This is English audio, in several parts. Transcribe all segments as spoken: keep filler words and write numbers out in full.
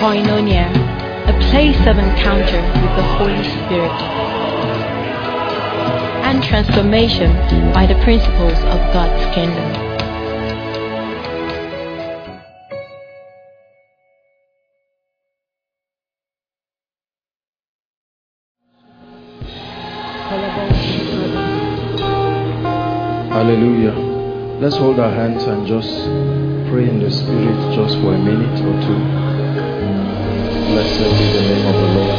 Koinonia, a place of encounter with the Holy Spirit and transformation by the principles of God's kingdom. Hallelujah. Let's hold our hands and just pray in the Spirit just for a minute or two. Blessed be the name of the Lord.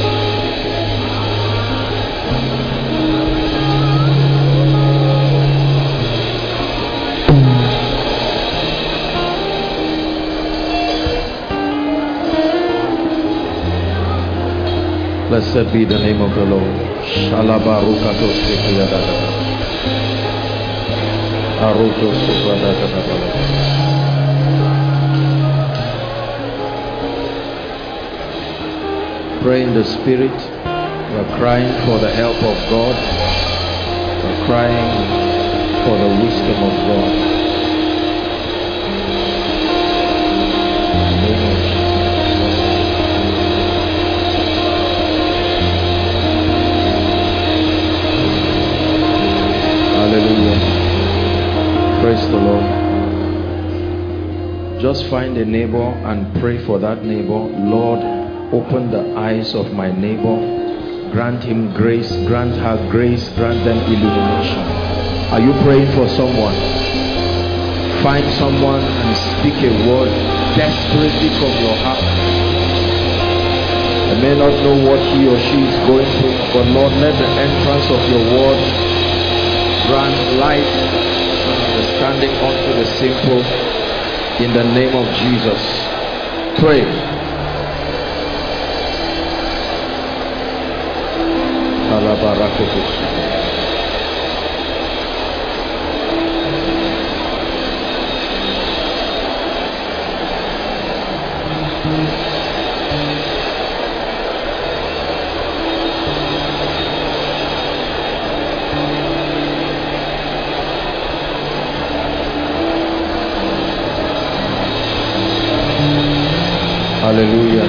Blessed be the name of the Lord. Pray in the Spirit. We are crying for the help of God. We are crying for the wisdom of God. Hallelujah. Praise the Lord. Just find a neighbor and pray for that neighbor. Lord, open the eyes of my neighbor. Grant him grace. Grant her grace. Grant them illumination. Are you praying for someone? Find someone and speak a word desperately from your heart. I may not know what he or she is going through, but Lord, let the entrance of your word grant light and understanding unto the simple in the name of Jesus. Pray. Hallelujah.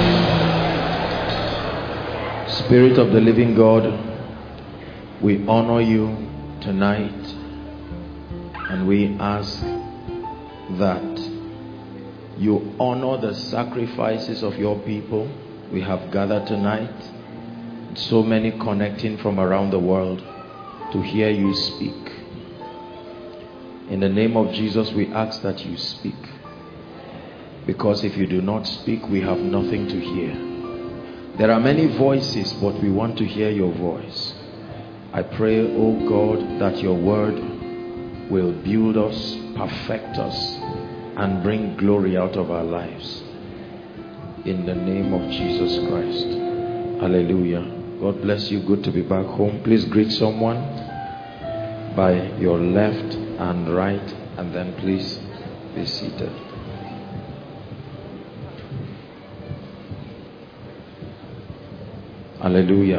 Spirit of the living God, we honor you tonight and we ask that you honor the sacrifices of your people. We have gathered tonight, so many connecting from around the world to hear you speak. In the name of Jesus, we ask that you speak. Because if you do not speak, we have nothing to hear. There are many voices, but we want to hear your voice. I pray, oh God, that your word will build us, perfect us, and bring glory out of our lives. In the name of Jesus Christ. Hallelujah. God bless you. Good to be back home. Please greet someone by your left and right, and then please be seated. Hallelujah.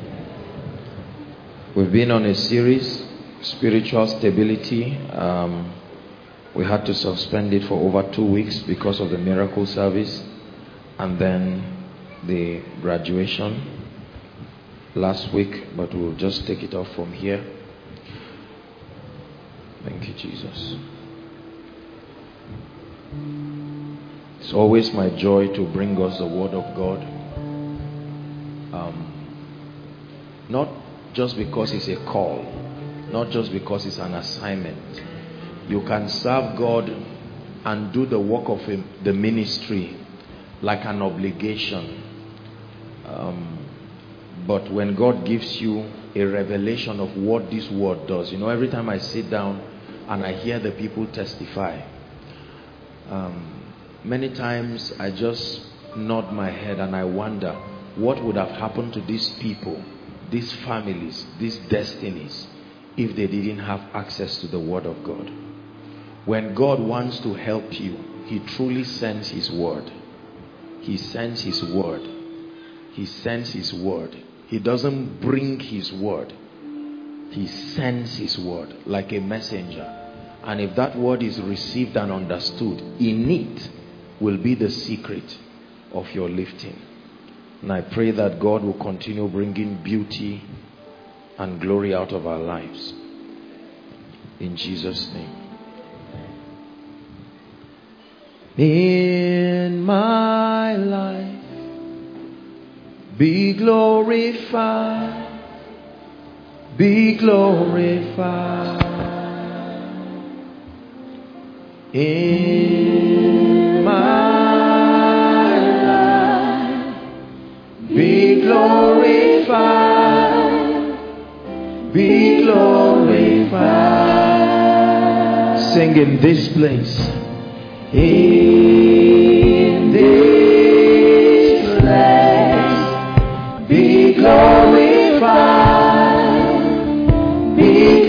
We've been on a series, Spiritual Stability. Um, we had to suspend it for over two weeks because of the miracle service and then the graduation last week, but we'll just take it off from here. Thank you, Jesus. It's always my joy to bring us the Word of God. Um, not just because it's a call, not just because it's an assignment. You can serve God and do the work of a, the ministry like an obligation. Um, but when God gives you a revelation of what this word does, you know, every time I sit down and I hear the people testify, um, many times I just nod my head and I wonder, what would have happened to these people, these families, these destinies, if they didn't have access to the Word of God? When God wants to help you, He truly sends His Word. He sends His Word. He sends His Word. He doesn't bring His Word. He sends His Word like a messenger. And if that Word is received and understood, in it will be the secret of your lifting. And I pray that God will continue bringing beauty and glory out of our lives. In Jesus' name. In my life, be glorified, be glorified. In my life, be glorified, be glorified. Sing in this place. In this place, be glorified, be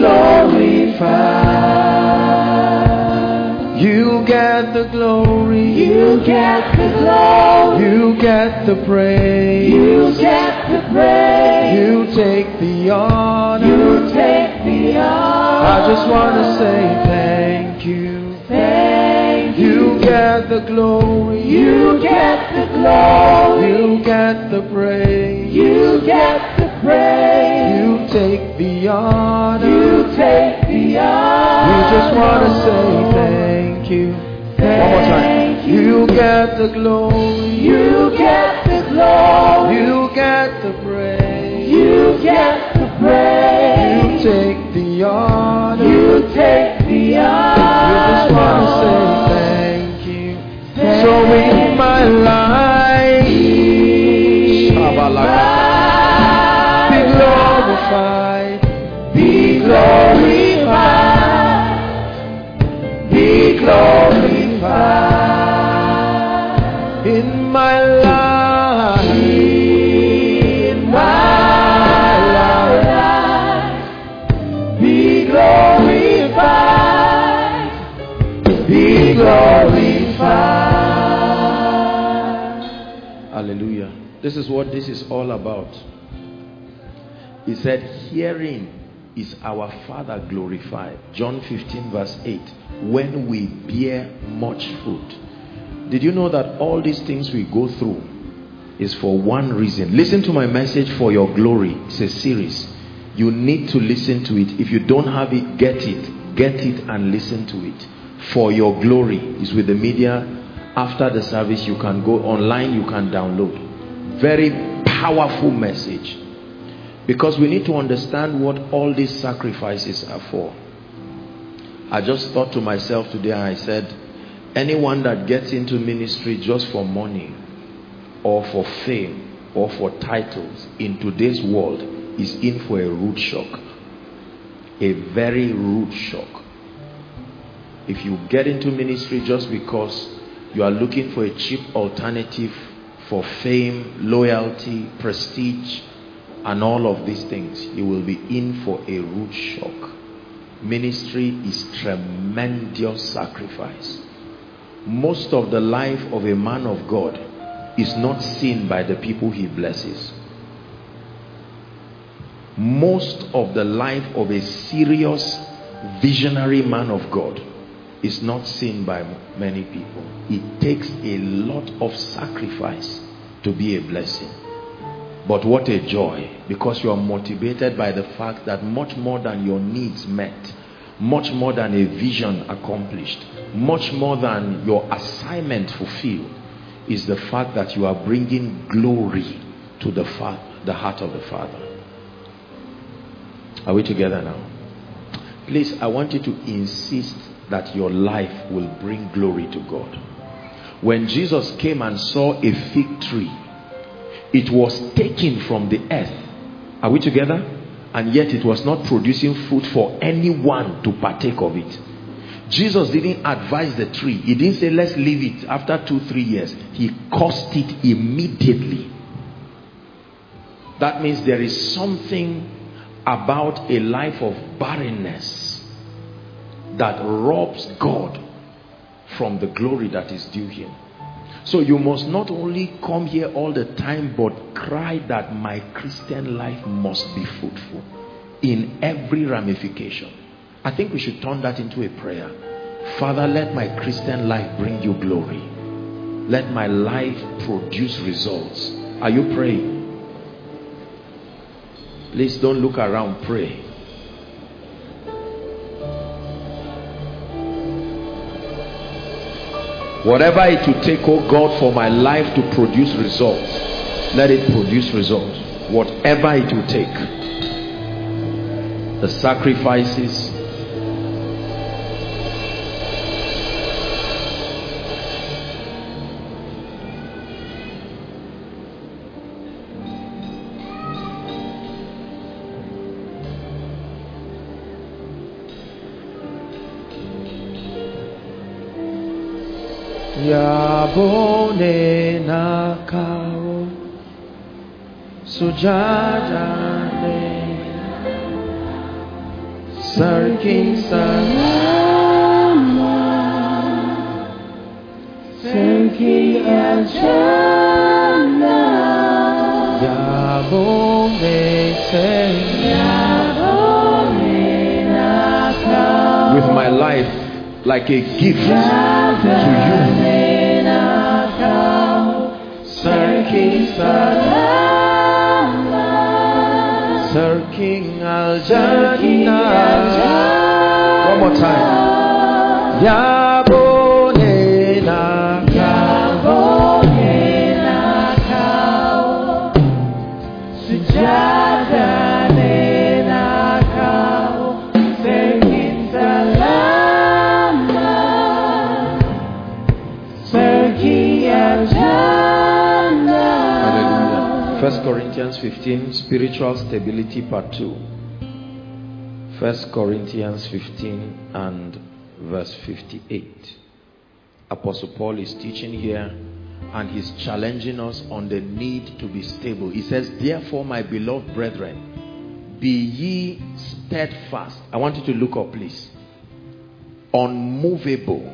glorified. You get the glory, you get the glory, you get the praise, you get the praise, you take the honor, you take the honor. I just want to say thank you, thank you. You get the glory, you get the glory, you get the praise, you get the praise, you take the honor, you take the honor. We just want to say thank you. Thank One more time. You. you get the glory, you get the glory, you get the praise, you get the praise, you take the honor, you take the honor. We just want to say thank you. Thank so in my life, be glorified, be glorified, be glorified in my life, in my life, be glorified, be glorified. Hallelujah. This is what this is all about. He said, herein is our Father glorified. John fifteen verse eight. When we bear much fruit. Did you know that all these things we go through is for one reason? Listen to my message, For Your Glory. It's a series. You need to listen to it. If you don't have it, get it. Get it and listen to it. For Your Glory is with the media. After the service, you can go online, you can download. Very powerful message. Because we need to understand what all these sacrifices are for. I just thought to myself today, and I said, anyone that gets into ministry just for money or for fame or for titles in today's world is in for a rude shock. A very rude shock. If you get into ministry just because you are looking for a cheap alternative for fame, loyalty, prestige, and all of these things, you will be in for a rude shock. Ministry is tremendous sacrifice. Most of the life of a man of God is not seen by the people he blesses. Most of the life of a serious visionary man of God is not seen by many people. It takes a lot of sacrifice to be a blessing. But what a joy, because you are motivated by the fact that much more than your needs met, much more than a vision accomplished, much more than your assignment fulfilled, is the fact that you are bringing glory to the, fa- the heart of the Father. Are we together now? Please, I want you to insist that your life will bring glory to God. When Jesus came and saw a fig tree, it was taken from the earth. Are we together? And yet it was not producing fruit for anyone to partake of it. Jesus didn't advise the tree. He didn't say, let's leave it after two, three years. He cursed it immediately. That means there is something about a life of barrenness that robs God from the glory that is due him. So you must not only come here all the time, but cry that my Christian life must be fruitful in every ramification. I think we should turn that into a prayer. Father, let my Christian life bring you glory. let my life produce results. Are you praying? Please don't look around, pray. Whatever it will take, oh God, for my life to produce results, let it produce results. Whatever it will take. The sacrifices, Yabone nakao sujadane sarking salama sarking aljana Yabone say Yabone nakao, with my life like a gift to you. Sir King Salama, Sir King Al-Jannah. One more time. Yabone nakao, Yabone nakao, Sujadane nakao, Sir King Salama, Sir King Al-Jannah. First Corinthians fifteen, spiritual stability part two. First Corinthians fifteen and verse fifty-eight. Apostle Paul is teaching here and he's challenging us on the need to be stable. He says, therefore, my beloved brethren, be ye steadfast. I want you to look up, please. Unmovable,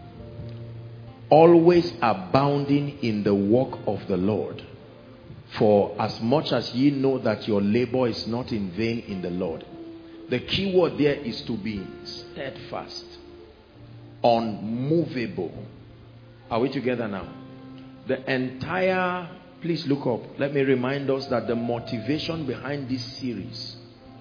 always abounding in the work of the Lord. For as much as ye know that your labor is not in vain in the Lord. The key word there is to be steadfast, unmovable. Are we together now? The entire, please look up. Let me remind us that the motivation behind this series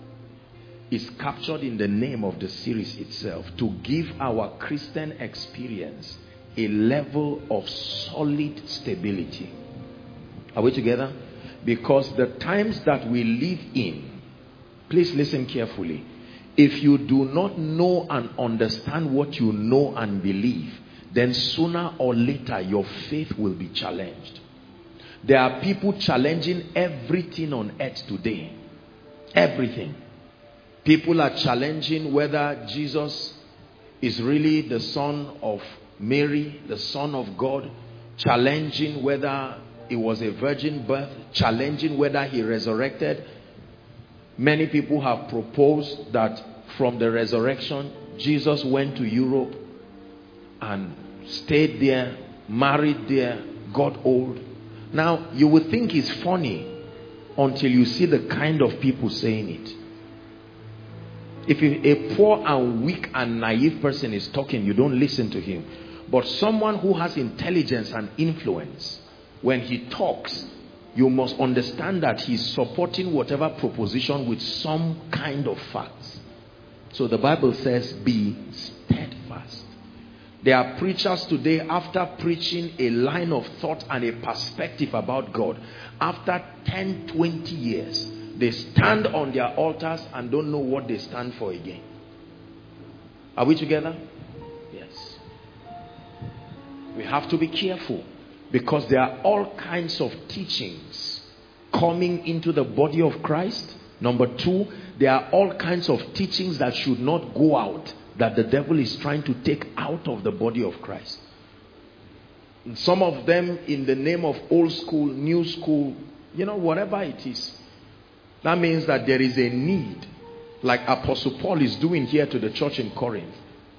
is captured in the name of the series itself. To give our Christian experience a level of solid stability. Are we together? Because the times that we live in, please listen carefully. If you do not know and understand what you know and believe, then sooner or later your faith will be challenged. There are people challenging everything on earth today. Everything. People are challenging whether Jesus is really the son of Mary, the son of God, challenging whether it was a virgin birth, challenging whether he resurrected. Many people have proposed that from the resurrection, Jesus went to Europe and stayed there, married there, got old. Now, you would think it's funny until you see the kind of people saying it. If a poor and weak and naive person is talking, you don't listen to him. But someone who has intelligence and influence, when he talks, you must understand that he's supporting whatever proposition with some kind of facts. So the Bible says, be steadfast. There are preachers today, after preaching a line of thought and a perspective about God, after ten, twenty years, they stand on their altars and don't know what they stand for again. Are we together? Yes. We have to be careful. Because there are all kinds of teachings coming into the body of Christ. Number two, there are all kinds of teachings that should not go out, that the devil is trying to take out of the body of Christ. And some of them in the name of old school, new school, you know, whatever it is. That means that there is a need, like Apostle Paul is doing here to the church in Corinth,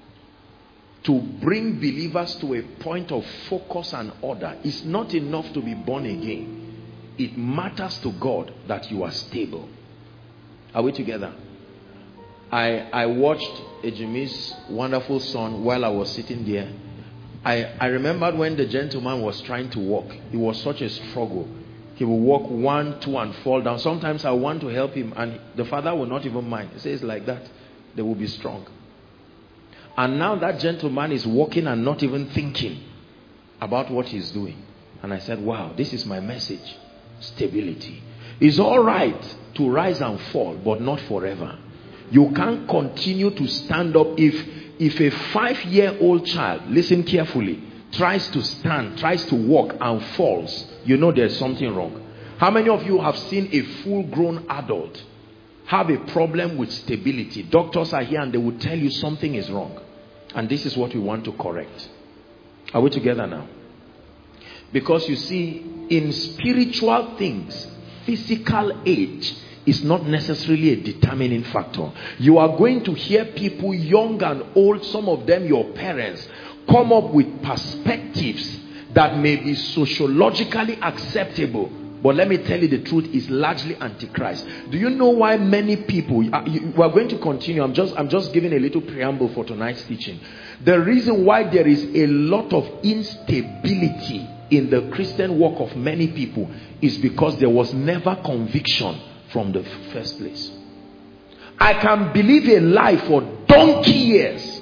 to bring believers to a point of focus and order. It's not enough to be born again. It matters to God that you are stable. Are we together? I, I watched Ejimi's wonderful son while I was sitting there. I, I remembered when the gentleman was trying to walk. It was such a struggle. He will walk one, two, and fall down. Sometimes I want to help him, and the father will not even mind. He says like that, they will be strong. And now that gentleman is walking and not even thinking about what he's doing. And I said, wow, this is my message. Stability. It's all right to rise and fall, but not forever. You can't continue to stand up. If, if a five-year-old child, listen carefully, tries to stand, tries to walk and falls, you know there's something wrong. How many of you have seen a full-grown adult have a problem with stability? Doctors are here and they will tell you something is wrong. And this is what we want to correct. Are we together now? Because you see, in spiritual things, physical age is not necessarily a determining factor. You are going to hear people, young and old, some of them your parents, come up with perspectives that may be sociologically acceptable. But let me tell you the truth, is largely antichrist. Do you know why many people, uh, you, we are going to continue, I'm just, I'm just giving a little preamble for tonight's teaching. The reason why there is a lot of instability in the Christian walk of many people is because there was never conviction from the first place. I can believe a lie for donkey years,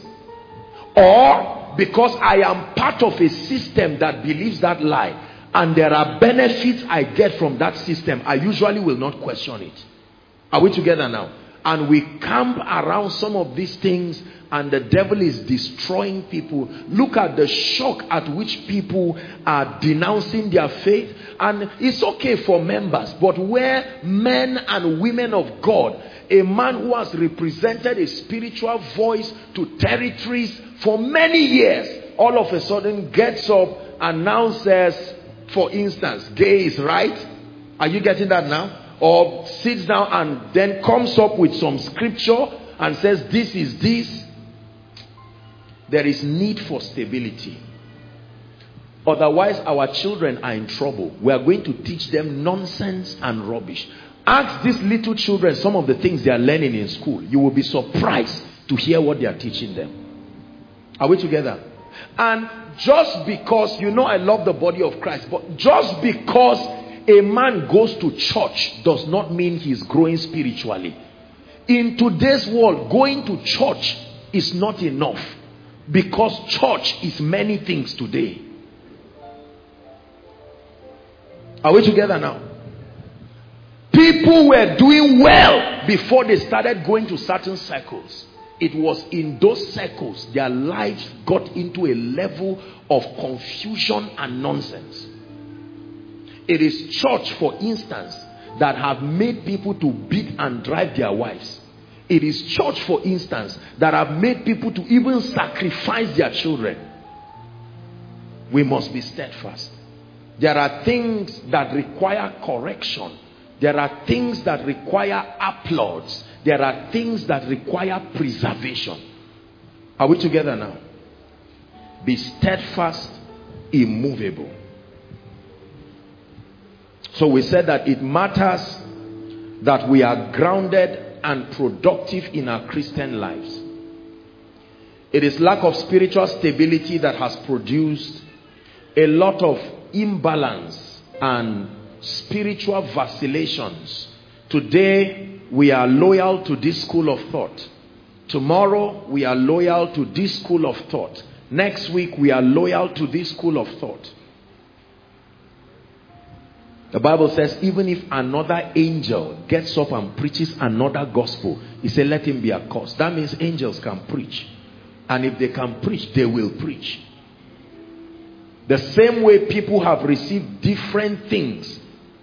or because I am part of a system that believes that lie, and there are benefits I get from that system, I usually will not question it. Are we together now? And we camp around some of these things, and the devil is destroying people. Look at the shock at which people are denouncing their faith. And it's okay for members, but where men and women of God, a man who has represented a spiritual voice to territories for many years, all of a sudden gets up and now says, for instance, gay is right. Are you getting that now? Or sits down and then comes up with some scripture and says this is this. There is need for stability. Otherwise our children are in trouble. We are going to teach them nonsense and rubbish. Ask these little children some of the things they are learning in school. You will be surprised to hear what they are teaching them. Are we together? And just because, you know, I love the body of Christ, but just because a man goes to church does not mean he's growing spiritually. In today's world, going to church is not enough, because church is many things today. Are we together now? People were doing well before they started going to certain circles. It was in those circles their lives got into a level of confusion and nonsense. It is church, for instance, that have made people to beat and drive their wives. It is church, for instance, that have made people to even sacrifice their children. We must be steadfast. There are things that require correction. There are things that require applause. There are things that require preservation. Are we together now? Be steadfast, immovable. So we said that it matters that we are grounded and productive in our Christian lives. It is lack of spiritual stability that has produced a lot of imbalance and spiritual vacillations. Today we are loyal to this school of thought. Tomorrow we are loyal to this school of thought. Next week we are loyal to this school of thought. The Bible says even if another angel gets up and preaches another gospel, he said let him be accursed. That means angels can preach. And if they can preach, they will preach. The same way people have received different things.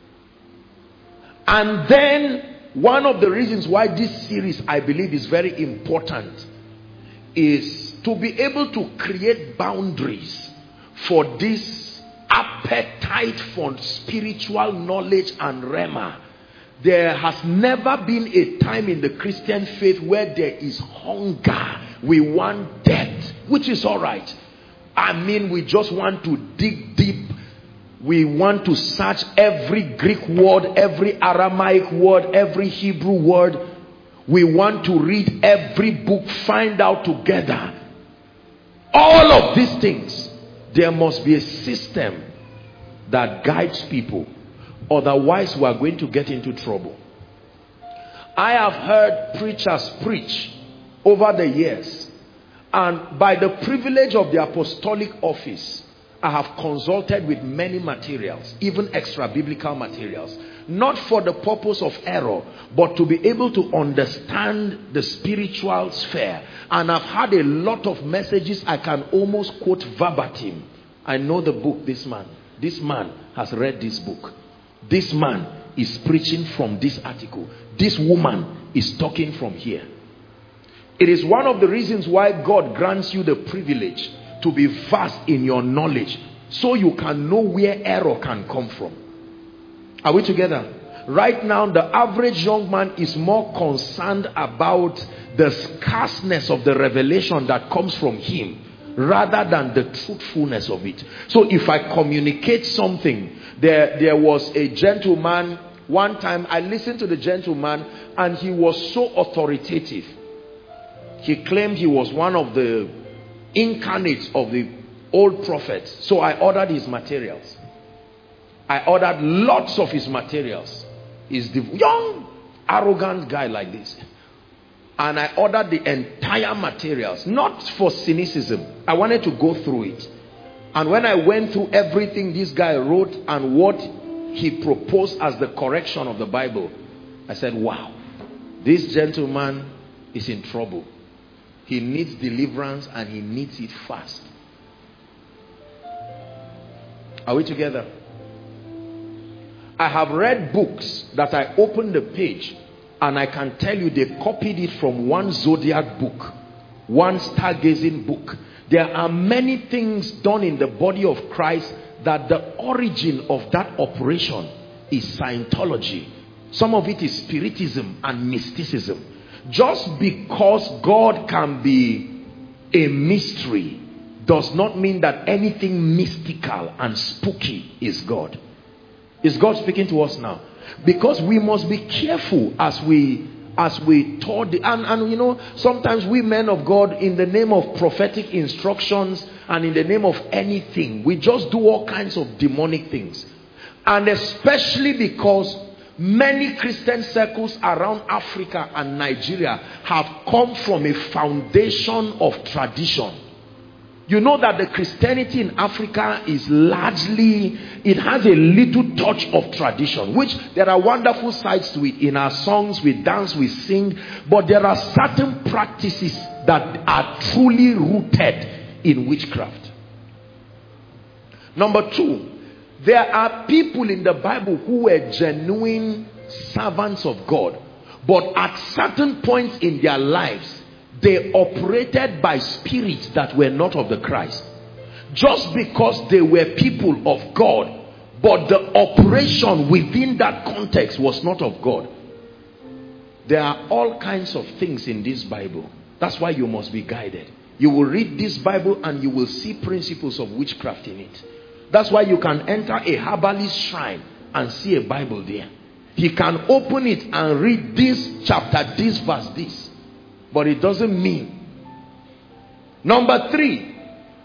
And then one of the reasons why this series, I believe, is very important is to be able to create boundaries for this appetite for spiritual knowledge and rhema. There has never been a time in the Christian faith where there is hunger. We want depth, which is all right. I mean, we just want to dig deep. We want to search every Greek word, every Aramaic word, every Hebrew word. We want to read every book, find out together. All of these things. There must be a system that guides people. Otherwise, we are going to get into trouble. I have heard preachers preach over the years, and by the privilege of the apostolic office, I have consulted with many materials, even extra biblical materials, not for the purpose of error, but to be able to understand the spiritual sphere. And I've had a lot of messages I can almost quote verbatim. I know the book, this man. This man has read this book. This man is preaching from this article. This woman is talking from here. It is one of the reasons why God grants you the privilege to be vast in your knowledge, so you can know where error can come from. Are we together? Right now, the average young man is more concerned about the scarceness of the revelation that comes from him rather than the truthfulness of it. So if I communicate something, there, there was a gentleman, one time I listened to the gentleman and he was so authoritative. He claimed he was one of the incarnates of the old prophets. So I ordered his materials. I ordered lots of his materials. He's the young, arrogant guy like this. And I ordered the entire materials, not for cynicism. I wanted to go through it. And when I went through everything this guy wrote and what he proposed as the correction of the Bible, I said, wow, this gentleman is in trouble. He needs deliverance and he needs it fast. Are we together? I have read books that I opened the page and I can tell you they copied it from one zodiac book, one stargazing book. There are many things done in the body of Christ that the origin of that operation is Scientology. Some of it is spiritism and mysticism. Just because God can be a mystery does not mean that anything mystical and spooky is God. Is God speaking to us now? Because we must be careful as we as we taught the, and, and you know, sometimes we men of God, in the name of prophetic instructions and in the name of anything, we just do all kinds of demonic things. And especially because many Christian circles around Africa and Nigeria have come from a foundation of tradition. You know that the Christianity in Africa is largely, it has a little touch of tradition, which there are wonderful sides to it. In our songs, we dance, we sing, but there are certain practices that are truly rooted in witchcraft. Number two, there are people in the Bible who were genuine servants of God, but at certain points in their lives, they operated by spirits that were not of the Christ. Just because they were people of God, but the operation within that context was not of God. There are all kinds of things in this Bible. That's why you must be guided. You will read this Bible and you will see principles of witchcraft in it. That's why you can enter a herbalist shrine and see a Bible there. He can open it and read this chapter, this verse, this. But it doesn't mean. Number three,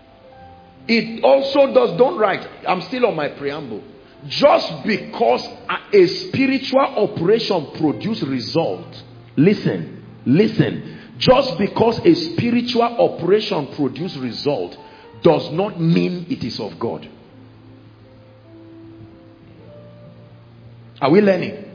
it also does, don't write, I'm still on my preamble. Just because a, a spiritual operation produces result. Listen, listen. Just because a spiritual operation produces result does not mean it is of God. Are we learning?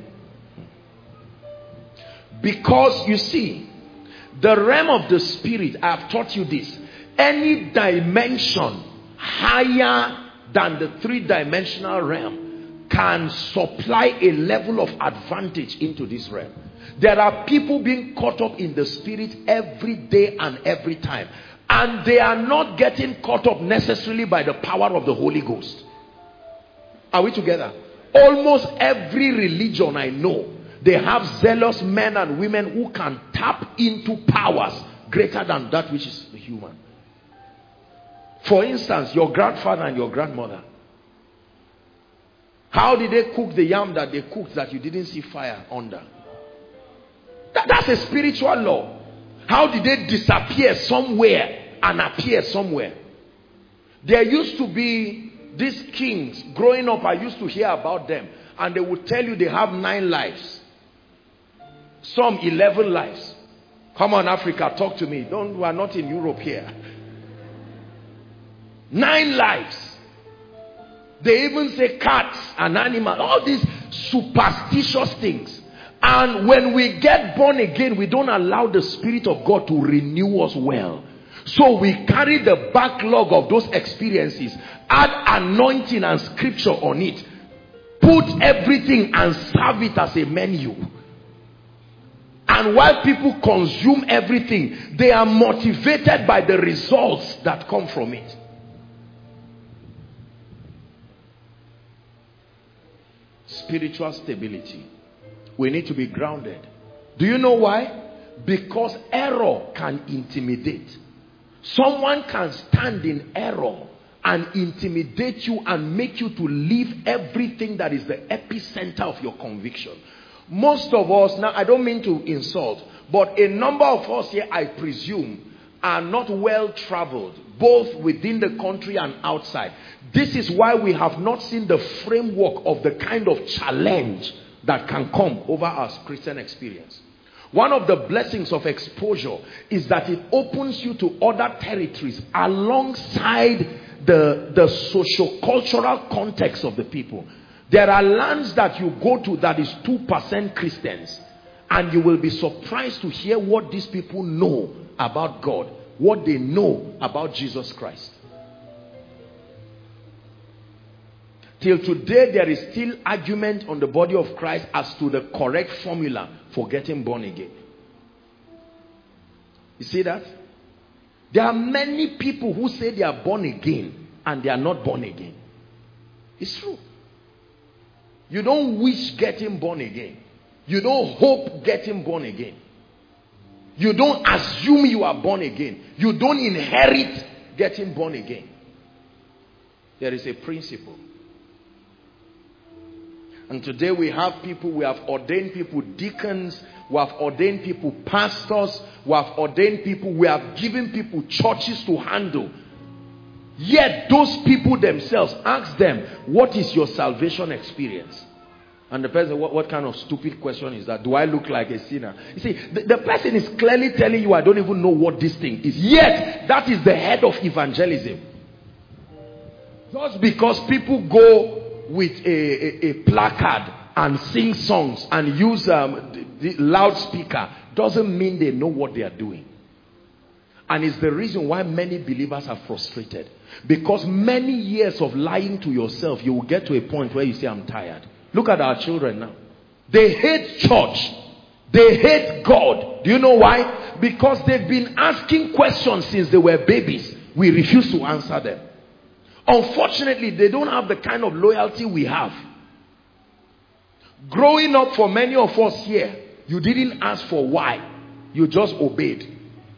Because you see, the realm of the spirit, I have taught you this. Any dimension higher than the three-dimensional realm can supply a level of advantage into this realm. There are people being caught up in the spirit every day and every time. And they are not getting caught up necessarily by the power of the Holy Ghost. Are we together? Almost every religion I know, they have zealous men and women who can tap into powers greater than that which is human. For instance, your grandfather and your grandmother. How did they cook the yam that they cooked that you didn't see fire under? That, that's a spiritual law. How did they disappear somewhere and appear somewhere? There used to be these kings. Growing up, I used to hear about them. And they would tell you they have nine lives. Some eleven lives. Come on, Africa, talk to me. Don't, we are not in Europe here. Nine lives. They even say cats and animals. All these superstitious things. And when we get born again, we don't allow the Spirit of God to renew us well. So we carry the backlog of those experiences, add anointing and scripture on it, put everything and serve it as a menu. And while people consume everything, they are motivated by the results that come from it. Spiritual stability. We need to be grounded. Do you know why? Because error can intimidate. Someone can stand in error and intimidate you and make you to leave everything that is the epicenter of your conviction. Most of us, now I don't mean to insult, but a number of us here, I presume, are not well traveled, both within the country and outside. This is why we have not seen the framework of the kind of challenge that can come over our Christian experience. One of the blessings of exposure is that it opens you to other territories alongside the, the socio-cultural context of the people. There are lands that you go to that is two percent Christians, and you will be surprised to hear what these people know about God, what they know about Jesus Christ. Till today, there is still argument on the body of Christ as to the correct formula for getting born again. You see that? There are many people who say they are born again and they are not born again. It's true. You don't wish getting born again. You don't hope getting born again. You don't assume you are born again. You don't inherit getting born again. There is a principle. And today we have people, we have ordained people deacons, we have ordained people pastors, we have ordained people, we have given people churches to handle. Yet those people themselves, ask them, what is your salvation experience? And the person, what, what kind of stupid question is that? Do I look like a sinner? You see, the, the person is clearly telling you, I don't even know what this thing is. Yet, that is the head of evangelism. Just because people go with a, a, a placard and sing songs and use um, the, the loudspeaker doesn't mean they know what they are doing. And it's the reason why many believers are frustrated. Because many years of lying to yourself, you will get to a point where you say, I'm tired. Look at our children now. They hate church. They hate God. Do you know why? Because they've been asking questions since they were babies. We refuse to answer them. Unfortunately, they don't have the kind of loyalty we have. Growing up, for many of us here, you didn't ask for why. You just obeyed.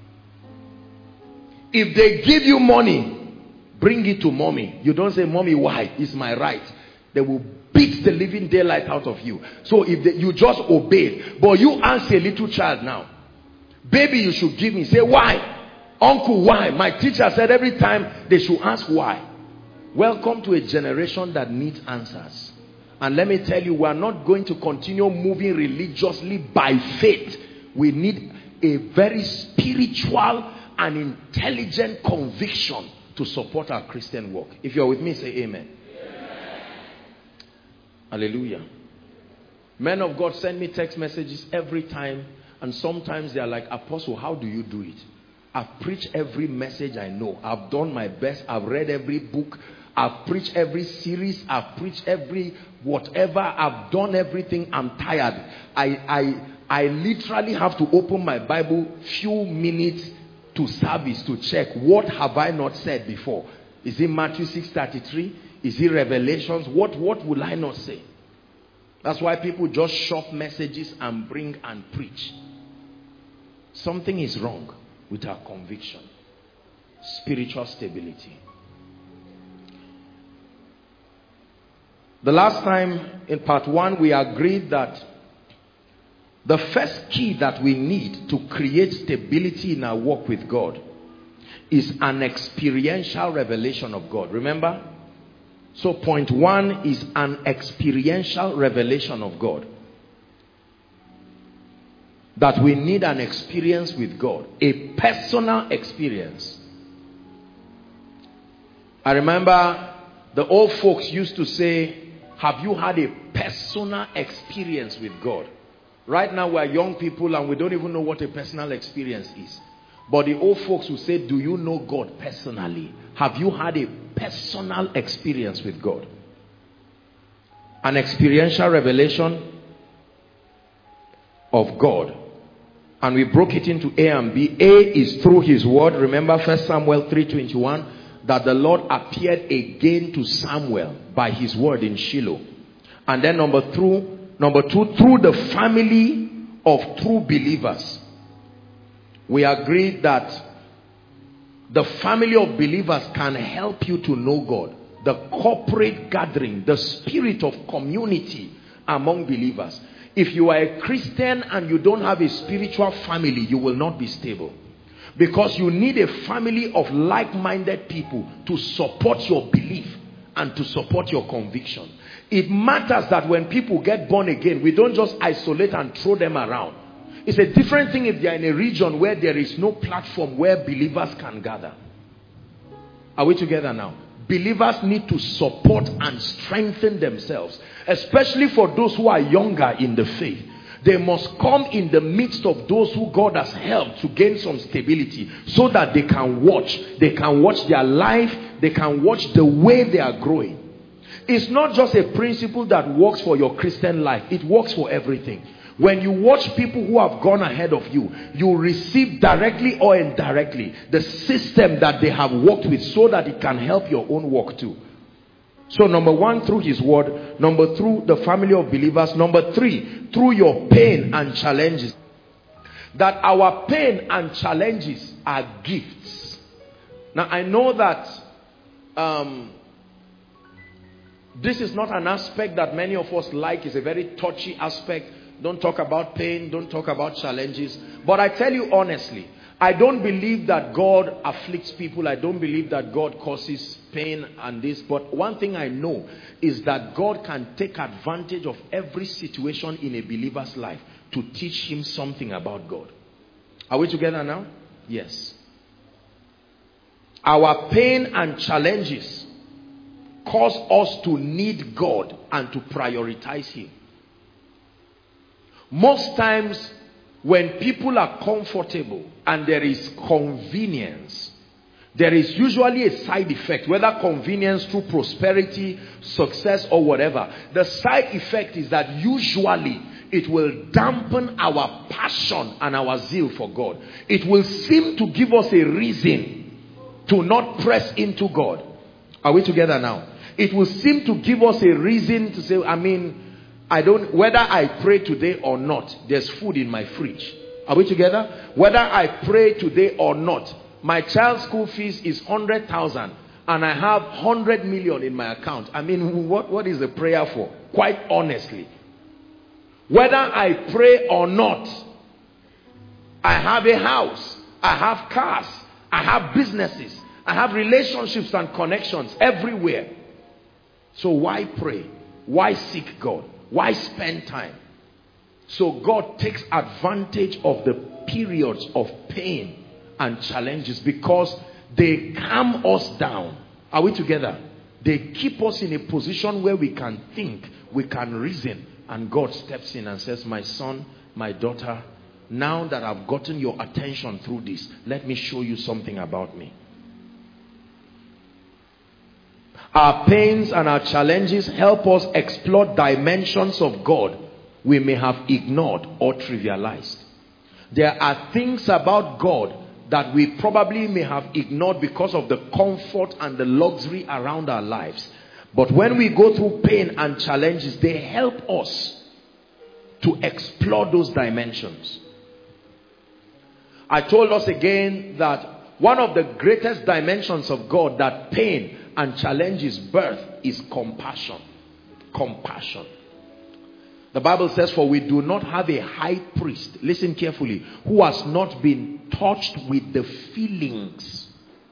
If they give you money, bring it to mommy. You don't say, mommy, why? It's my right. They will beat the living daylight out of you. So if they, you just obeyed. But you ask a little child now, baby, you should give me. Say, why? Uncle, why? My teacher said every time they should ask why. Welcome to a generation that needs answers. And let me tell you, we are not going to continue moving religiously by faith. We need a very spiritual and intelligent conviction to support our Christian walk. If you're with me, say amen. Amen. Hallelujah. Men of God send me text messages every time, and sometimes they are like, Apostle, how do you do it? I've preached every message I know. I've done my best. I've read every book. I've preached every series. I've preached every whatever. I've done everything. I'm tired. I, I, I literally have to open my Bible few minutes to service to check, what have I not said before? Is it Matthew six thirty-three? Is it Revelations? What, what will I not say? That's why people just shop messages and bring and preach. Something is wrong with our conviction. Spiritual stability. The last time in part one, we agreed that the first key that we need to create stability in our walk with God is an experiential revelation of God. Remember? So point one is an experiential revelation of God. That we need an experience with God. A personal experience. I remember the old folks used to say, have you had a personal experience with God? Right now we are young people and we don't even know what a personal experience is. But the old folks will say, do you know God personally? Have you had a personal experience with God? An experiential revelation of God. And we broke it into A and B. A is through his word. Remember First Samuel three twenty-one, that the Lord appeared again to Samuel by his word in Shiloh. And then number two, number two, through the family of true believers. We agreed that the family of believers can help you to know God. The corporate gathering, the spirit of community among believers. If you are a Christian and you don't have a spiritual family, you will not be stable. Because you need a family of like-minded people to support your belief and to support your conviction. It matters that when people get born again, we don't just isolate and throw them around. It's a different thing if they are in a region where there is no platform where believers can gather. Are we together now? Believers need to support and strengthen themselves, especially for those who are younger in the faith. They must come in the midst of those who God has helped to gain some stability, so that they can watch. They can watch their life. They can watch the way they are growing. It's not just a principle that works for your Christian life. It works for everything. When you watch people who have gone ahead of you, you receive directly or indirectly the system that they have worked with, so that it can help your own work too. So number one, through his word. Number two, the family of believers. Number three, through your pain and challenges. That our pain and challenges are gifts. Now I know that um, this is not an aspect that many of us like. It's a very touchy aspect. Don't talk about pain. Don't talk about challenges. But I tell you honestly, I don't believe that God afflicts people. I don't believe that God causes pain and this. But one thing I know is that God can take advantage of every situation in a believer's life to teach him something about God. Are we together now? Yes. Our pain and challenges cause us to need God and to prioritize him. Most times when people are comfortable and there is convenience, there is usually a side effect, whether convenience through prosperity, success or whatever. The side effect is that usually it will dampen our passion and our zeal for God. It will seem to give us a reason to not press into God. Are we together now? It will seem to give us a reason to say, I mean, I don't, whether I pray today or not, there's food in my fridge. Are we together? Whether I pray today or not, my child's school fees is one hundred thousand and I have one hundred million in my account. I mean, what, what is the prayer for? Quite honestly. Whether I pray or not, I have a house, I have cars, I have businesses, I have relationships and connections everywhere. So why pray? Why seek God? Why spend time? So God takes advantage of the periods of pain and challenges because they calm us down. Are we together? They keep us in a position where we can think, we can reason, and God steps in and says, my son, my daughter, now that I've gotten your attention through this, let me show you something about me. Our pains and our challenges help us explore dimensions of God we may have ignored or trivialized. There are things about God that we probably may have ignored because of the comfort and the luxury around our lives. But when we go through pain and challenges, they help us to explore those dimensions. I told us again that one of the greatest dimensions of God that pain and challenges birth is compassion. Compassion. The Bible says, for we do not have a high priest, listen carefully, who has not been touched with the feelings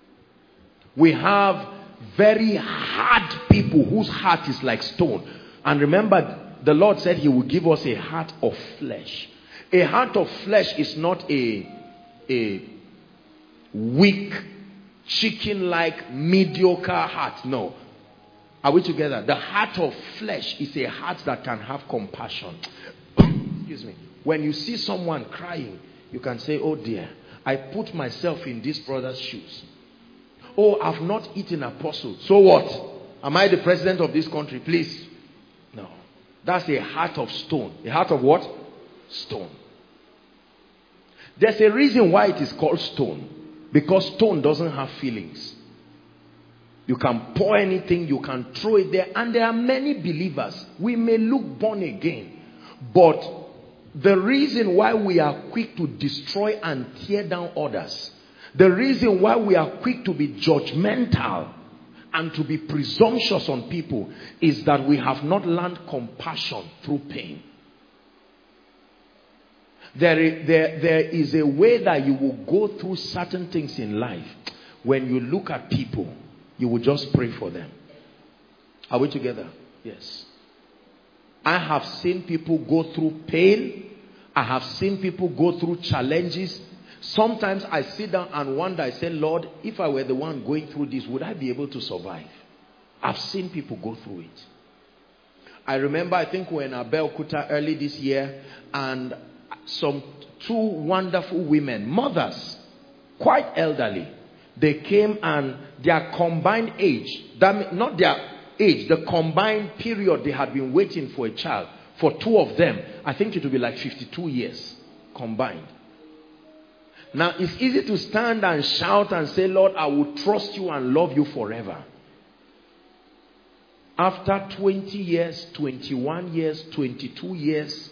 We have very hard people whose heart is like stone. And remember, the Lord said he will give us a heart of flesh. A heart of flesh is not a, a weak, chicken-like, mediocre heart. No. Are we together? The heart of flesh is a heart that can have compassion. Excuse me. When you see someone crying, you can say, oh dear, I put myself in this brother's shoes. Oh, I've not eaten apostle. So what? Am I the president of this country? Please. No. That's a heart of stone. A heart of what? Stone. There's a reason why it is called stone. Because stone doesn't have feelings. You can pour anything, you can throw it there. And there are many believers. We may look born again. But the reason why we are quick to destroy and tear down others, the reason why we are quick to be judgmental and to be presumptuous on people, is that we have not learned compassion through pain. There is, there, there is a way that you will go through certain things in life. When you look at people, you will just pray for them. Are we together? Yes. I have seen people go through pain. I have seen people go through challenges. Sometimes I sit down and wonder, I say, Lord, if I were the one going through this, would I be able to survive? I've seen people go through it. I remember, I think we were in Abeokuta early this year, and some two wonderful women, mothers, quite elderly, they came, and their combined age, that mean, not their age, the combined period they had been waiting for a child, for two of them, I think it would be like fifty-two years combined. Now, it's easy to stand and shout and say, Lord, I will trust you and love you forever. After twenty years, twenty-one years, twenty-two years,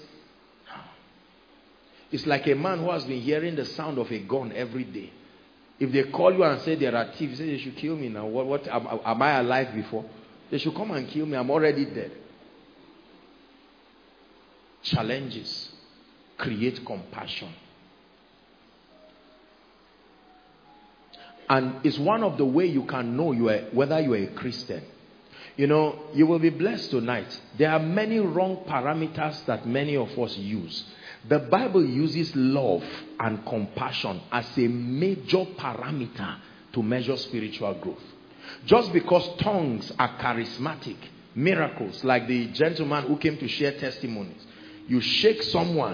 it's like a man who has been hearing the sound of a gun every day. If they call you and say there are thieves, say they should kill me now. What, what am, am I alive before? They should come and kill me. I'm already dead. Challenges create compassion. And it's one of the ways you can know you are, whether you are a Christian. You know, you will be blessed tonight. There are many wrong parameters that many of us use. The Bible uses love and compassion as a major parameter to measure spiritual growth. Just because tongues are charismatic, miracles, like the gentleman who came to share testimonies. You shake someone,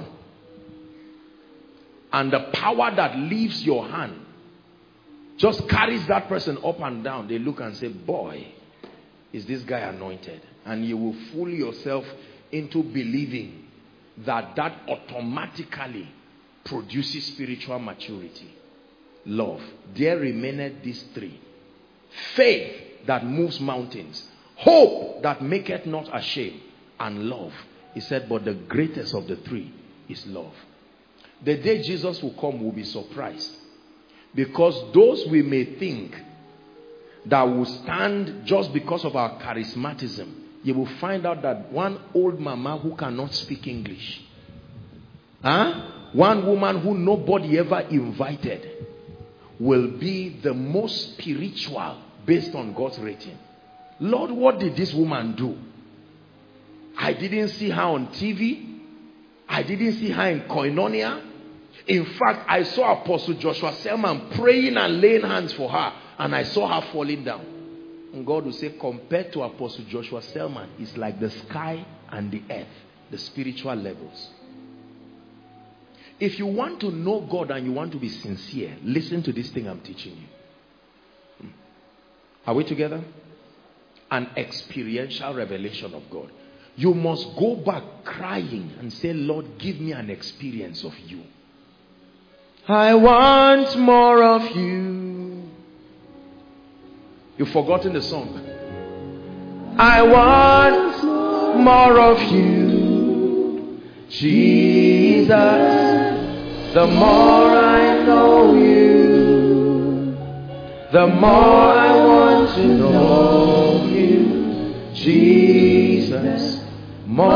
and the power that leaves your hand just carries that person up and down. They look and say, boy, is this guy anointed? And you will fool yourself into believing that that automatically produces spiritual maturity. Love. There remaineth these three. Faith that moves mountains. Hope that maketh not ashamed. And love. He said, but the greatest of the three is love. The day Jesus will come, we'll be surprised. Because those we may think that will stand just because of our charismatism, you will find out that one old mama who cannot speak English, huh? one woman who nobody ever invited, will be the most spiritual based on God's rating. Lord, what did this woman do? I didn't see her on T V. I didn't see her in Koinonia. In fact, I saw Apostle Joshua Selman praying and laying hands for her, and I saw her falling down. And God will say, compared to Apostle Joshua Selman, it's like the sky and the earth, the spiritual levels. If you want to know God and you want to be sincere, listen to this thing I'm teaching you. Are we together? An experiential revelation of God. You must go back crying and say, Lord, give me an experience of you. I want more of you. You've forgotten the song. I want more of you, Jesus. The more I know you, the more I want to know you, Jesus. More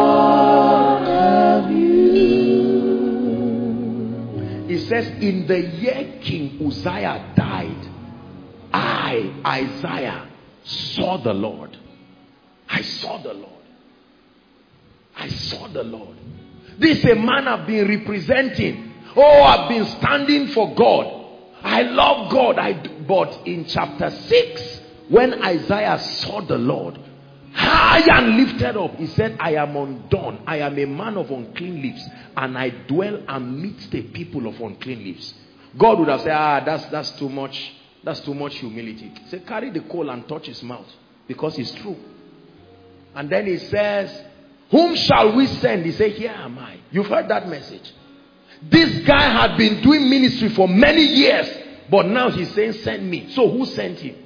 of you. It says, in the year King Uzziah died, ah, I, Isaiah, saw the Lord. I saw the Lord. I saw the Lord. This is a man I've been representing. Oh, I've been standing for God. I love God. I do. But in chapter six, when Isaiah saw the Lord, high and lifted up, he said, I am undone. I am a man of unclean lips, and I dwell amidst a people of unclean lips. God would have said, ah, that's, that's too much. That's too much humility. He said, carry the coal and touch his mouth, because it's true. And then he says, whom shall we send? He said, here am I. You've heard that message. This guy had been doing ministry for many years, but now he's saying, send me. So who sent him?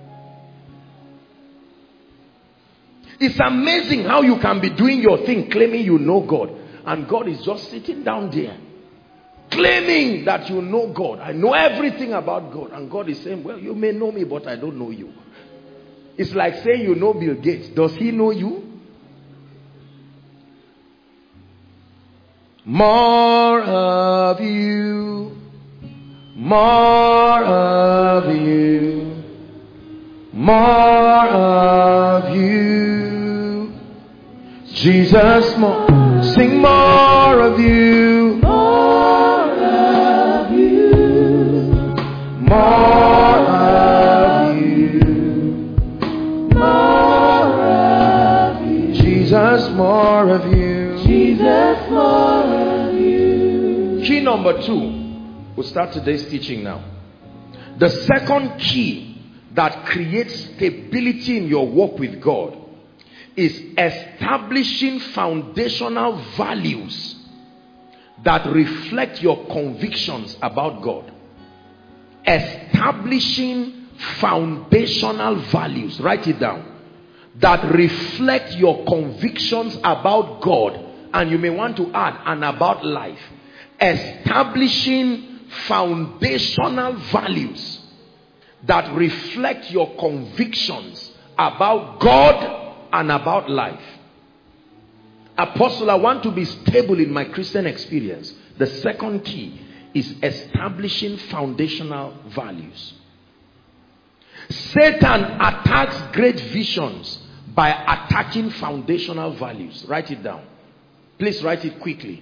It's amazing how you can be doing your thing, claiming you know God, and God is just sitting down there, claiming that you know God. I know everything about God. And God is saying, well, you may know me, but I don't know you. It's like saying you know Bill Gates. Does he know you? More of you, more of you, more of you, Jesus, more, sing more of you, more of you, more of you, more of you, Jesus, more of you, Jesus, more of you. Key number two. We'll start today's teaching now. The second key that creates stability in your walk with God is establishing foundational values that reflect your convictions about God. Establishing foundational values. Write it down. That reflect your convictions about God. And you may want to add, and about life. Establishing foundational values that reflect your convictions about God and about life. Apostle, I want to be stable in my Christian experience. The second key is establishing foundational values. Satan attacks great visions by attacking foundational values. Write it down. Please write it quickly.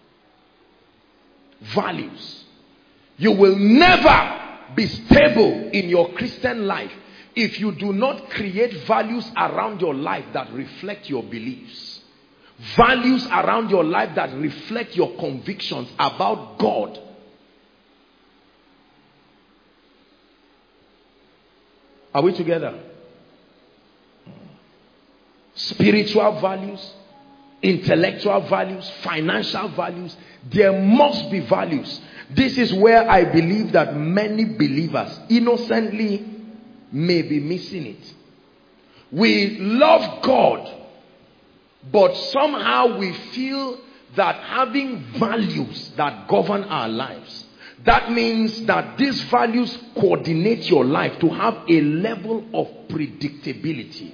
Values. You will never be stable in your Christian life if you do not create values around your life that reflect your beliefs. Values around your life that reflect your convictions about God. Are we together? Spiritual values, intellectual values, financial values. There must be values. This is where I believe that many believers innocently may be missing it. We love God, but somehow we feel that having values that govern our lives, that means that these values coordinate your life to have a level of predictability.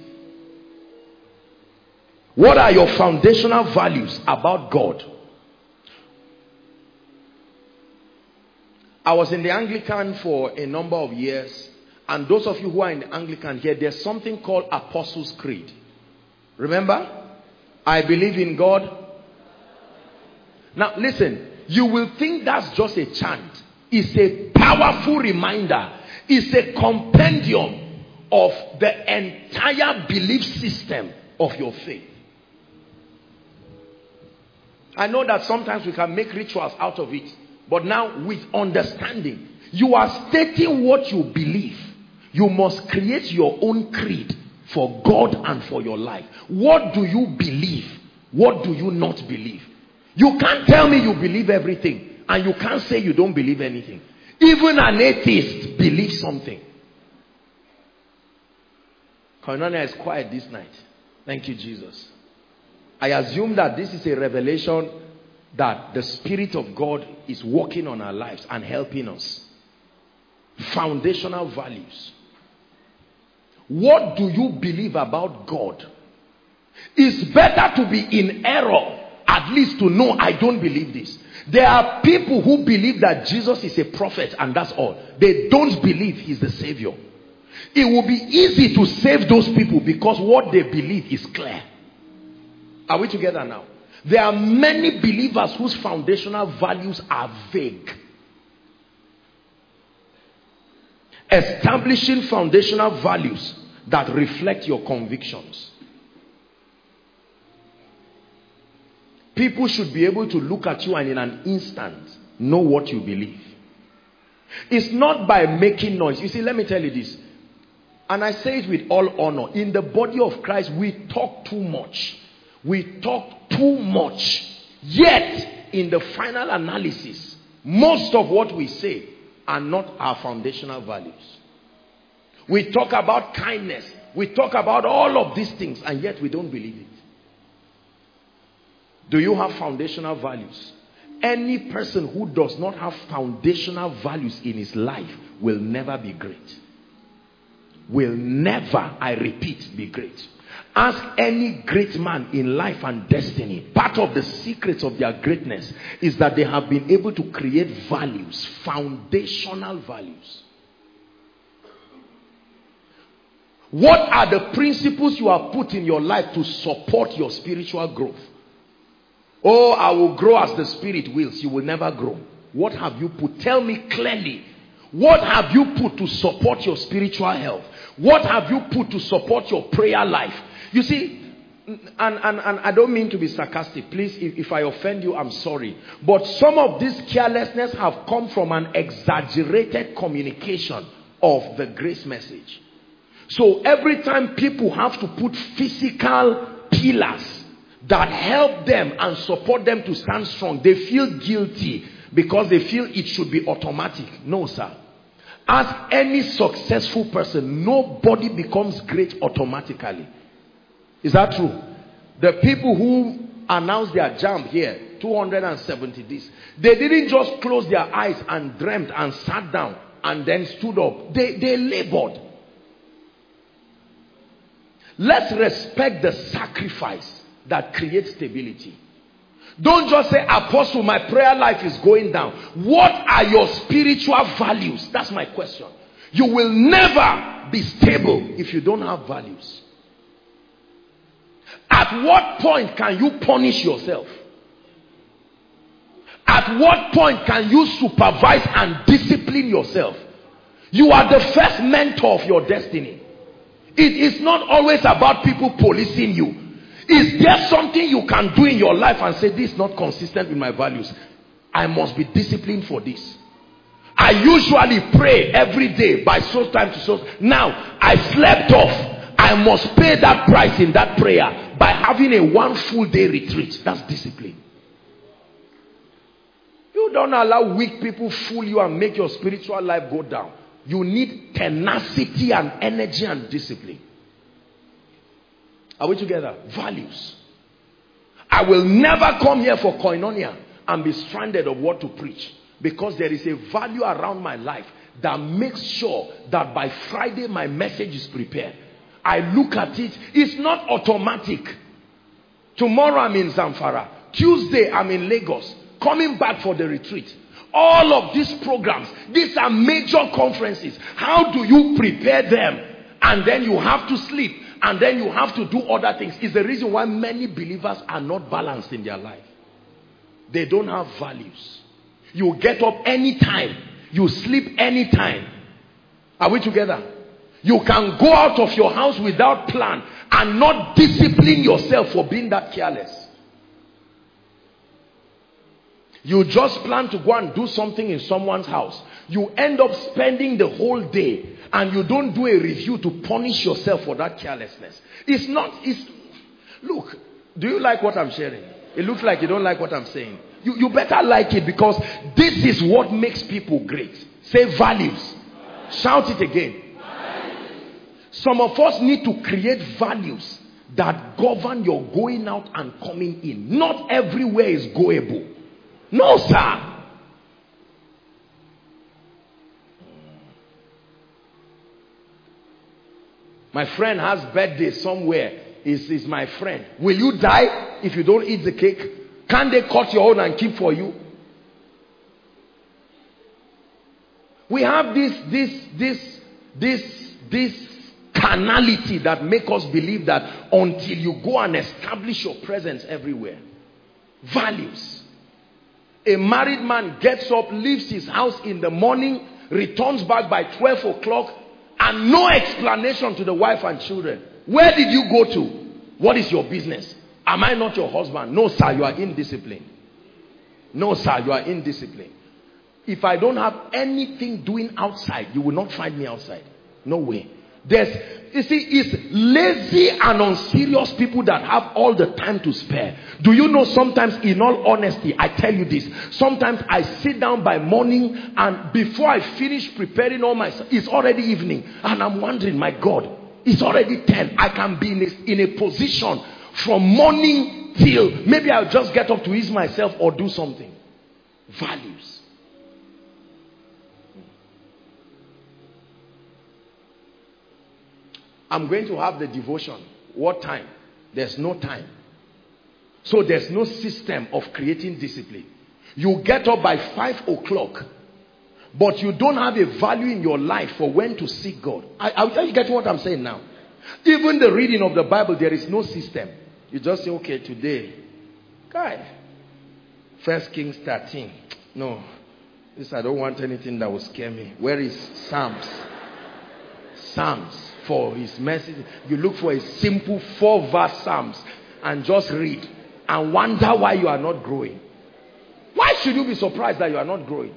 What are your foundational values about God? I was in the Anglican for a number of years, and those of you who are in the Anglican here, there's something called Apostles' Creed. Remember? I believe in God. Now listen, you will think that's just a chant. It's a powerful reminder. It's a compendium of the entire belief system of your faith. I know that sometimes we can make rituals out of it, but now with understanding, you are stating what you believe. You must create your own creed for God and for your life. What do you believe? What do you not believe? You can't tell me you believe everything, and you can't say you don't believe anything. Even an atheist believes something. Koinonia is quiet this night. Thank you, Jesus. I assume that this is a revelation that the Spirit of God is working on our lives and helping us. Foundational values. What do you believe about God? It's better to be in error, at least to know I don't believe this. There are people who believe that Jesus is a prophet and that's all. They don't believe he's the Savior. It will be easy to save those people because what they believe is clear. Are we together now? There are many believers whose foundational values are vague. Establishing foundational values that reflect your convictions. People should be able to look at you and in an instant know what you believe. It's not by making noise. You see, let me tell you this. And I say it with all honor. In the body of Christ, we talk too much. We talk too much. Yet, in the final analysis, most of what we say are not our foundational values. We talk about kindness. We talk about all of these things, and yet we don't believe it. Do you have foundational values? Any person who does not have foundational values in his life will never be great. Will never, I repeat, be great. Ask any great man in life and destiny. Part of the secrets of their greatness is that they have been able to create values, foundational values. What are the principles you have put in your life to support your spiritual growth? Oh, I will grow as the Spirit wills. You will never grow. What have you put? Tell me clearly. What have you put to support your spiritual health? What have you put to support your prayer life? You see, and, and, and I don't mean to be sarcastic. Please, if, if I offend you, I'm sorry. But some of this carelessness have come from an exaggerated communication of the grace message. So every time people have to put physical pillars that help them and support them to stand strong, they feel guilty because they feel it should be automatic. No, sir. Ask any successful person, nobody becomes great automatically. Is that true? The people who announced their jump here, two hundred seventy this, they didn't just close their eyes and dreamt and sat down and then stood up. They, they labored. Let's respect the sacrifice that creates stability. Don't just say, Apostle, my prayer life is going down. What are your spiritual values? That's my question. You will never be stable if you don't have values. At what point can you punish yourself? At what point can you supervise and discipline yourself? You are the first mentor of your destiny. It is not always about people policing you. Is there something you can do in your life and say, this is not consistent with my values? I must be disciplined for this. I usually pray every day by so time to so. Now, I slept off. I must pay that price in that prayer by having a one full day retreat. That's discipline. You don't allow weak people fool you and make your spiritual life go down. You need tenacity and energy and discipline. Are we together? Values. I will never come here for koinonia and be stranded of what to preach, because there is a value around my life that makes sure that by Friday my message is prepared. I look at it. It's not automatic. Tomorrow I'm in Zamfara. Tuesday I'm in Lagos. Coming back for the retreat. All of these programs, these are major conferences. How do you prepare them? And then you have to sleep. And then you have to do other things. Is the reason why many believers are not balanced in their life. They don't have values. You get up anytime. You sleep anytime. Are we together? You can go out of your house without plan and not discipline yourself for being that careless. You just plan to go and do something in someone's house. You end up spending the whole day and you don't do a review to punish yourself for that carelessness. It's not, it's, look, do you like what I'm sharing? It looks like you don't like what I'm saying. You, you better like it, because this is what makes people great. Say values. Shout it again. Some of us need to create values that govern your going out and coming in. Not everywhere is goable. No, sir. My friend has birthday somewhere. Is is my friend. Will you die if you don't eat the cake? Can they cut your own and keep for you? We have this this this this this carnality that make us believe that until you go and establish your presence everywhere. Values. A married man gets up, leaves his house in the morning, returns back by twelve o'clock, and no explanation to the wife and children. Where did you go to? What is your business? Am I not your husband? No, sir, you are indisciplined. No, sir, you are indisciplined. If I don't have anything doing outside, you will not find me outside. No way. There's, you see, it's lazy and unserious people that have all the time to spare. Do you know, sometimes, in all honesty, I tell you this, sometimes I sit down by morning and before I finish preparing all my, it's already evening, and I'm wondering, my God, it's already ten. I can be in a, in a position from morning till maybe I'll just get up to ease myself or do something. Values. I'm going to have the devotion. What time? There's no time. So there's no system of creating discipline. You get up by five o'clock, but you don't have a value in your life for when to seek God. I, are you getting what I'm saying now? Even the reading of the Bible, there is no system. You just say, okay, today, guy, First Kings thirteen. No, this, I don't want anything that will scare me. Where is Psalms? Psalms. For his message, you look for a simple four verse Psalms and just read and wonder why you are not growing. Why should you be surprised that you are not growing?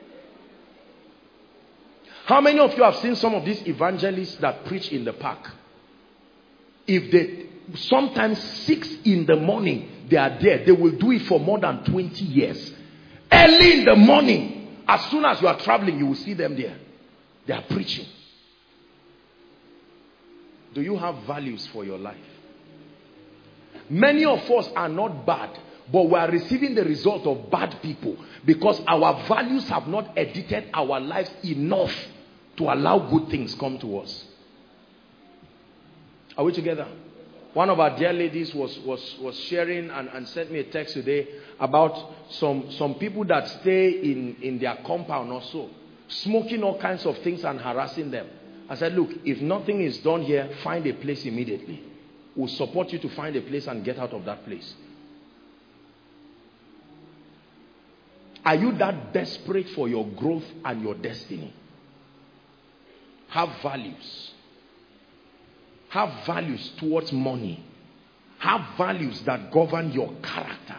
How many of you have seen some of these evangelists that preach in the park? If they, sometimes six in the morning, they are there. They will do it for more than twenty years. Early in the morning, as soon as you are traveling, you will see them there. They are preaching. Do you have values for your life? Many of us are not bad, but we are receiving the result of bad people because our values have not edited our lives enough to allow good things come to us. Are we together? One of our dear ladies was, was, was sharing and, and sent me a text today about some, some people that stay in, in their compound or so, smoking all kinds of things and harassing them. I said, look, if nothing is done here, find a place immediately. We'll support you to find a place and get out of that place. Are you that desperate for your growth and your destiny? Have values. Have values towards money. Have values that govern your character.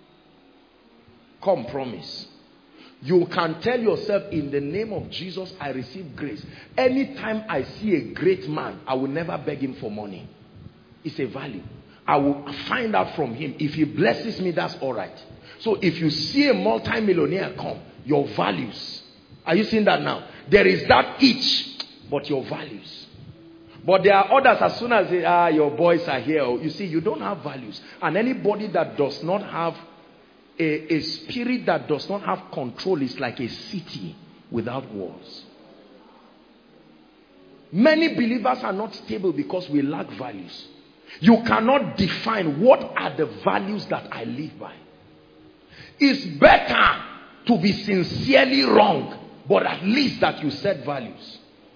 Compromise. You can tell yourself, in the name of Jesus, I receive grace. Anytime I see a great man, I will never beg him for money. It's a value. I will find out from him. If he blesses me, that's all right. So if you see a multi-millionaire come, your values. Are you seeing that now? There is that itch, but your values. But there are others, as soon as they, ah, your boys are here, you see, you don't have values. And anybody that does not have A, a spirit that does not have control is like a city without walls. Many believers are not stable because we lack values. You cannot define what are the values that I live by. It's better to be sincerely wrong, but at least that you set values.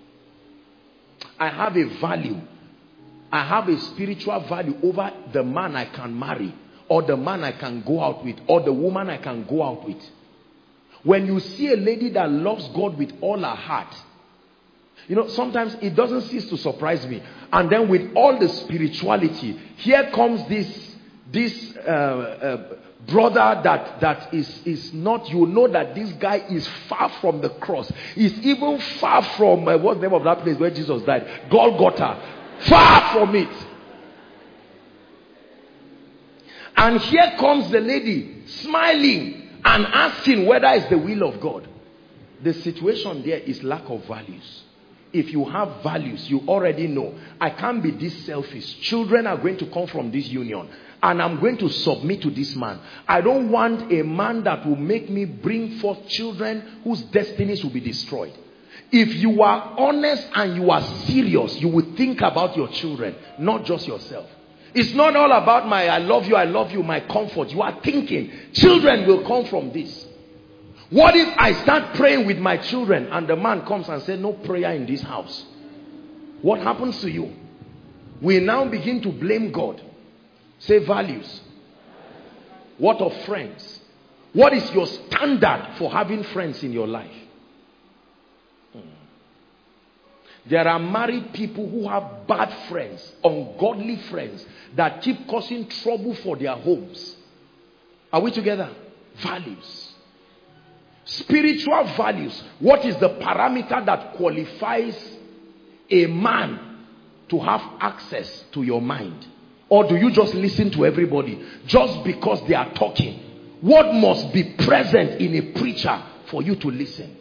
I have a value. I have a spiritual value over the man I can marry, or the man I can go out with, or the woman I can go out with. When you see a lady that loves God with all her heart, you know, sometimes it doesn't cease to surprise me. And then with all the spirituality, here comes this this uh, uh, brother that that is is not. You know that this guy is far from the cross. He's even far from uh, what's the name of that place where Jesus died? Golgotha. Far from it. And here comes the lady smiling and asking whether it's the will of God. The situation there is lack of values. If you have values, you already know, I can't be this selfish. Children are going to come from this union, and I'm going to submit to this man. I don't want a man that will make me bring forth children whose destinies will be destroyed. If you are honest and you are serious, you will think about your children, not just yourself. It's not all about my I love you, I love you, my comfort. You are thinking, children will come from this. What if I start praying with my children and the man comes and says, no prayer in this house? What happens to you? We now begin to blame God. Say values. What of friends? What is your standard for having friends in your life? Hmm. There are married people who have bad friends, ungodly friends, that keep causing trouble for their homes. Are we together? Values. Spiritual values. What is the parameter that qualifies a man to have access to your mind? Or do you just listen to everybody just because they are talking? What must be present in a preacher for you to listen?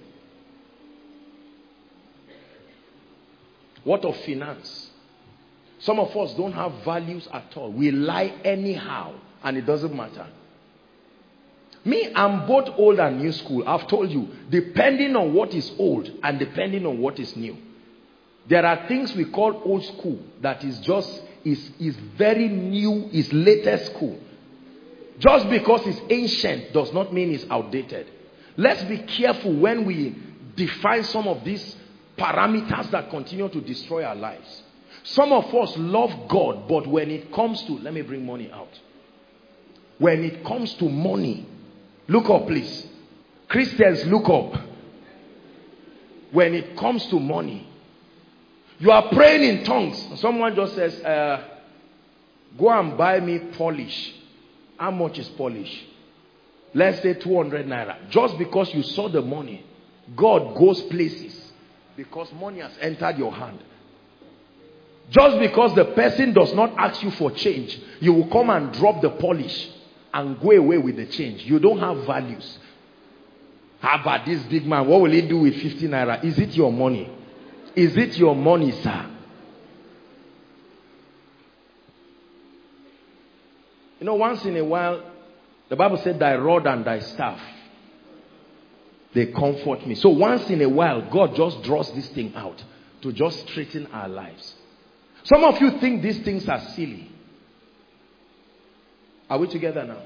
What of finance? Some of us don't have values at all. We lie anyhow and it doesn't matter. Me, I'm both old and new school. I've told you, depending on what is old and depending on what is new. There are things we call old school that is just, is, is very new, is latest school. Just because it's ancient does not mean it's outdated. Let's be careful when we define some of these parameters that continue to destroy our lives. Some of us love God, but when it comes to, let me bring money out. When it comes to money, look up please. Christians, look up. When it comes to money, you are praying in tongues. Someone just says, uh, go and buy me polish. How much is polish? Let's say two hundred naira. Just because you saw the money, God goes places. Because money has entered your hand. Just because the person does not ask you for change, you will come and drop the polish and go away with the change. You don't have values. How about this big man? What will he do with fifty naira? Is it your money? Is it your money, sir? You know, once in a while, the Bible said, thy rod and thy staff, they comfort me. So once in a while, God just draws this thing out to just straighten our lives. Some of you think these things are silly. Are we together now?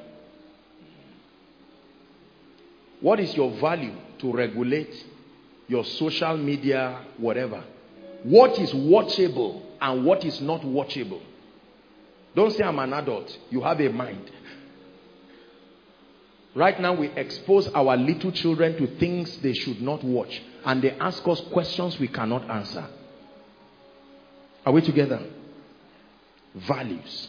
What is your value to regulate your social media, whatever? What is watchable and what is not watchable? Don't say I'm an adult. You have a mind. Right now we expose our little children to things they should not watch. And they ask us questions we cannot answer. Are we together? Values.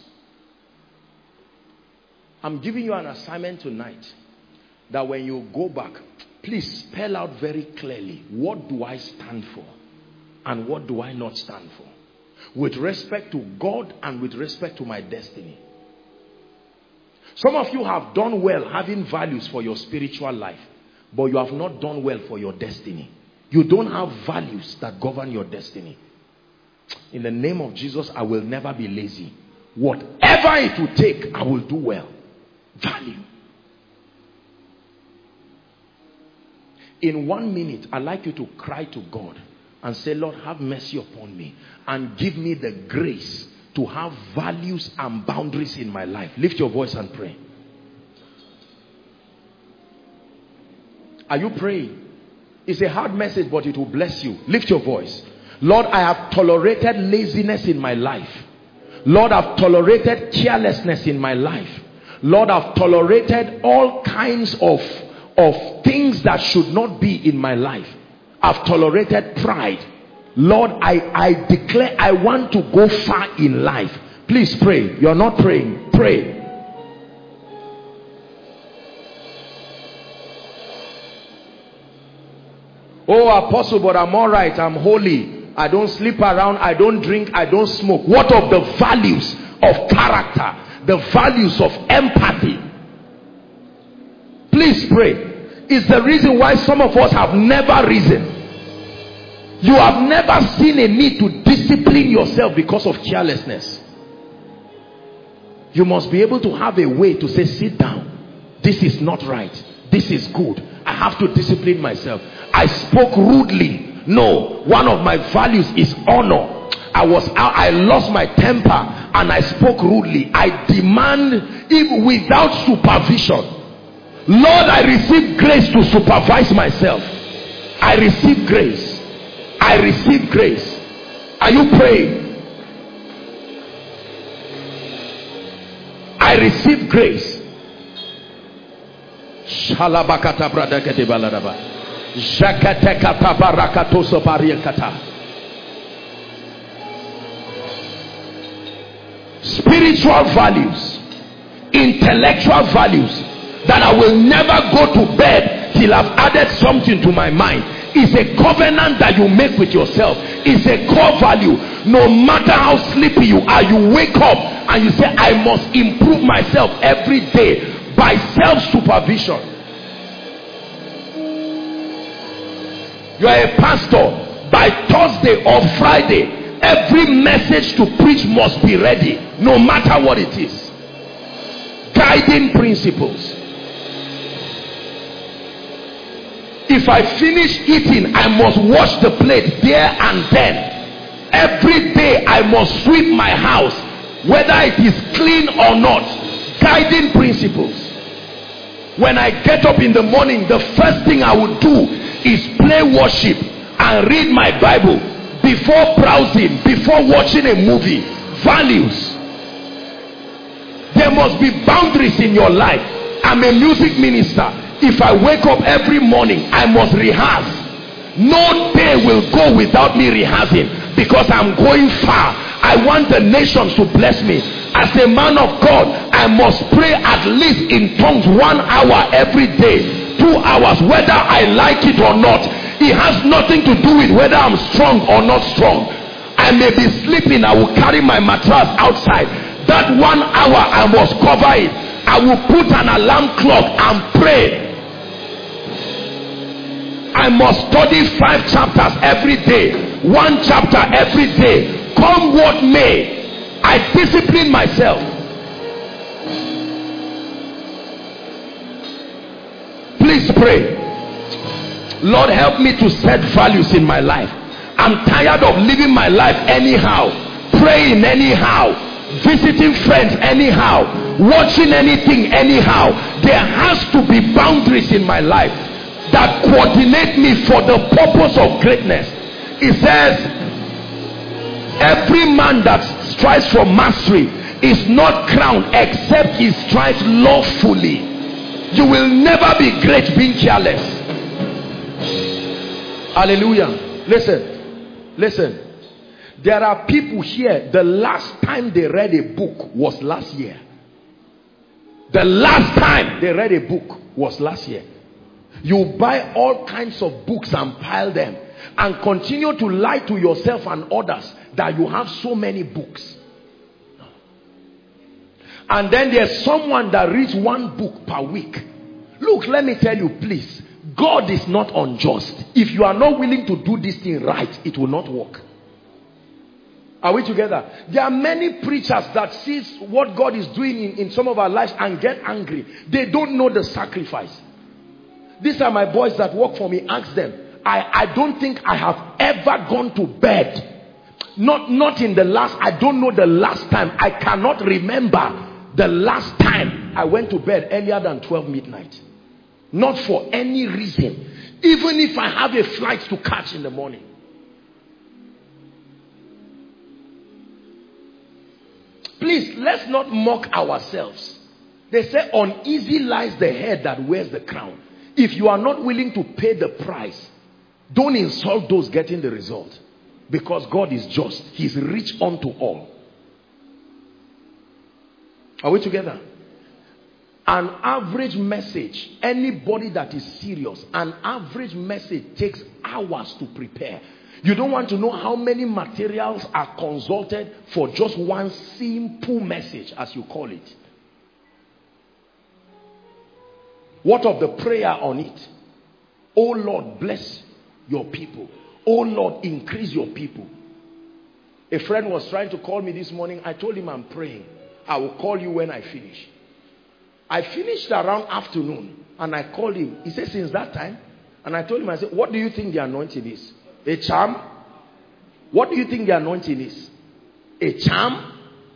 I'm giving you an assignment tonight. That when you go back, please spell out very clearly, what do I stand for? And what do I not stand for? With respect to God and with respect to my destiny. Some of you have done well having values for your spiritual life, but you have not done well for your destiny. You don't have values that govern your destiny. In the name of Jesus, I will never be lazy. Whatever it will take, I will do well. Value. In one minute, I'd like you to cry to God and say, Lord, have mercy upon me and give me the grace to have values and boundaries in my life. Lift your voice and pray. Are you praying? It's a hard message, but it will bless you. Lift your voice. Lord, I have tolerated laziness in my life. Lord, I've tolerated carelessness in my life. Lord, I've tolerated all kinds of, of things that should not be in my life. I've tolerated pride. Lord, I, I declare I want to go far in life. Please pray. You're not praying. Pray. Oh, apostle, but I'm all right. I'm holy. I don't sleep around. I don't drink. I don't smoke. What of the values of character? The values of empathy? Please pray. It's the reason why some of us have never risen. You have never seen a need to discipline yourself because of carelessness. You must be able to have a way to say, sit down. This is not right. This is good. I have to discipline myself. I spoke rudely. No, one of my values is honor. I was I lost my temper and I spoke rudely. I demand, even without supervision. Lord, I receive grace to supervise myself. I receive grace. I receive grace. Are you praying? I receive grace. Spiritual values, intellectual values, that I will never go to bed till I've added something to my mind. It's a covenant that you make with yourself. It's a core value. No matter how sleepy you are, you wake up and you say, I must improve myself every day by self-supervision. You are a pastor. By Thursday or Friday, every message to preach must be ready, no matter what it is. Guiding principles. If I finish eating, I must wash the plate there and then. Every day I must sweep my house, whether it is clean or not. Guiding principles. When I get up in the morning, the first thing I would do is play worship and read my Bible before browsing, before watching a movie. Values. There must be boundaries in your life. I'm a music minister. If I wake up every morning, I must rehearse. No day will go without me rehearsing, because I'm going far. I want the nations to bless me. As a man of God, I must pray at least in tongues one hour every day, two hours, whether I like it or not. It has nothing to do with whether I'm strong or not strong. I may be sleeping, I will carry my mattress outside. That one hour I must cover it. I will put an alarm clock and pray. I must study five chapters every day, one chapter every day, come what may. I discipline myself. Please pray. Lord, help me to set values in my life. I'm tired of living my life anyhow, praying anyhow, visiting friends anyhow, watching anything anyhow. There has to be boundaries in my life that coordinate me for the purpose of greatness. It says, every man that strives for mastery is not crowned except he strives lawfully. You will never be great being careless. Hallelujah. Listen, listen. There are people here, the last time they read a book was last year. The last time they read a book was last year. You buy all kinds of books and pile them and continue to lie to yourself and others that you have so many books. And then there's someone that reads one book per week. Look, let me tell you, please, God is not unjust. If you are not willing to do this thing right, it will not work. Are we together? There are many preachers that see what God is doing in, in some of our lives and get angry. They don't know the sacrifice. These are my boys that work for me. Ask them. I, I don't think I have ever gone to bed. Not, not in the last, I don't know the last time. I cannot remember the last time I went to bed earlier than twelve midnight. Not for any reason. Even if I have a flight to catch in the morning. Please, let's not mock ourselves. They say uneasy lies the head that wears the crown. If you are not willing to pay the price, don't insult those getting the result. Because God is just. He's rich unto all. Are we together? An average message, anybody that is serious, an average message takes hours to prepare. You don't want to know how many materials are consulted for just one simple message, as you call it. What of the prayer on it? Oh Lord, bless your people. Oh Lord, increase your people. A friend was trying to call me this morning. I told him I'm praying. I will call you when I finish. I finished around afternoon and I called him. He said, since that time? And I told him, I said, what do you think the anointing is? A charm? What do you think the anointing is? A charm?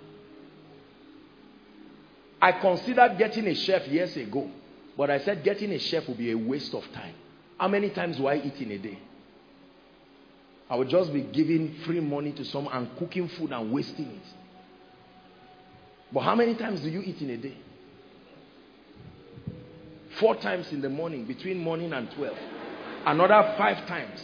I considered getting a chef years ago. But I said getting a chef will be a waste of time. How many times do I eat in a day? I would just be giving free money to someone and cooking food and wasting it. But how many times do you eat in a day? Four times in the morning, between morning and twelve. Another five times.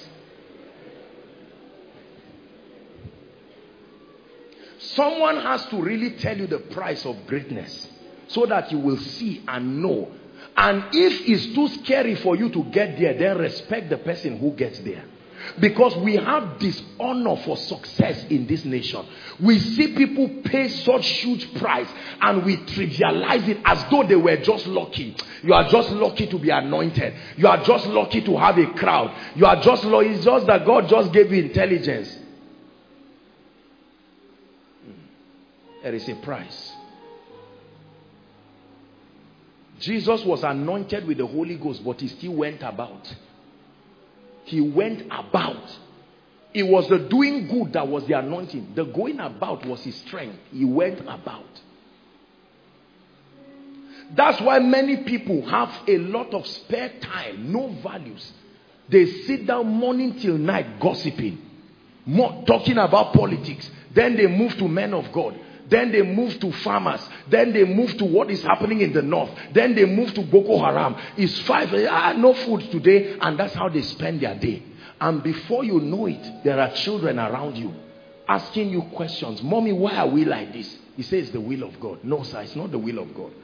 Someone has to really tell you the price of greatness so that you will see and know. And if it's too scary for you to get there, then respect the person who gets there. Because we have dishonor for success in this nation. We see people pay such huge price and we trivialize it as though they were just lucky. You are just lucky to be anointed. You are just lucky to have a crowd. You are just lucky. It's just that God just gave you intelligence. There is a price. Jesus was anointed with the Holy Ghost, but he still went about. He went about. It was the doing good that was the anointing. The going about was his strength. He went about. That's why many people have a lot of spare time, no values. They sit down morning till night gossiping, more talking about politics. Then they move to men of God. Then they move to farmers. Then they move to what is happening in the north. Then they move to Boko Haram. It's five, ah, no food today. And that's how they spend their day. And before you know it, there are children around you asking you questions. Mommy, why are we like this? He says the will of God. No, sir, it's not the will of God.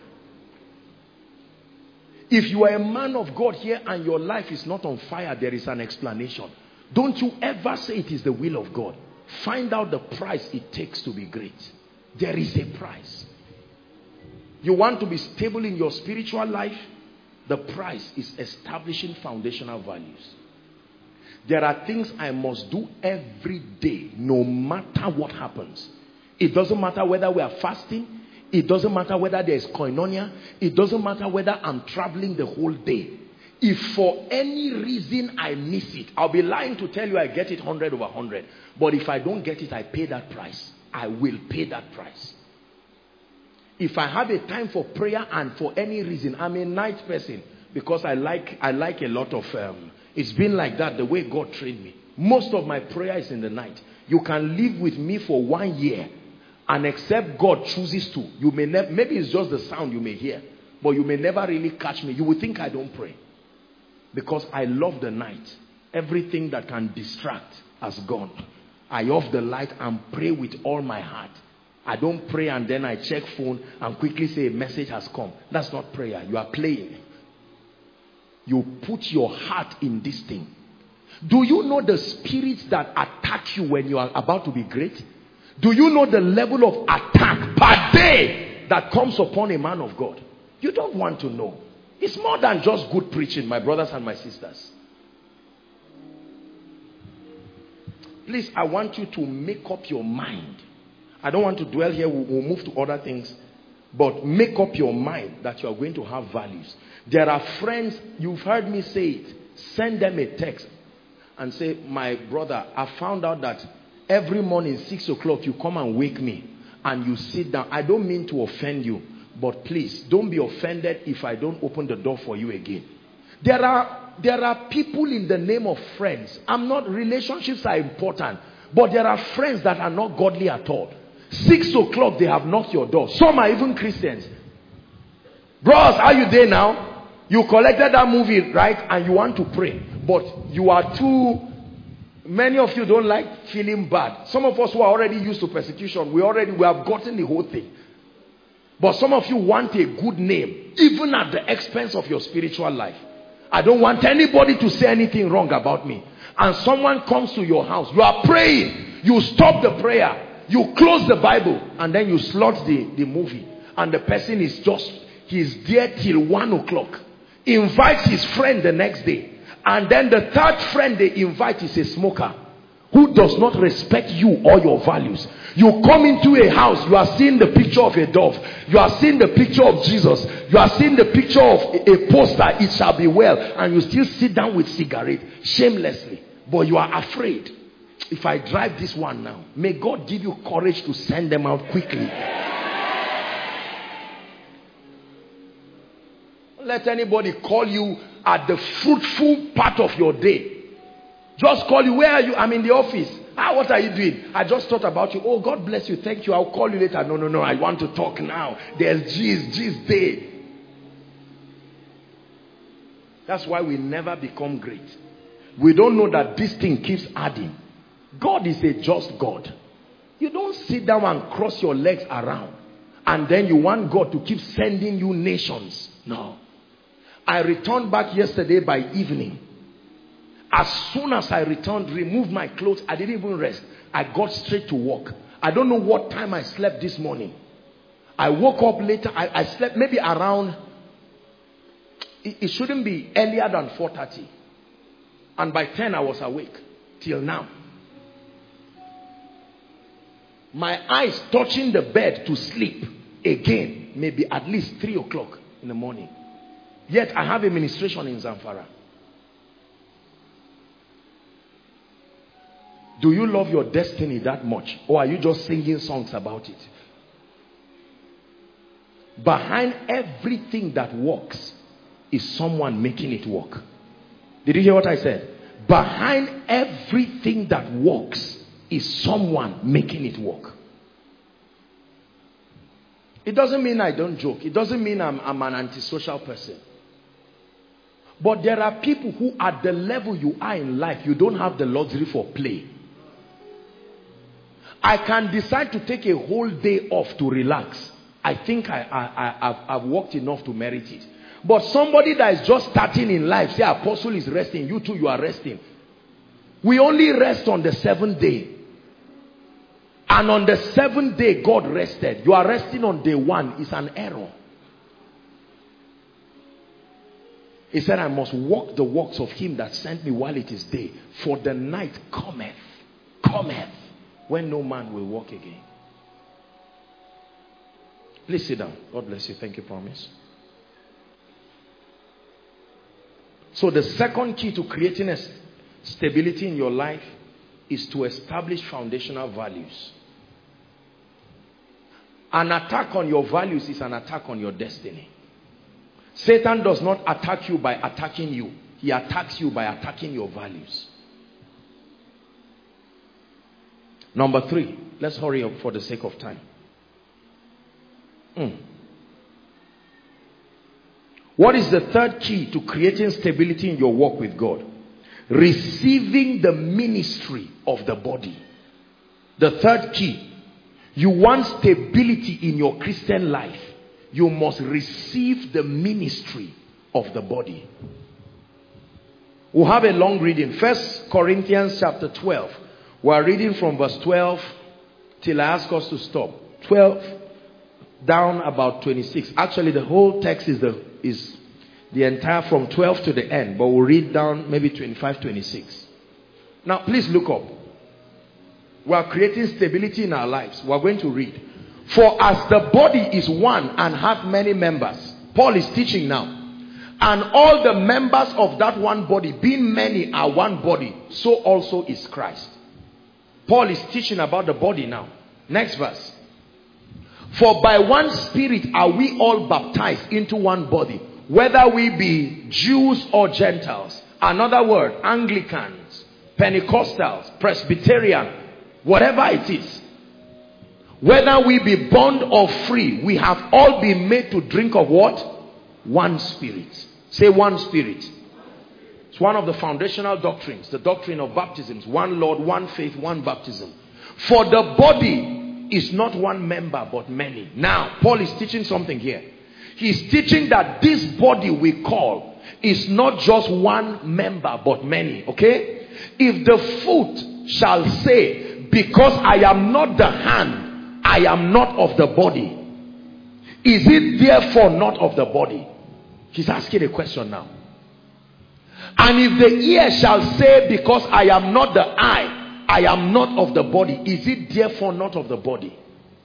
If you are a man of God here and your life is not on fire, there is an explanation. Don't you ever say it is the will of God. Find out the price it takes to be great. There is a price. You want to be stable in your spiritual life? The price is establishing foundational values. There are things I must do every day, no matter what happens. It doesn't matter whether we are fasting. It doesn't matter whether there is koinonia. It doesn't matter whether I'm traveling the whole day. If for any reason I miss it, I'll be lying to tell you I get it one hundred over one hundred. But if I don't get it, I pay that price. I will pay that price. If I have a time for prayer and for any reason, I'm a night person because I like I like a lot of um, it's been like that the way God trained me. Most of my prayer is in the night. You can live with me for one year, and except God chooses to, you may never, maybe it's just the sound you may hear, but you may never really catch me. You will think I don't pray because I love the night. Everything that can distract has gone. I off the light and pray with all my heart. I don't pray and then I check phone and quickly say a message has come. That's not prayer. You are playing. You put your heart in this thing. Do you know the spirits that attack you when you are about to be great? Do you know the level of attack per day that comes upon a man of God? You don't want to know. It's more than just good preaching, my brothers and my sisters. Please, I want you to make up your mind. I don't want to dwell here. We'll, we'll move to other things. But make up your mind that you are going to have values. There are friends, you've heard me say it. Send them a text and say, my brother, I found out that every morning, six o'clock, you come and wake me. And you sit down. I don't mean to offend you. But please, don't be offended if I don't open the door for you again. There are There are people in the name of friends. I'm not, relationships are important. But there are friends that are not godly at all. Six o'clock, they have knocked your door. Some are even Christians. Bros, how you there now? You collected that movie, right? And you want to pray. But you are too, many of you don't like feeling bad. Some of us who are already used to persecution, we already, we have gotten the whole thing. But some of you want a good name, even at the expense of your spiritual life. I don't want anybody to say anything wrong about me. And someone comes to your house. You are praying. You stop the prayer. You close the Bible. And then you slot the, the movie. And the person is just, he's there till one o'clock. Invites his friend the next day. And then the third friend they invite is a smoker who does not respect you or your values. You come into a house, you are seeing the picture of a dove. You are seeing the picture of Jesus. You are seeing the picture of a poster, it shall be well. And you still sit down with cigarette shamelessly. But you are afraid. If I drive this one now, may God give you courage to send them out quickly. Let anybody call you at the fruitful part of your day. Just call you. Where are you? I'm in the office. Ah, what are you doing? I just thought about you. Oh, God bless you. Thank you. I'll call you later. No, no, no. I want to talk now. There's G's, G's day. That's why we never become great. We don't know that this thing keeps adding. God is a just God. You don't sit down and cross your legs around and then you want God to keep sending you nations. No. I returned back yesterday by evening. As soon as I returned, removed my clothes, I didn't even rest. I got straight to work. I don't know what time I slept this morning. I woke up later. I, I slept maybe around, it, it shouldn't be earlier than four thirty. And by ten I was awake till now. My eyes touching the bed to sleep again, maybe at least three o'clock in the morning. Yet I have a ministration in Zamfara. Do you love your destiny that much? Or are you just singing songs about it? Behind everything that works is someone making it work. Did you hear what I said? Behind everything that works is someone making it work. It doesn't mean I don't joke. It doesn't mean I'm, I'm an antisocial person. But there are people who at the level you are in life, you don't have the luxury for play. I can decide to take a whole day off to relax. I think I, I, I, I've, I've worked enough to merit it. But somebody that is just starting in life, say apostle is resting, you too, you are resting. We only rest on the seventh day. And on the seventh day, God rested. You are resting on day one. It's an error. He said, I must walk the works of him that sent me while it is day. For the night cometh, cometh, when no man will walk again. Please sit down. God bless you. Thank you, promise. So the second key to creating a stability in your life is to establish foundational values. An attack on your values is an attack on your destiny. Satan does not attack you by attacking you. He attacks you by attacking your values. Number three. Let's hurry up for the sake of time. Mm. What is the third key to creating stability in your walk with God? Receiving the ministry of the body. The third key. You want stability in your Christian life. You must receive the ministry of the body. We'll have a long reading. First Corinthians chapter twelve. We are reading from verse twelve till I ask us to stop. twelve down about twenty-six. Actually, the whole text is the is the entire from twelve to the end, but we'll read down maybe twenty-five, twenty-six. Now, please look up. We are creating stability in our lives. We are going to read. For as the body is one and hath many members, Paul is teaching now, and all the members of that one body, being many, are one body, so also is Christ. Paul is teaching about the body now. Next verse. For by one Spirit are we all baptized into one body, whether we be Jews or Gentiles. Another word, Anglicans, Pentecostals, Presbyterian, whatever it is. Whether we be bond or free, we have all been made to drink of what? One Spirit. Say one Spirit. It's one of the foundational doctrines, the doctrine of baptisms. One Lord, one faith, one baptism. For the body is not one member but many. Now, Paul is teaching something here. He's teaching that this body we call is not just one member but many. Okay? If the foot shall say, because I am not the hand, I am not of the body, is it therefore not of the body? He's asking a question now. And if the ear shall say, because I am not the eye, I am not of the body, is it therefore not of the body?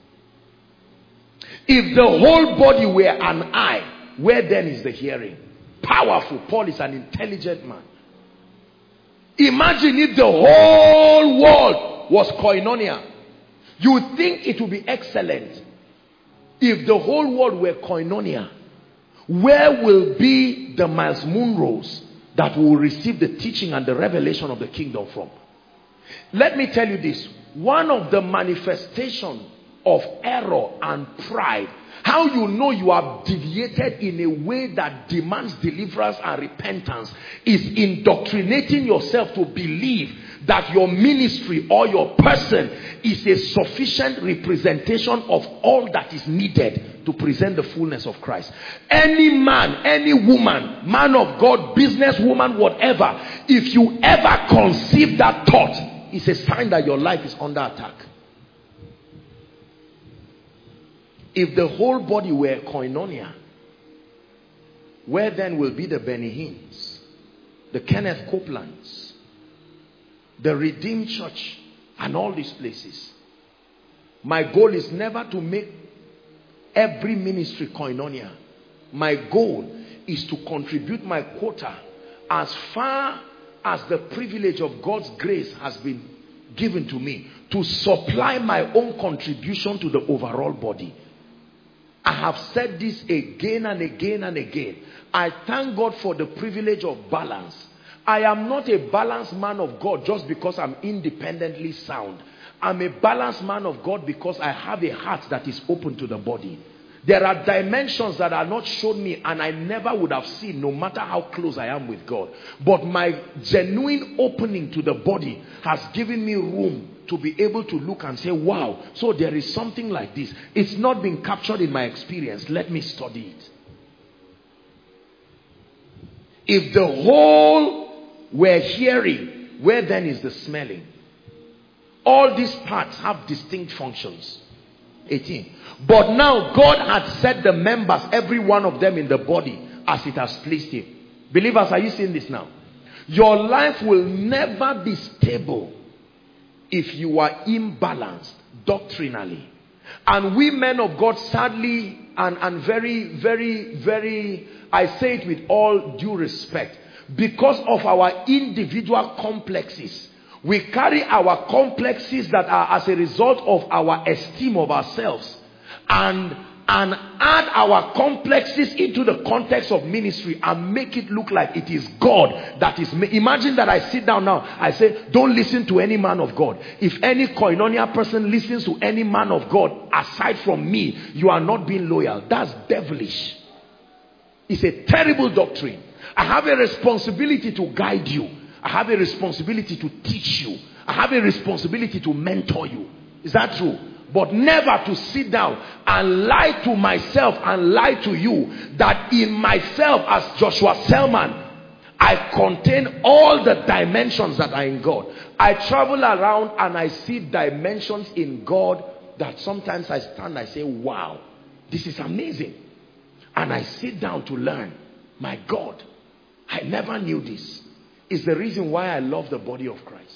If the whole body were an eye, where then is the hearing? Powerful. Paul is an intelligent man. Imagine if the whole world was koinonia. You would think it would be excellent. If the whole world were koinonia, where will be the Miles Munros, that we will receive the teaching and the revelation of the kingdom from. Let me tell you this. One of the manifestations of error and pride, how you know you have deviated in a way that demands deliverance and repentance, is indoctrinating yourself to believe that your ministry or your person is a sufficient representation of all that is needed to present the fullness of Christ. Any man, any woman, man of God, businesswoman, whatever, if you ever conceive that thought, it's a sign that your life is under attack. If the whole body were koinonia, where then will be the Benny Hinns, the Kenneth Copelands, the Redeemed Church, and all these places? My goal is never to make every ministry koinonia. My goal is to contribute my quota as far as the privilege of God's grace has been given to me, to supply my own contribution to the overall body. I have said this again and again and again. I thank God for the privilege of balance. I am not a balanced man of God just because I'm independently sound. I'm a balanced man of God because I have a heart that is open to the body. There are dimensions that are not shown me and I never would have seen, no matter how close I am with God. But my genuine opening to the body has given me room to be able to look and say, wow, so there is something like this. It's not been captured in my experience. Let me study it. If the whole were hearing, where then is the smelling? All these parts have distinct functions. eighteen. But now God had set the members, every one of them in the body, as it has pleased him. Believers, are you seeing this now? Your life will never be stable if you are imbalanced doctrinally. And we men of God, sadly, and, and very, very, very, I say it with all due respect, because of our individual complexes, we carry our complexes that are as a result of our esteem of ourselves, and and add our complexes into the context of ministry and make it look like it is God that is. Imagine that I sit down now, I say, don't listen to any man of God. If any koinonia person listens to any man of God aside from me, you are not being loyal. That's devilish. It's a terrible doctrine. I have a responsibility to guide you. I have a responsibility to teach you. I have a responsibility to mentor you. Is that true? But never to sit down and lie to myself and lie to you that in myself, as Joshua Selman, I contain all the dimensions that are in God. I travel around and I see dimensions in God that sometimes I stand and I say, wow, this is amazing. And I sit down to learn. My God, I never knew this. It's the reason why I love the body of Christ.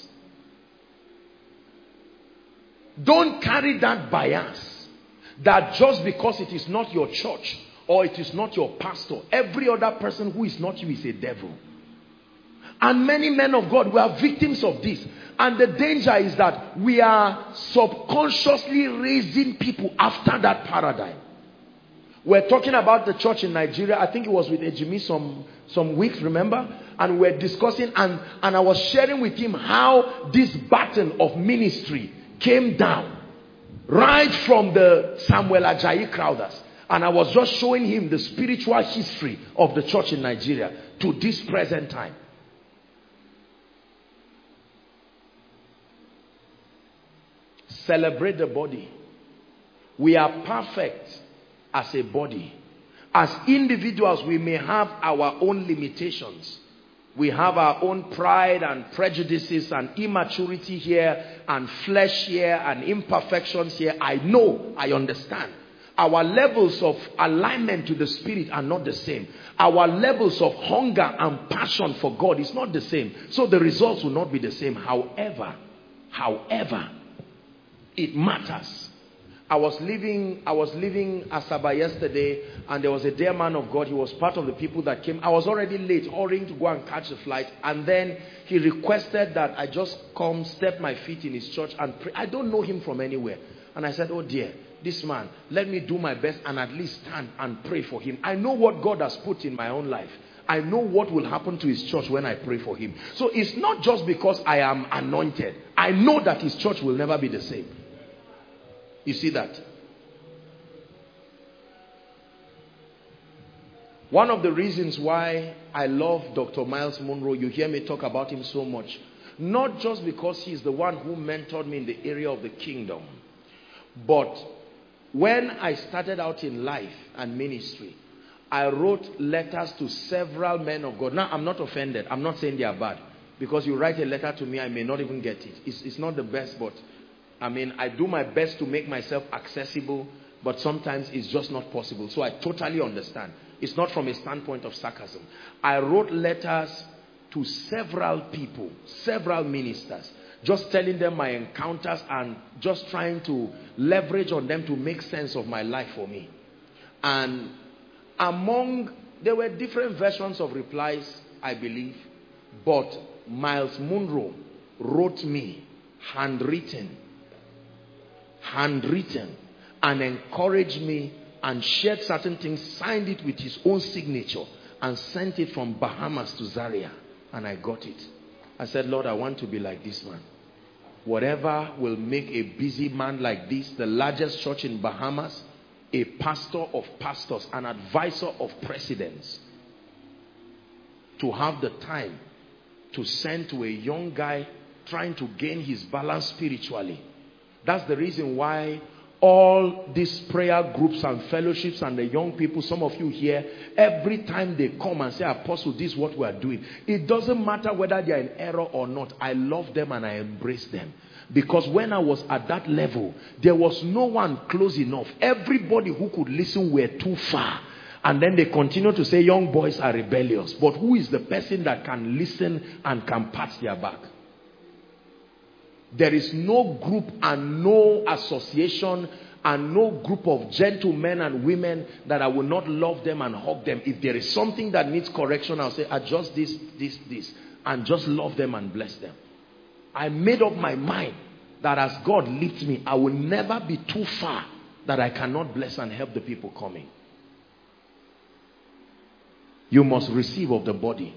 Don't carry that bias that just because it is not your church or it is not your pastor, every other person who is not you is a devil. And many men of God, we are victims of this. And the danger is that we are subconsciously raising people after that paradigm. We're talking about the church in Nigeria. I think it was with Ejimi some, some weeks, remember? And we're discussing, and, and I was sharing with him how this baton of ministry came down right from the Samuel Ajayi Crowders. And I was just showing him the spiritual history of the church in Nigeria to this present time. Celebrate the body. We are perfect as a body. As individuals, we may have our own limitations. We have our own pride and prejudices and immaturity here and flesh here and imperfections here. I know, I understand. Our levels of alignment to the Spirit are not the same. Our levels of hunger and passion for God is not the same. So the results will not be the same. However, however, it matters. I was leaving, I was leaving Asaba yesterday, and there was a dear man of God. He was part of the people that came. I was already late, hurrying to go and catch the flight. And then he requested that I just come, step my feet in his church and pray. I don't know him from anywhere. And I said, oh dear, this man, let me do my best and at least stand and pray for him. I know what God has put in my own life. I know what will happen to his church when I pray for him. So it's not just because I am anointed. I know that his church will never be the same. You see that? One of the reasons why I love Doctor Myles Munroe, you hear me talk about him so much, not just because he's the one who mentored me in the area of the kingdom, but when I started out in life and ministry, I wrote letters to several men of God. Now, I'm not offended. I'm not saying they are bad. Because you write a letter to me, I may not even get it. It's, it's not the best, but I mean, I do my best to make myself accessible, but sometimes it's just not possible. So I totally understand. It's not from a standpoint of sarcasm. I wrote letters to several people, several ministers, just telling them my encounters and just trying to leverage on them to make sense of my life for me. And among, there were different versions of replies, I believe, but Myles Munroe wrote me, handwritten, handwritten, and encouraged me and shared certain things, signed it with his own signature, and sent it from Bahamas to Zaria, and I got it. I said, Lord, I want to be like this man. Whatever will make a busy man like this, the largest church in Bahamas, a pastor of pastors, an advisor of presidents, to have the time to send to a young guy trying to gain his balance spiritually. That's the reason why all these prayer groups and fellowships and the young people, some of you here, every time they come and say, Apostle, this is what we are doing, it doesn't matter whether they are in error or not. I love them and I embrace them. Because when I was at that level, there was no one close enough. Everybody who could listen were too far. And then they continue to say young boys are rebellious. But who is the person that can listen and can pat their back? There is no group and no association and no group of gentlemen and women that I will not love them and hug them. If there is something that needs correction, I'll say adjust this, this, this, and just love them and bless them. I made up my mind that as God leads me, I will never be too far that I cannot bless and help the people coming. You must receive of the body.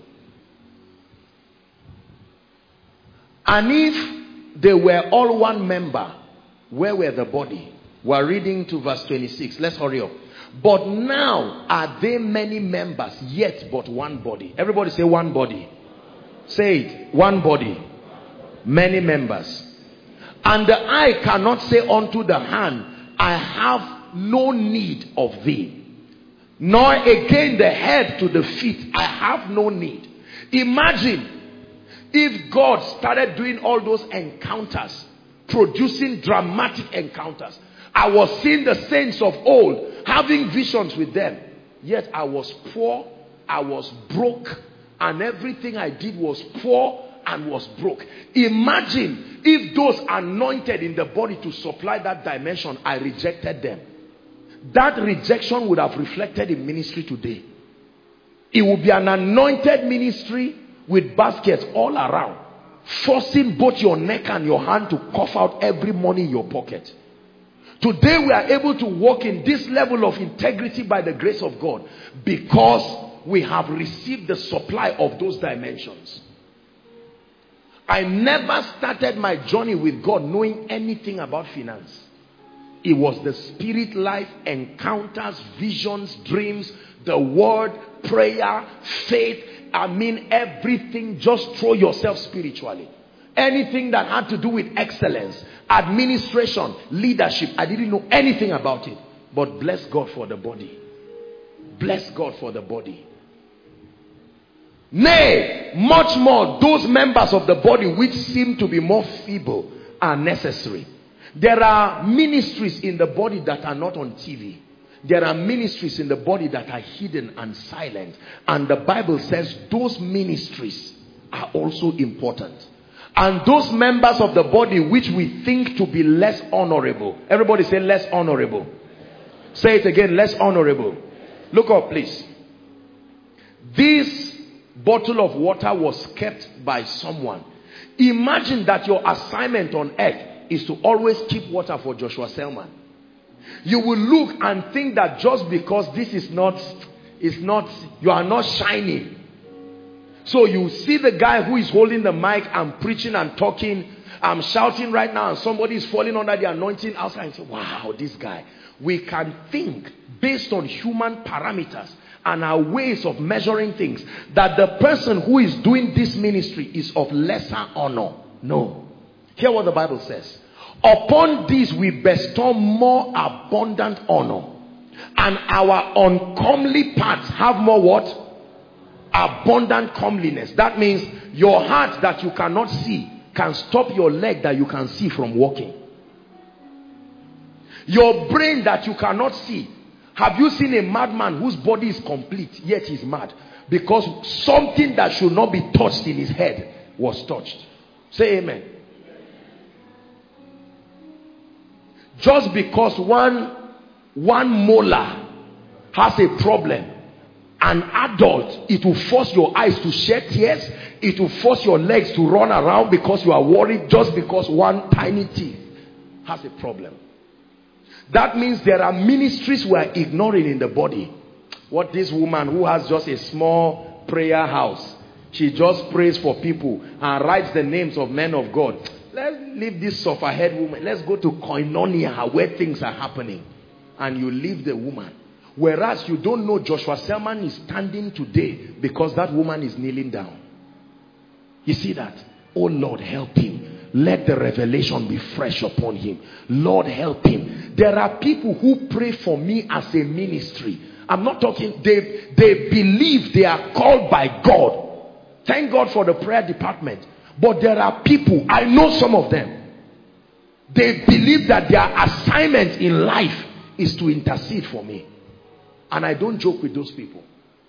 And if they were all one member, where were the body? We're reading to verse twenty-six. Let's hurry up. But now are they many members, yet but one body. Everybody say one body. Say it. One body. Many members. And the eye cannot say unto the hand, I have no need of thee. Nor again the head to the feet, I have no need. Imagine if God started doing all those encounters, producing dramatic encounters. I was seeing the saints of old, having visions with them. Yet I was poor, I was broke, and everything I did was poor and was broke. Imagine if those anointed in the body to supply that dimension, I rejected them. That rejection would have reflected in ministry today. It would be an anointed ministry with baskets all around, forcing both your neck and your hand to cough out every money in your pocket. Today we are able to walk in this level of integrity by the grace of God because we have received the supply of those dimensions. I never started my journey with God knowing anything about finance. It was the spirit life, encounters, visions, dreams, the word, prayer, faith. I mean everything. Just throw yourself spiritually. Anything that had to do with excellence, administration, leadership, I didn't know anything about it. But bless God for the body. Bless God for the body. Nay, much more, those members of the body which seem to be more feeble are necessary. There are ministries in the body that are not on T V. There are ministries in the body that are hidden and silent. And the Bible says those ministries are also important. And those members of the body which we think to be less honorable. Everybody say less honorable. Say it again, less honorable. Look up, please. This bottle of water was kept by someone. Imagine that your assignment on earth is to always keep water for Joshua Selman. You will look and think that just because this is not, is not, you are not shining, So you see the guy who is holding the mic and preaching and talking. I'm shouting right now and somebody is falling under the anointing outside and say, wow, this guy. We can think based on human parameters and our ways of measuring things that the person who is doing this ministry is of lesser honor. No. Hear what the Bible says. Upon these we bestow more abundant honor, and our uncomely parts have more what? Abundant comeliness. That means your heart that you cannot see can stop your leg that you can see from walking. Your brain that you cannot see. Have you seen a madman whose body is complete yet he's mad? Because something that should not be touched in his head was touched. Say amen. Just because one one molar has a problem, an adult, it will force your eyes to shed tears. It will force your legs to run around because you are worried just because one tiny teeth has a problem. That means there are ministries we are ignoring in the body. What this woman who has just a small prayer house, she just prays for people and writes the names of men of God. Let's leave this suffer-head woman. Let's go to Koinonia where things are happening. And you leave the woman. Whereas you don't know Joshua Selman is standing today because that woman is kneeling down. You see that? Oh Lord, help him. Let the revelation be fresh upon him. Lord, help him. There are people who pray for me as a ministry. I'm not talking, they, they believe they are called by God. Thank God for the prayer department. But there are people, I know some of them, they believe that their assignment in life is to intercede for me. And I don't joke with those people.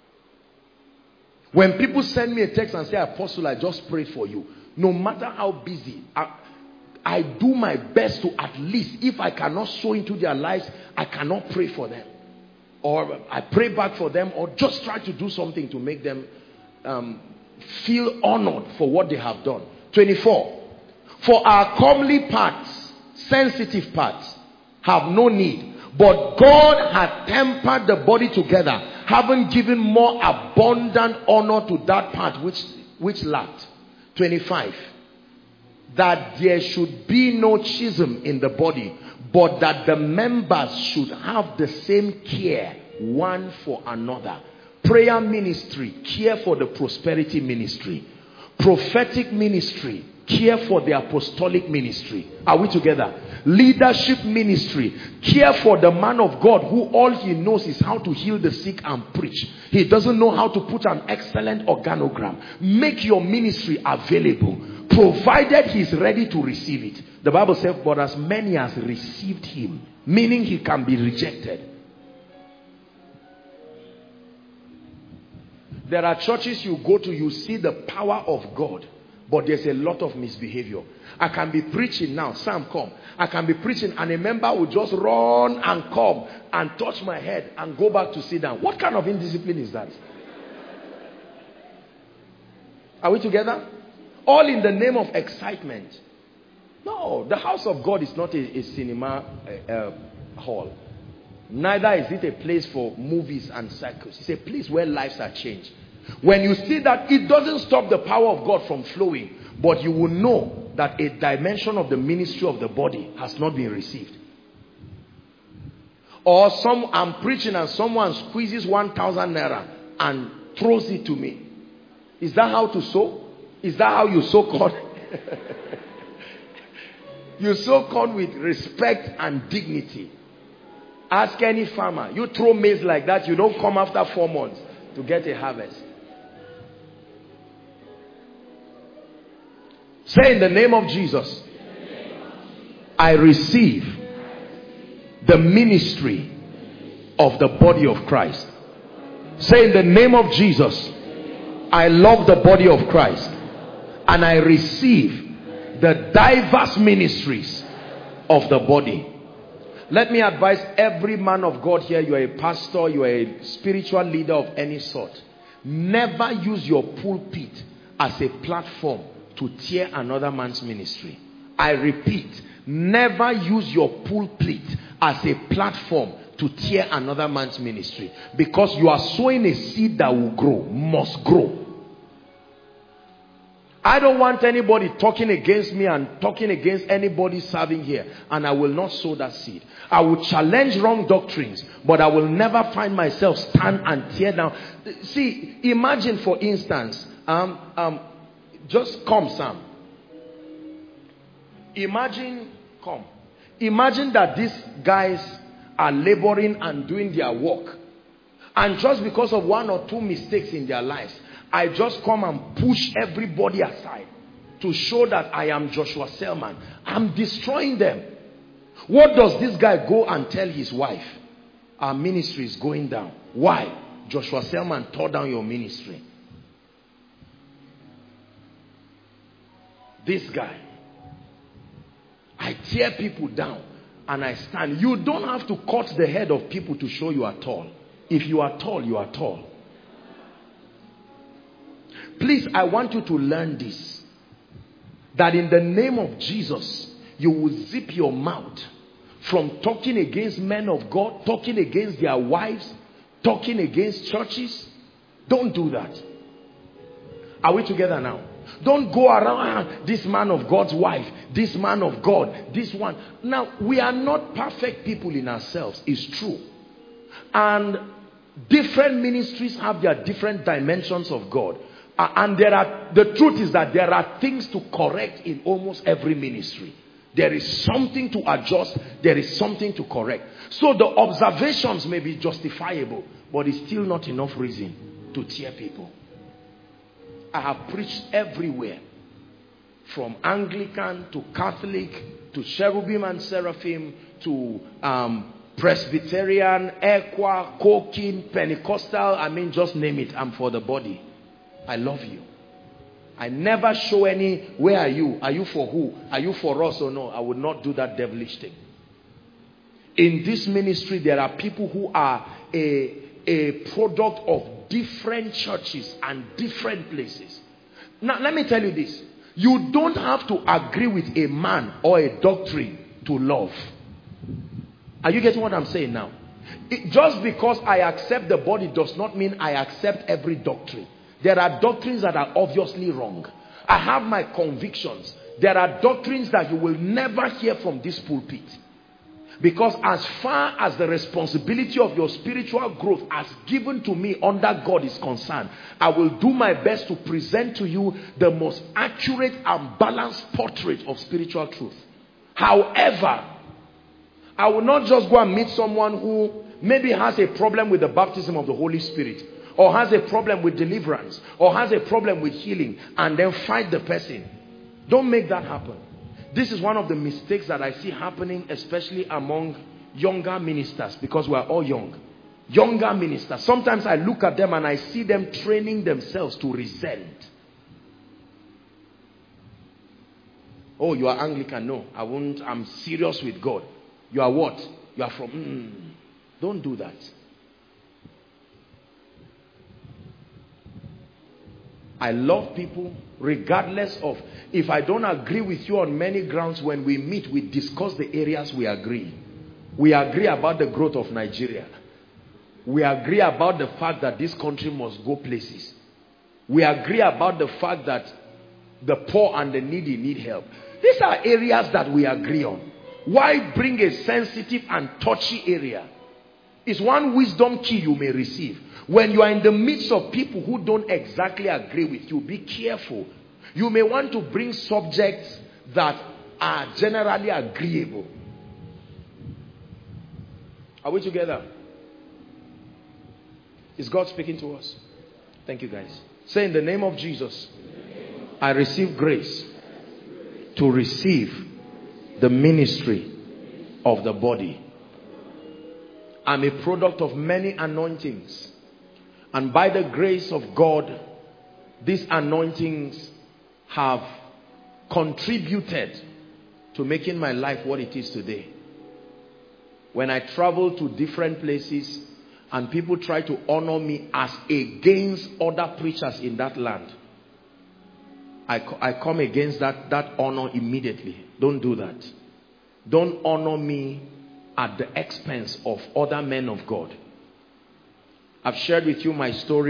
When people send me a text and say, Apostle, I just prayed for you. No matter how busy, I, I do my best to at least, if I cannot sow into their lives, I cannot pray for them. Or I pray back for them, or just try to do something to make them um, feel honored for what they have done. twenty-four. For our comely parts, sensitive parts, have no need. But God had tempered the body together, having given more abundant honor to that part which, which lacked. twenty-five. That there should be no schism in the body, but that the members should have the same care one for another. Prayer ministry, care for the prosperity ministry. Prophetic ministry, care for the apostolic ministry. Are we together? Leadership ministry, care for the man of God who all he knows is how to heal the sick and preach. He doesn't know how to put an excellent organogram. Make your ministry available, provided he's ready to receive it. The Bible says, but as many as received him, meaning he can be rejected. There are churches you go to, you see the power of God, but there's a lot of misbehavior. I can be preaching now, Sam, come. I can be preaching and a member will just run and come and touch my head and go back to sit down. What kind of indiscipline is that? Are we together? All in the name of excitement. No, the house of God is not a, a cinema uh, uh, hall. Neither is it a place for movies and circles. It's a place where lives are changed. When you see that, it doesn't stop the power of God from flowing, but you will know that a dimension of the ministry of the body has not been received. Or some, I'm preaching and someone squeezes one thousand naira and throws it to me. Is that how to sow? Is that how you sow corn? You sow corn with respect and dignity. Ask any farmer. You throw maize like that, you don't come after four months to get a harvest. Say, in the name of Jesus, I receive the ministry of the body of Christ. Say, in the name of Jesus, I love the body of Christ, and I receive the diverse ministries of the body. Let me advise every man of God here, you are a pastor, you are a spiritual leader of any sort. Never use your pulpit as a platform to tear another man's ministry. I repeat, never use your pulpit as a platform to tear another man's ministry. Because you are sowing a seed that will grow, must grow. I don't want anybody talking against me and talking against anybody serving here. And I will not sow that seed. I will challenge wrong doctrines, but I will never find myself stand and tear down. See, imagine for instance, um, um, just come Sam. Imagine, come. Imagine that these guys are laboring and doing their work. And just because of one or two mistakes in their lives, I just come and push everybody aside to show that I am Joshua Selman. I'm destroying them. What does this guy go and tell his wife? Our ministry is going down. Why? Joshua Selman tore down your ministry. This guy. I tear people down and I stand. You don't have to cut the head of people to show you are tall. If you are tall, you are tall. Please, I want you to learn this. That in the name of Jesus, you will zip your mouth from talking against men of God, talking against their wives, talking against churches. Don't do that. Are we together now? Don't go around, ah, this man of God's wife, this man of God, this one. Now, we are not perfect people in ourselves. It's true. And different ministries have their different dimensions of God. Uh, and there are, the truth is that there are things to correct in almost every ministry. There is something to adjust. There is something to correct. So the observations may be justifiable, but it's still not enough reason to tear people. I have preached everywhere. From Anglican to Catholic to Cherubim and Seraphim to um, Presbyterian, Equa, Cokin, Pentecostal. I mean, just name it. I'm for the body. I love you. I never show any, where are you? Are you for who? Are you for us or no? I would not do that devilish thing. In this ministry, there are people who are a, a product of different churches and different places. Now, let me tell you this. You don't have to agree with a man or a doctrine to love. Are you getting what I'm saying now? It, just because I accept the body does not mean I accept every doctrine. There are doctrines that are obviously wrong. I have my convictions. There are doctrines that you will never hear from this pulpit. Because as far as the responsibility of your spiritual growth as given to me under God is concerned, I will do my best to present to you the most accurate and balanced portrait of spiritual truth. However, I will not just go and meet someone who maybe has a problem with the baptism of the Holy Spirit, or has a problem with deliverance, or has a problem with healing, and then fight the person. Don't make that happen. This is one of the mistakes that I see happening, especially among younger ministers, because we are all young. Younger ministers. Sometimes I look at them and I see them training themselves to resent. Oh, you are Anglican? No, I won't. I'm serious with God. You are what? You are from... Mm. Don't do that. I love people regardless of, if I don't agree with you on many grounds, when we meet, we discuss the areas we agree. We agree about the growth of Nigeria. We agree about the fact that this country must go places. We agree about the fact that the poor and the needy need help. These are areas that we agree on. Why bring a sensitive and touchy area? It's one wisdom key you may receive. When you are in the midst of people who don't exactly agree with you, be careful. You may want to bring subjects that are generally agreeable. Are we together? Is God speaking to us? Thank you, guys. Say, in the name of Jesus, I receive grace to receive the ministry of the body. I'm a product of many anointings. And by the grace of God, these anointings have contributed to making my life what it is today. When I travel to different places and people try to honor me as against other preachers in that land, I, I come against that, that honor immediately. Don't do that. Don't honor me at the expense of other men of God. I've shared with you my story,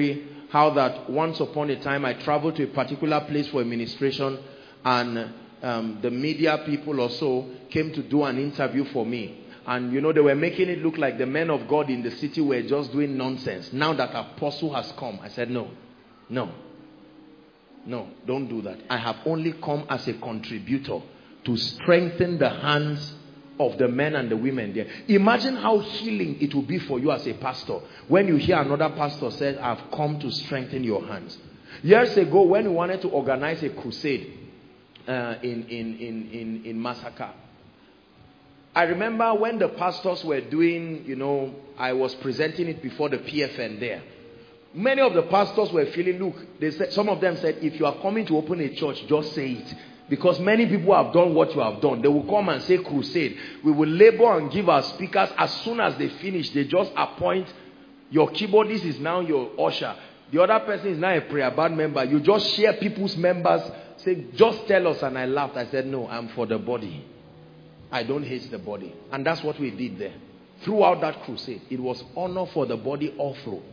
how that once upon a time I traveled to a particular place for a ministration, and um, the media people also came to do an interview for me. And you know, they were making it look like the men of God in the city were just doing nonsense. Now that apostle has come, I said, no, no, no, don't do that. I have only come as a contributor to strengthen the hands of the men and the women there. Imagine how healing it will be for you as a pastor when you hear another pastor say, I've come to strengthen your hands. Years ago, when we wanted to organize a crusade uh, in, in, in, in, in Massacre, I remember when the pastors were doing, you know, I was presenting it before the P F N there. Many of the pastors were feeling, look, they said, some of them said, if you are coming to open a church, just say it. Because many people have done what you have done. They will come and say crusade. We will labor and give our speakers. As soon as they finish, they just appoint your keyboardist is now your usher. The other person is now a prayer band member. You just share people's members. Say, just tell us. And I laughed. I said, no, I'm for the body. I don't hate the body. And that's what we did there. Throughout that crusade, it was honor for the body all through.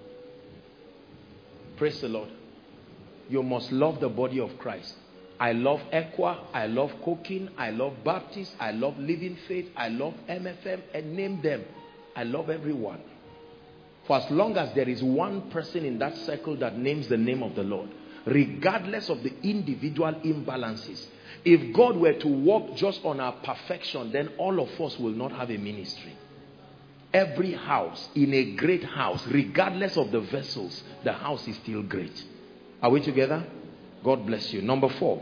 Praise the Lord. You must love the body of Christ. I love Equa, I love Cooking, I love Baptist, I love Living Faith, I love M F M, and name them. I love everyone. For as long as there is one person in that circle that names the name of the Lord, regardless of the individual imbalances, if God were to work just on our perfection, then all of us will not have a ministry. Every house, in a great house, regardless of the vessels, the house is still great. Are we together? God bless you. Number four.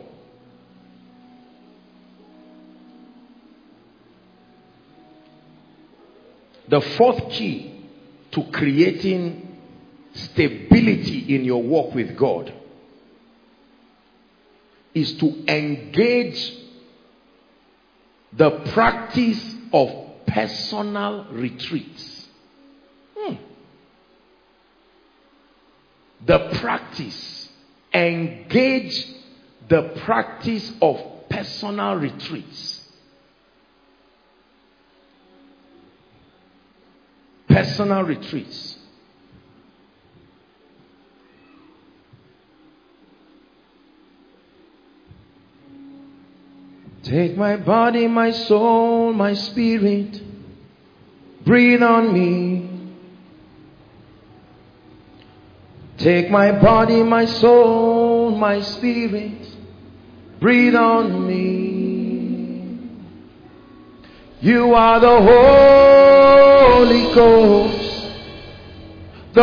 The fourth key to creating stability in your walk with God is to engage the practice of personal retreats. Hmm. The practice. Engage the practice of personal retreats. Personal retreats. Take my body, my soul, my spirit. Breathe on me. Take my body, my soul, my spirit. Breathe on me. You are the Holy Ghost. The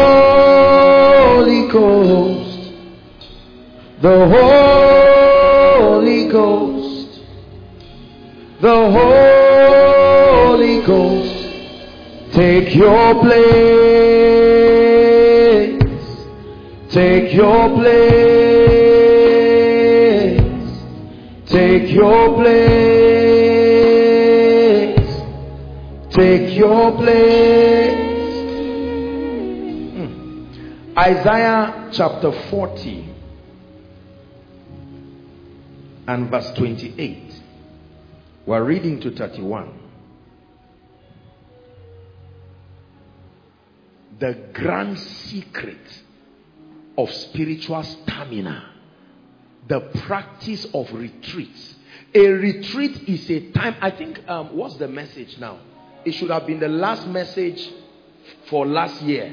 Holy Ghost. The Holy Ghost. The Holy Ghost. Take your place. Take your place. Take your place. Take your place. Hmm. Isaiah chapter forty and verse twenty-eight. We're reading to thirty-one. The grand secret of spiritual stamina, the practice of retreats. A retreat is a time, I think, um, what's the message now? It should have been the last message for last year.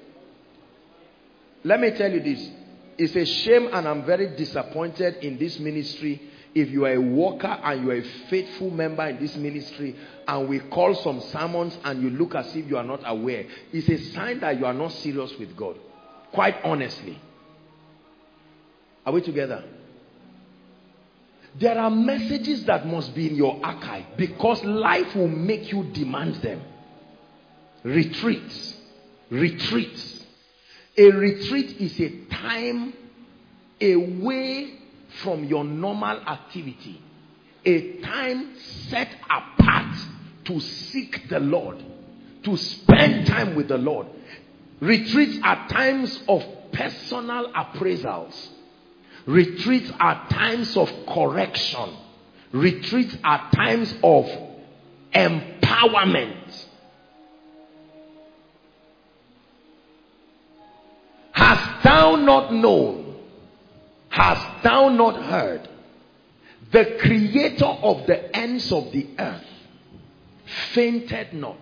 Let me tell you this. It's a shame, and I'm very disappointed in this ministry. If you are a worker and you are a faithful member in this ministry, and we call some sermons and you look as if you are not aware, it's a sign that you are not serious with God. Quite honestly. Are we together? There are messages that must be in your archive because life will make you demand them. Retreats. Retreats. A retreat is a time away from your normal activity. A time set apart to seek the Lord. To spend time with the Lord. Retreats are times of personal appraisals. Retreats are times of correction. Retreats are times of empowerment. Has not known? Hast thou not heard? The creator of the ends of the earth fainted not.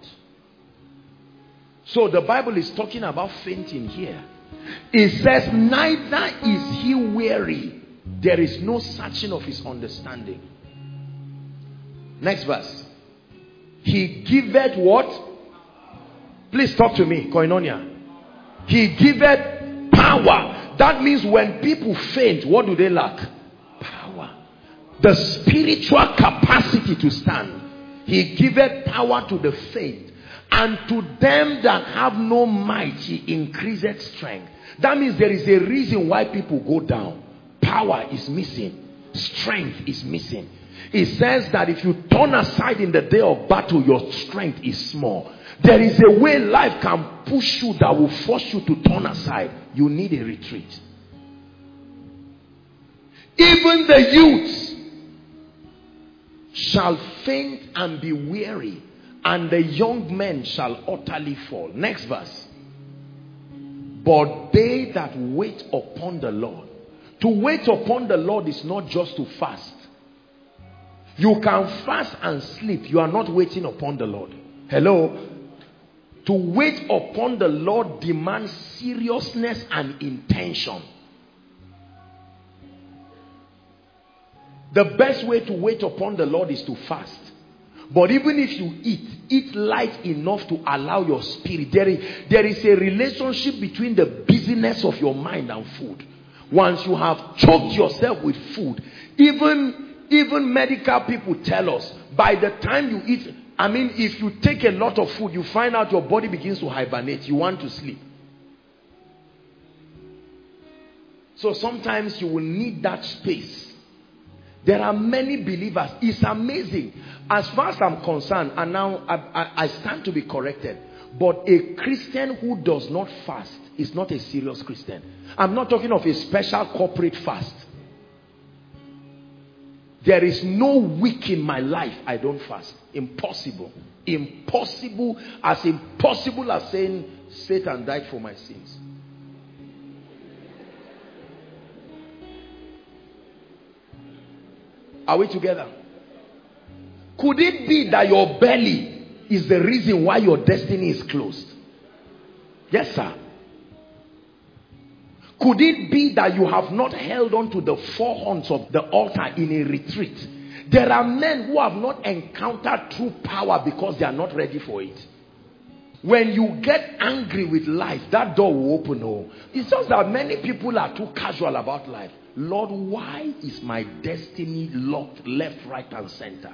So the Bible is talking about fainting here. It says, neither is he weary. There is no searching of his understanding. Next verse. He giveth what? Please talk to me, Koinonia. He giveth power. That means when people faint, what do they lack? Power. The spiritual capacity to stand. He giveth power to the faint. And to them that have no might, he increaseth strength. That means there is a reason why people go down. Power is missing. Strength is missing. It says that if you turn aside in the day of battle, your strength is small. There is a way life can push you that will force you to turn aside. You need a retreat. Even the youths shall faint and be weary, and the young men shall utterly fall. Next verse. But they that wait upon the Lord. To wait upon the Lord is not just to fast. You can fast and sleep. You are not waiting upon the Lord. Hello? To wait upon the Lord demands seriousness and intention. The best way to wait upon the Lord is to fast. But even if you eat, eat light enough to allow your spirit. There is, there is a relationship between the busyness of your mind and food. Once you have choked yourself with food, even, even medical people tell us, by the time you eat, I mean, if you take a lot of food, you find out your body begins to hibernate. You want to sleep. So sometimes you will need that space. There are many believers. It's amazing. As far as I'm concerned, and now I, I, I stand to be corrected, but a Christian who does not fast is not a serious Christian. I'm not talking of a special corporate fast. There is no week in my life I don't fast. Impossible. Impossible. As impossible as saying Satan died for my sins. Are we together? Could it be that your belly is the reason why your destiny is closed? Yes, sir. Could it be that you have not held on to the four horns of the altar in a retreat? There are men who have not encountered true power because they are not ready for it. When you get angry with life, that door will open. Oh, it's just that many people are too casual about life. Lord, why is my destiny locked left, right, and center?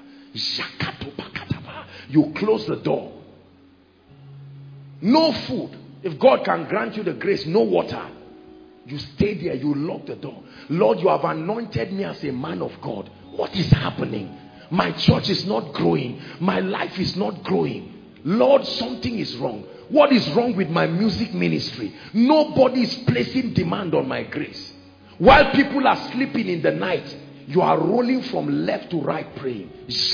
You close the door. No food. If God can grant you the grace, no water. You stay there, you lock the door. Lord, you have anointed me as a man of God. What is happening? My church is not growing. My life is not growing. Lord, something is wrong. What is wrong with my music ministry? Nobody is placing demand on my grace. While people are sleeping in the night, you are rolling from left to right praying.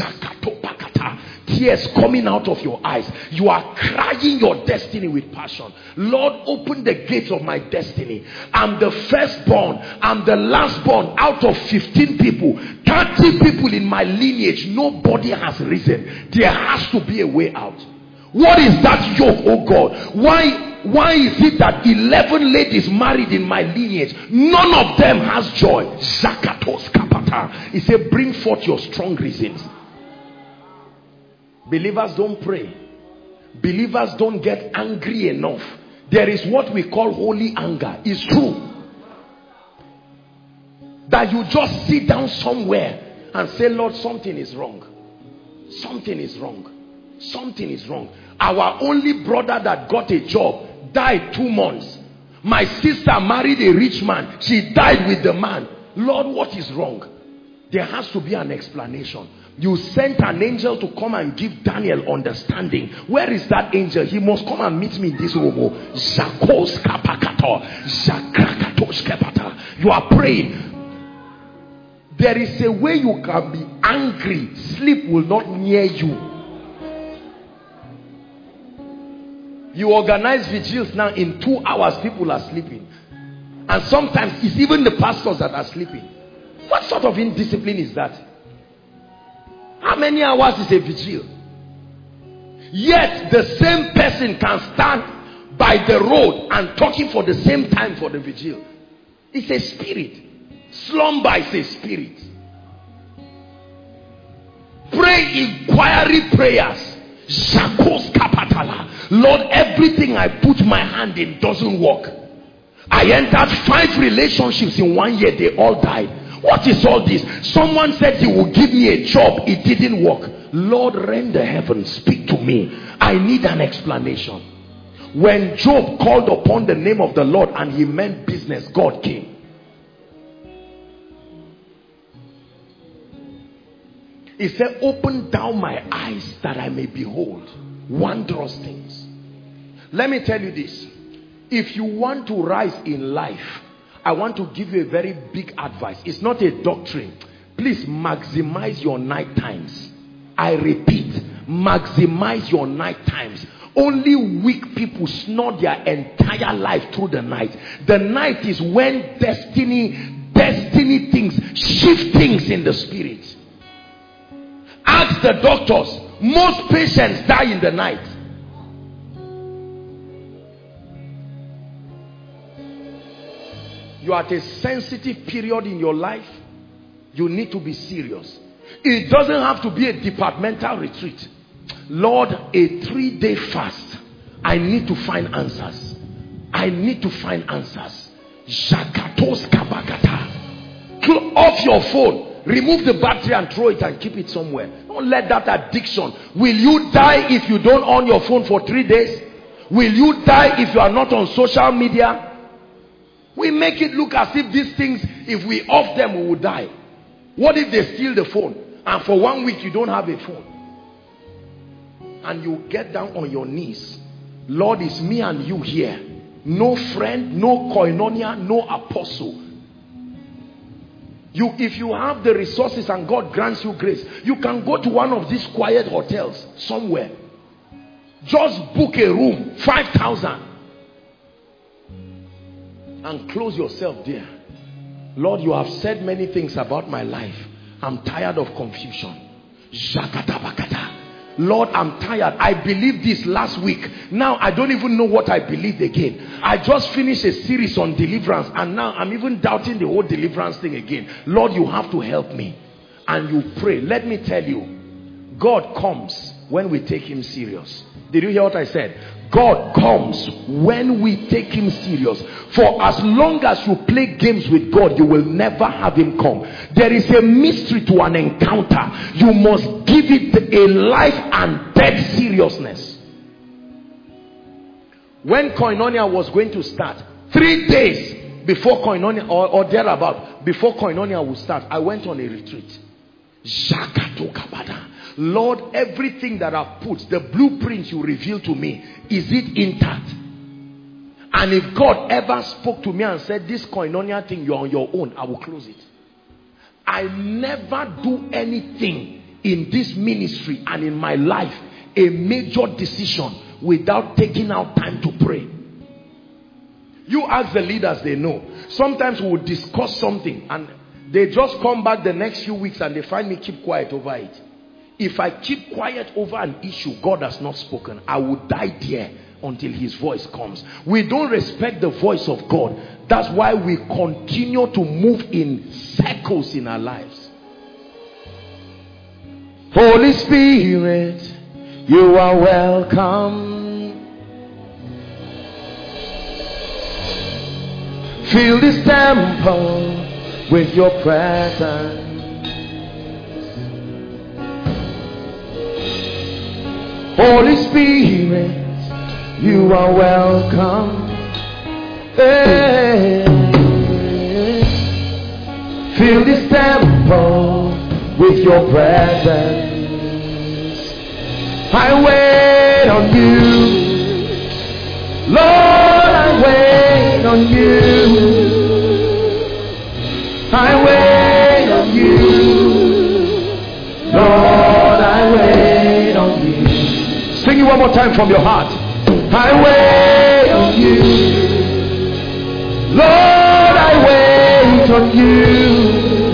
Tears coming out of your eyes. You are crying your destiny with passion. Lord, open the gates of my destiny. I'm the firstborn. I'm the lastborn out of fifteen people. thirty people in my lineage. Nobody has risen. There has to be a way out. What is that yoke, oh God? Why Why is it that eleven ladies married in my lineage, none of them has joy? Zakatos kapata. He said, bring forth your strong reasons. Believers don't pray. Believers don't get angry enough. There is what we call holy anger. It's true. That you just sit down somewhere and say, Lord, something is wrong. Something is wrong. Something is wrong. Our only brother that got a job died two months. My sister married a rich man. She died with the man. Lord, what is wrong? There has to be an explanation. You sent an angel to come and give Daniel understanding. Where is that angel? He must come and meet me in this room. You are praying. There is a way you can be angry. Sleep will not near you. You organize vigils now, in two hours people are sleeping. And sometimes it's even the pastors that are sleeping. What sort of indiscipline is that? How many hours is a vigil? Yet the same person can stand by the road and talking for the same time for the vigil. It's a spirit. Slumber is a spirit. Pray inquiry prayers. Lord, everything I put my hand in doesn't work. I entered five relationships in one year, they all died. What is all this? Someone said he will give me a job, it didn't work. Lord, rend the heavens, speak to me. I need an explanation. When Job called upon the name of the Lord and he meant business, God came. He said, open down my eyes that I may behold wondrous things. Let me tell you this. If you want to rise in life, I want to give you a very big advice. It's not a doctrine. Please maximize your night times. I repeat, maximize your night times. Only weak people snore their entire life through the night. The night is when destiny, destiny things, shift things in the spirit. Ask the doctors. Most patients die in the night. You are at a sensitive period in your life. You need to be serious. It doesn't have to be a departmental retreat. Lord, a three-day fast. I need to find answers. I need to find answers. Jakatos kabakata. Off your phone. Remove the battery and throw it and keep it somewhere. Don't let that addiction. Will you die if you don't on your phone for three days? Will you die if you are not on social media? We make it look as if these things, if we off them, we will die. What if they steal the phone and for one week you don't have a phone? And you get down on your knees. Lord, it's me and you here. No friend, no koinonia, no apostle. You, if you have the resources and God grants you grace, you can go to one of these quiet hotels somewhere. Just book a room, five thousand. And close yourself there. Lord, you have said many things about my life. I'm tired of confusion. Lord, I'm tired. I believed this last week. Now I don't even know what I believed again. I just finished a series on deliverance and now I'm even doubting the whole deliverance thing again. Lord, you have to help me. And you pray. Let me tell you, God comes when we take him serious. Did you hear what I said? God comes when we take him serious. For as long as you play games with God, you will never have him come. There is a mystery to an encounter. You must give it a life and death seriousness. When Koinonia was going to start, three days before Koinonia or, or thereabout, before Koinonia would start, I went on a retreat. Lord, everything that I've put, the blueprint you revealed to me, is it intact? And if God ever spoke to me and said, this Koinonia thing, you're on your own, I will close it. I never do anything in this ministry and in my life, a major decision, without taking out time to pray. You ask the leaders, they know. Sometimes we will discuss something and they just come back the next few weeks and they find me keep quiet over it. If I keep quiet over an issue God has not spoken, I will die there until his voice comes. We don't respect the voice of God. That's why we continue to move in circles in our lives. Holy Spirit, you are welcome. Fill this temple with your presence. Holy Spirit, you are welcome. Hey. Fill this temple with your presence. I wait on you, Lord, I wait on you. I wait on you, Lord, I wait on you. Sing it one more time from your heart. I wait on you, Lord. wait on you.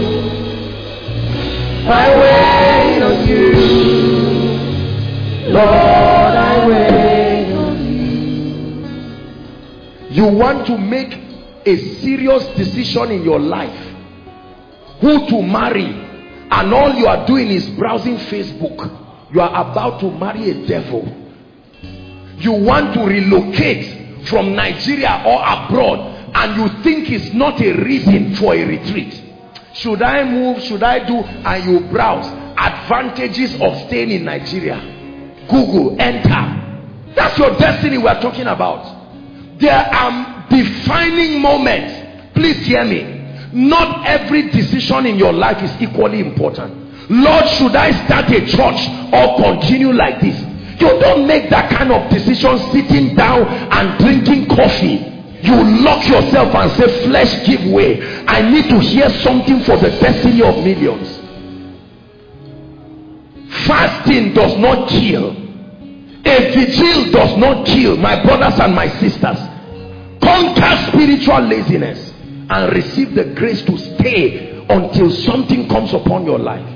I wait on you. Lord, I wait on you. You want to make a serious decision in your life, who to marry, and all you are doing is browsing Facebook. You are about to marry a devil. You want to relocate from Nigeria or abroad, and you think it's not a reason for a retreat. Should I move? Should I do? And you browse advantages of staying in Nigeria. Google, enter. That's your destiny we're talking about. There are defining moments. Please hear me. Not every decision in your life is equally important. Lord, should I start a church or continue like this? You don't make that kind of decision sitting down and drinking coffee. You lock yourself and say, flesh, give way. I need to hear something for the destiny of millions. Fasting does not kill. A vigil does not kill. My brothers and my sisters, conquer spiritual laziness and receive the grace to stay until something comes upon your life.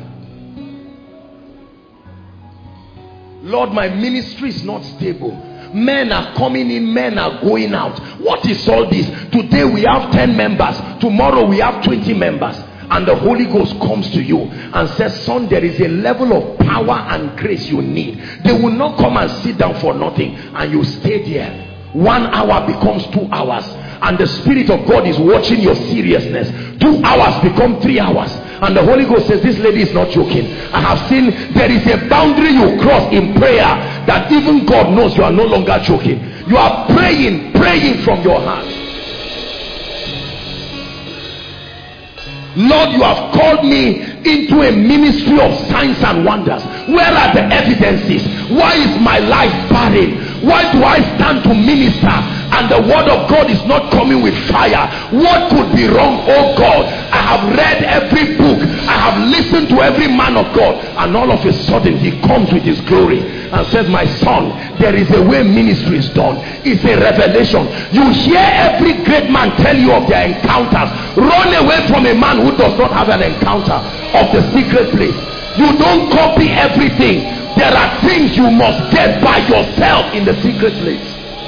Lord, my ministry is not stable. Men are coming in, men are going out. What is all this? Today we have ten members, tomorrow we have twenty members. And the Holy Ghost comes to you and says, son, there is a level of power and grace you need. They will not come and sit down for nothing, and you stay there. One hour becomes two hours, and the Spirit of God is watching your seriousness. Two hours become three hours, and the Holy Ghost says, this lady is not joking. I have seen there is a boundary you cross in prayer that even God knows you are no longer joking. You are praying, praying from your heart. Lord, you have called me into a ministry of signs and wonders. Where are the evidences? Why is my life barren? Why do I stand to minister and the word of God is not coming with fire? What could be wrong? Oh God, I have read every book, I have listened to every man of God, and all of a sudden he comes with his glory and says, my son, there is a way ministry is done. It's a revelation. You hear every great man tell you of their encounters. Run away from a man who does not have an encounter of the secret place. You don't copy everything. There are things you must get by yourself in the secret place.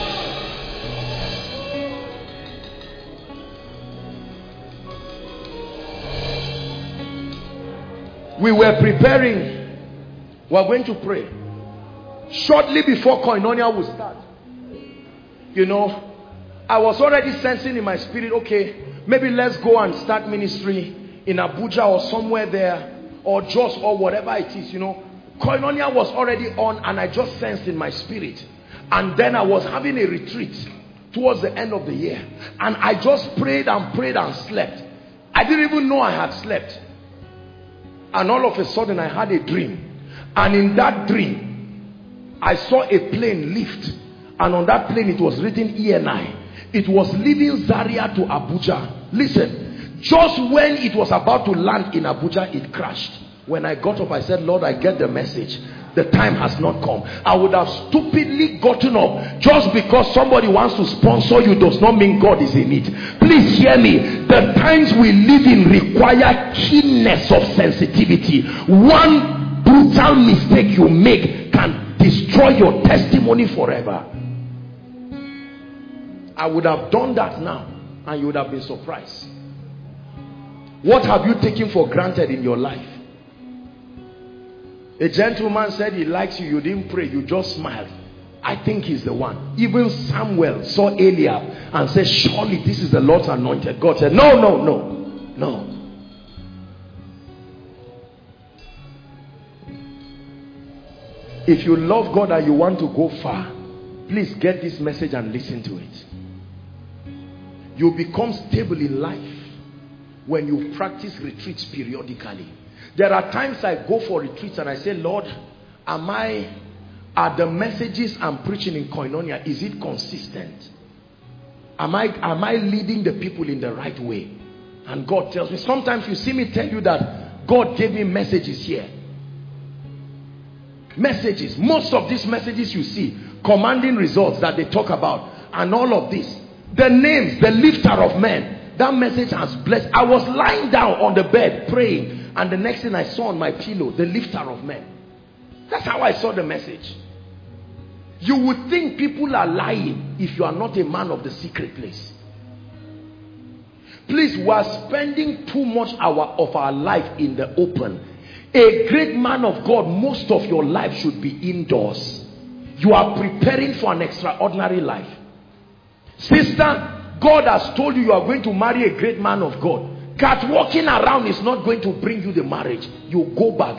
We were preparing. We are going to pray. Shortly before Koinonia will start, you know, I was already sensing in my spirit, okay, maybe let's go and start ministry in Abuja or somewhere there, or Jos or whatever it is, you know. Koinonia was already on, and I just sensed in my spirit. And then I was having a retreat towards the end of the year, and I just prayed and prayed and slept. I didn't even know I had slept. And all of a sudden I had a dream, and in that dream I saw a plane lift, and on that plane it was written E N I. It was leaving Zaria to Abuja. Listen, just when it was about to land in Abuja, it crashed. When I got up, I said, Lord, I get the message. The time has not come. I would have stupidly gotten up. Just because somebody wants to sponsor you does not mean God is in it. Please hear me. The times we live in require keenness of sensitivity. One brutal mistake you make can destroy your testimony forever. I would have done that now, and you would have been surprised. What have you taken for granted in your life? A gentleman said he likes you, you didn't pray, you just smiled. I think he's the one. Even Samuel saw Eliab and said, surely this is the Lord's anointed. God said, no, no, no, no. If you love God and you want to go far, please get this message and listen to it. You become stable in life when you practice retreats periodically. There are times I go for retreats and I say, Lord, am I, are the messages I'm preaching in Koinonia, is it consistent? Am I, am I leading the people in the right way? And God tells me. Sometimes you see me tell you that God gave me messages here. Messages. Most of these messages you see, commanding results that they talk about, and all of this. The names, the lifter of men. That message has blessed. I was lying down on the bed praying, and the next thing I saw on my pillow, the lifter of men. That's how I saw the message. You would think people are lying if you are not a man of the secret place. Please, we are spending too much hour of our life in the open. A great man of God, most of your life should be indoors. You are preparing for an extraordinary life. Sister, God has told you you are going to marry a great man of God. Cat walking around is not going to bring you the marriage. You go back.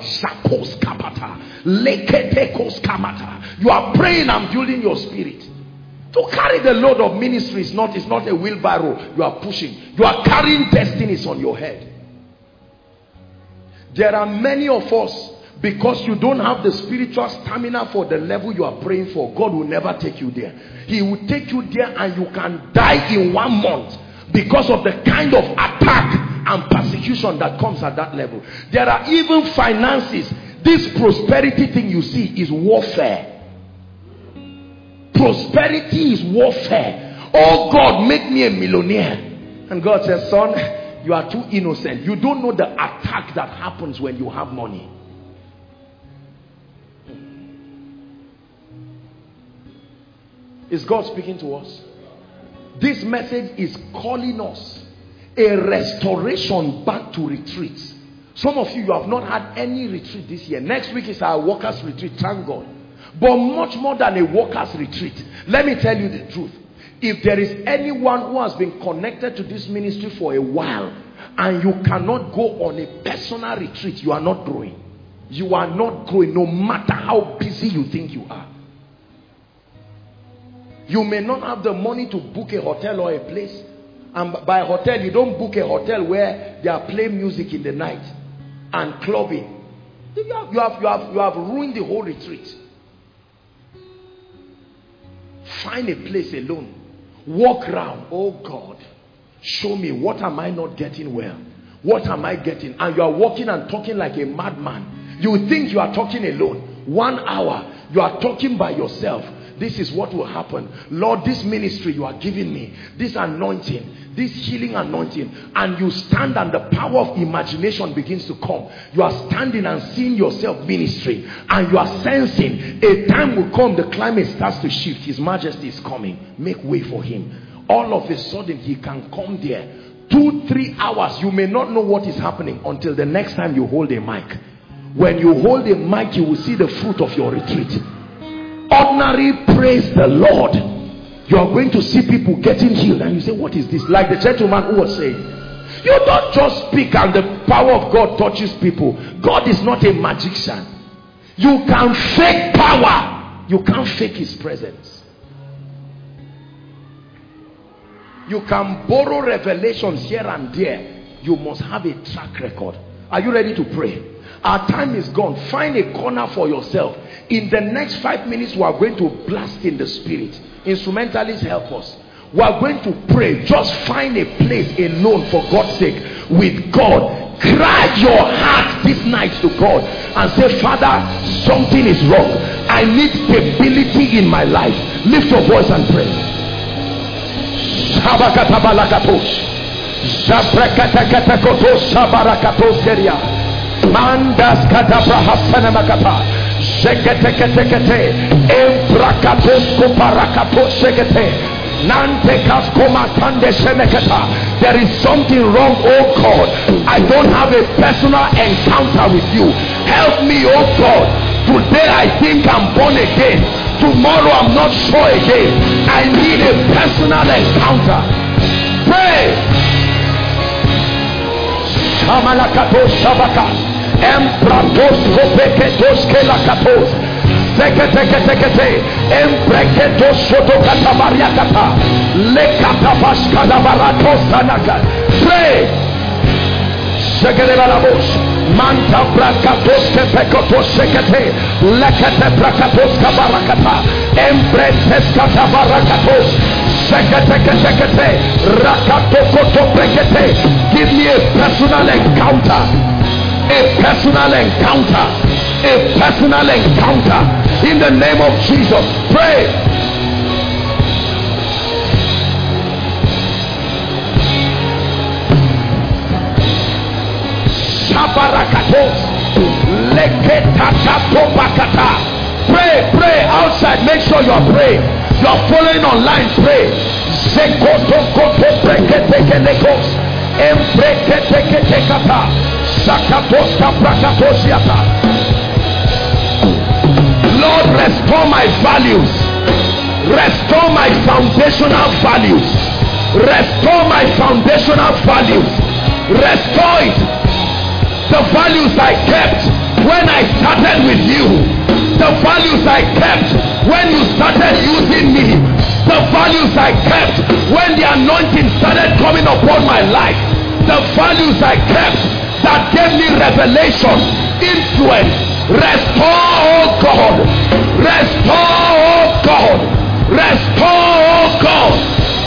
You are praying and building your spirit. To carry the load of ministry is not, it's not a wheelbarrow you are pushing. You are carrying destinies on your head. There are many of us, because you don't have the spiritual stamina for the level you are praying for, God will never take you there. He will take you there and you can die in one month because of the kind of attack and persecution that comes at that level. There are even finances. This prosperity thing you see is warfare. Prosperity is warfare. Oh God, make me a millionaire. And God says, son, you are too innocent. You don't know the attack that happens when you have money. Is God speaking to us? This message is calling us a restoration back to retreats. Some of you, you have not had any retreat this year. Next week is our workers retreat, thank God. But much more than a workers retreat, let me tell you the truth. If there is anyone who has been connected to this ministry for a while and you cannot go on a personal retreat, you are not growing. You are not growing no matter how busy you think you are. You may not have the money to book a hotel or a place. And by hotel, you don't book a hotel where they are playing music in the night and clubbing. You have, you have, you have, you have ruined the whole retreat. Find a place alone. Walk around. Oh God, show me, what am I not getting well? What am I getting? And you are walking and talking like a madman. You think you are talking alone. One hour, you are talking by yourself. This is what will happen. Lord, this ministry you are giving me, this anointing, this healing anointing, and you stand and the power of imagination begins to come. You are standing and seeing yourself ministry, and you are sensing a time will come, the climate starts to shift. His Majesty is coming. Make way for him. All of a sudden he can come there. Two, three hours. You may not know what is happening until the next time you hold a mic. When you hold a mic, you will see the fruit of your retreat. Ordinary praise the Lord. You are going to see people getting healed and you say, what is this? Like the gentleman who was saying, you don't just speak and the power of God touches people. God is not a magician. You can fake power. You can't fake his presence. You can borrow revelations here and there. You must have a track record. Are you ready to pray? Our time is gone. Find a corner for yourself. In the next five minutes, we are going to blast in the spirit. Instrumentalists, help us. We are going to pray. Just find a place alone, for God's sake, with God. Cry your heart this night to God and say, Father, something is wrong. I need stability in my life. Lift your voice and pray. Mandas katabrahasana makata shekete kete kete embrakatos kuparakatos shekete nante kaskoma tande shenekata. There is something wrong, oh God. I don't have a personal encounter with you. Help me, oh God. Today I think I'm born again. Tomorrow I'm not sure again. I need a personal encounter. Pray. Amalakatos Shabakas Empratos Kopeketos Kelakatos Seketeketekete Empreketos Shotokatabariyakata Lekatapashkadabaratos Sanaka. Pray. Sekerebalabos Manta Brakatos Kepekotos Sekete Lekate Brakatos Kabarakata Empretes Katabarakatos. Give me a personal encounter. A personal encounter. A personal encounter. In the name of Jesus. Pray. Pray, pray outside. Make sure you are praying. You are following online. Pray. Lord, restore my values. Restore my foundational values. Restore my foundational values. Restore it. The values I kept when I started with you. The values I kept when you started using me. The values I kept when the anointing started coming upon my life. The values I kept that gave me revelation, influence. Restore, oh God. Restore, oh God. Restore, oh God.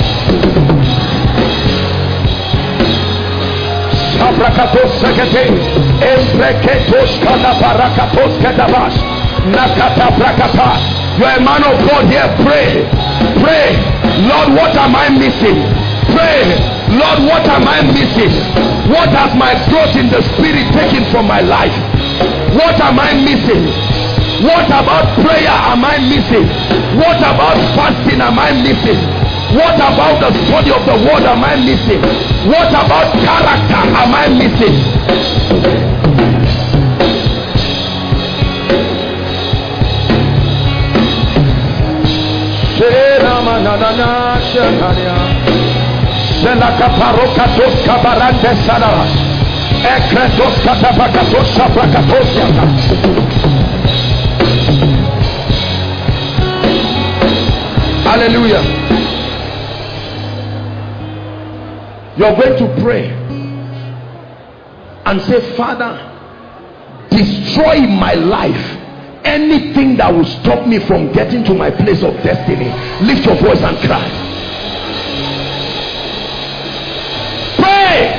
Sabrakatos sekete, embreketos kalabarakatos kedabash, nakata brakata. You are a man of God here. Pray, pray. Lord, what am I missing? Pray, Lord, what am I missing? What has my growth in the spirit taken from my life? What am I missing? What about prayer am I missing? What about fasting am I missing? What about the study of the word am I missing? What about character am I missing? Hallelujah. You're going to pray and say, Father, destroy in my life anything that will stop me from getting to my place of destiny. Lift your voice and cry. Pray.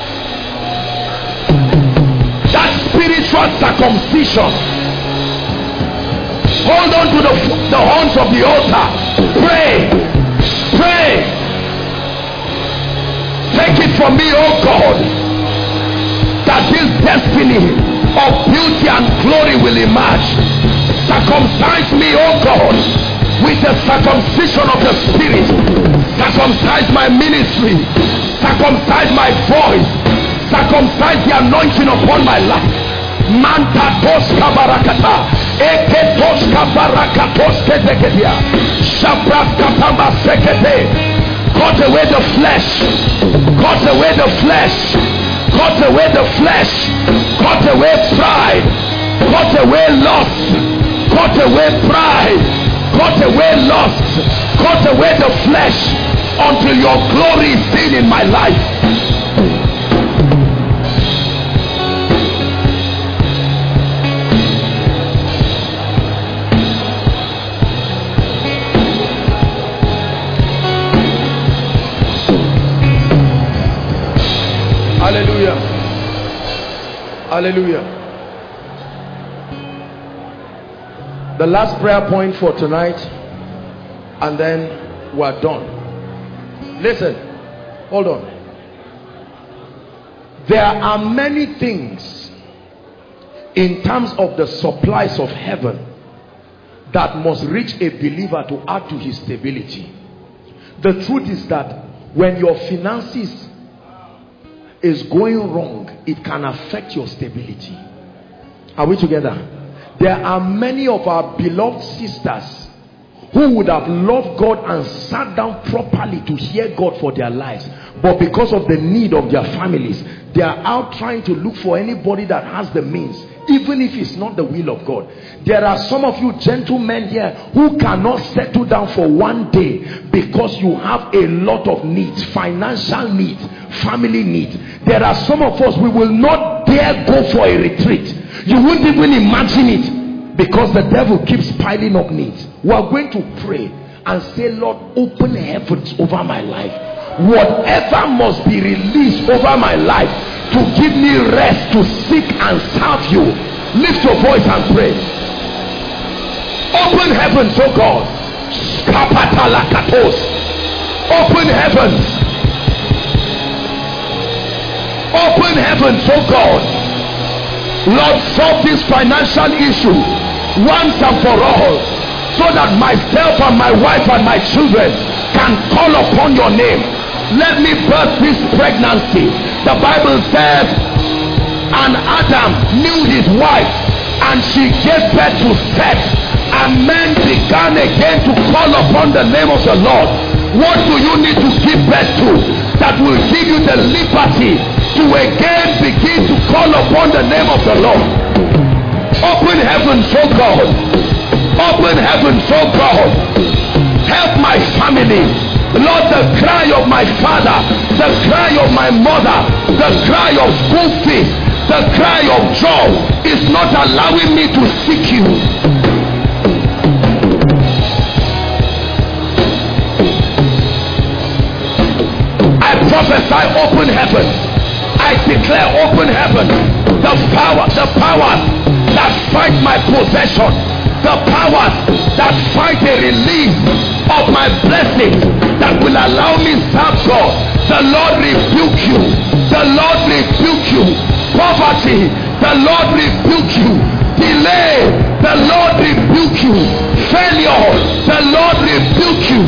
That spiritual circumcision. Hold on to the, the horns of the altar. Pray. Pray. Take it from me, oh God, that this destiny of beauty and glory will emerge. Circumcise me, oh God, with the circumcision of the spirit. Circumcise my ministry. Circumcise my voice. Circumcise the anointing upon my life. Manta toska barakata, eke toska barakatos kedekedia, shabras katamba sekete. Cut away the flesh. Cut away the flesh. Cut away the flesh. Cut away pride. Cut away lust. Cut away pride. Cut away lust. Cut away the flesh until your glory is seen in my life. Hallelujah. Hallelujah. The last prayer point for tonight, and then we're done. Listen, hold on. There are many things in terms of the supplies of heaven that must reach a believer to add to his stability. The truth is that when your finances is going wrong, it can affect your stability. Are we together? There are many of our beloved sisters who would have loved God and sat down properly to hear God for their lives, but because of the need of their families, they are out trying to look for anybody that has the means, even if it's not the will of God. There are some of you gentlemen here who cannot settle down for one day because you have a lot of needs, financial needs, family needs. There are some of us, we will not dare go for a retreat. You wouldn't even imagine it, because the devil keeps piling up needs. We are going to pray and say, Lord, open heavens over my life. Whatever must be released over my life to give me rest to seek and serve you. Lift your voice and pray. Open heavens, oh God. Open heavens. Open heavens, oh God. Lord, solve this financial issue once and for all, so that myself and my wife and my children can call upon your name. Let me birth this pregnancy. The Bible says, and Adam knew his wife, and she gave birth to Seth, and men began again to call upon the name of the Lord. What do you need to give birth to that will give you the liberty to again begin to call upon the name of the Lord? Open heavens, oh God. Open heavens, oh God. Help my family. Lord, the cry of my father, the cry of my mother, the cry of school fees, the cry of joy is not allowing me to seek you. I prophesy open heaven. I declare open heaven. The power, the powers that fight my possession, the powers that fight a release of my blessings that will allow me serve God. The Lord rebuke you. The Lord rebuke you. Poverty, the Lord rebuke you. Delay, the Lord rebuke you. Failure, the Lord rebuke you.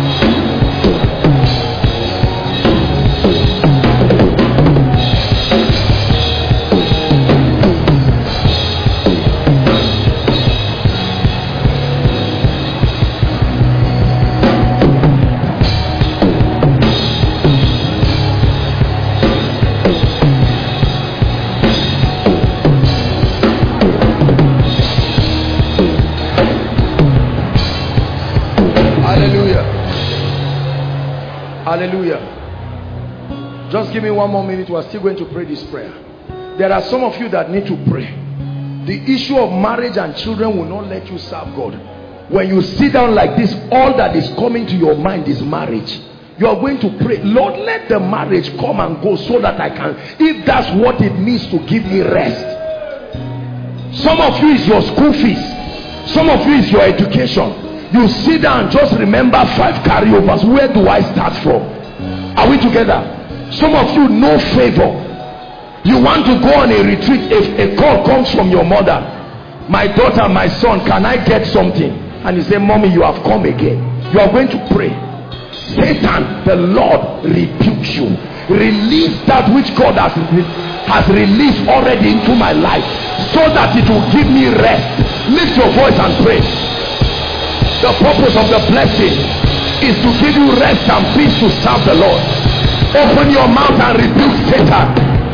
Hallelujah. Just give me one more minute. We are still going to pray this prayer. There are some of you that need to pray. The issue of marriage and children will not let you serve God. When you sit down like this, all that is coming to your mind is marriage. You are going to pray, Lord, let the marriage come and go so that I can, if that's what it means to give me rest. Some of you is your school fees. Some of you is your education. You sit down, just remember five carryovers. Where do I start from? Are we together? Some of you, no favor. You want to go on a retreat. If a call comes from your mother, my daughter, my son, can I get something? And you say, mommy, you have come again. You are going to pray. Satan, the Lord rebukes you. Release that which God has, has released already into my life, so that it will give me rest. Lift your voice and pray. The purpose of the blessing is to give you rest and peace to serve the Lord. Open your mouth and rebuke Satan.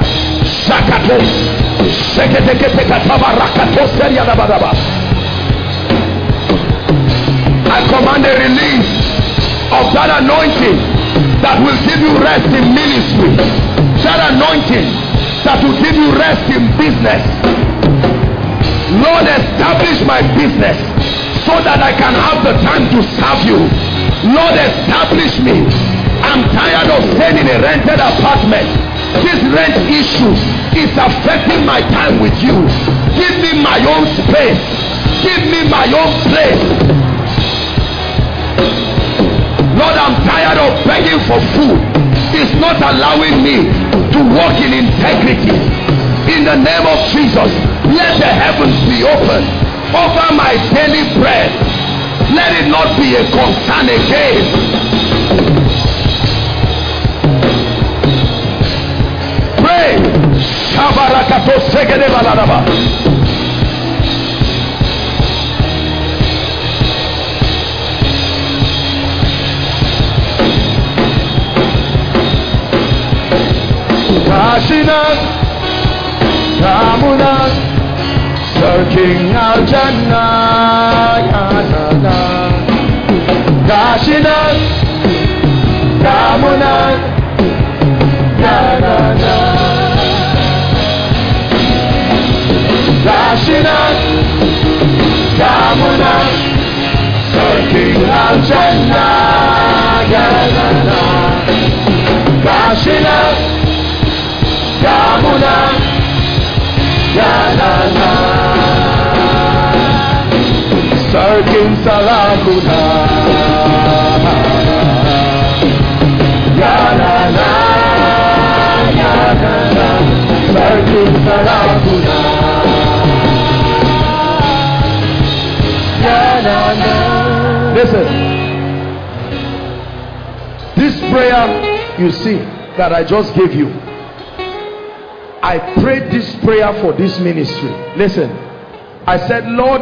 I command a release of that anointing that will give you rest in ministry. That anointing that will give you rest in business. Lord, establish my business so that I can have the time to serve you. Lord, establish me. I'm tired of staying in a rented apartment. This rent issue is affecting my time with you. Give me my own space. Give me my own place. Lord, I'm tired of begging for food. It's not allowing me to walk in integrity. In the name of Jesus, let the heavens be open over my daily bread. Let it not be a concern again. Pray. Shabarakato segede baladaba. Kashinan, Kamunan, searching Al-Jannah, Yanana. Kashinan, Kamunan, Yanana. Kashinan, Kamunan, searching Al-Jannah, Yanana. Kashinan, Kamuna, Yanana, searching Salakuna, Yanana, Yanana, searching Salakuna. Listen. This prayer, you see, that I just gave you, I prayed this prayer for this ministry. Listen. I said, Lord,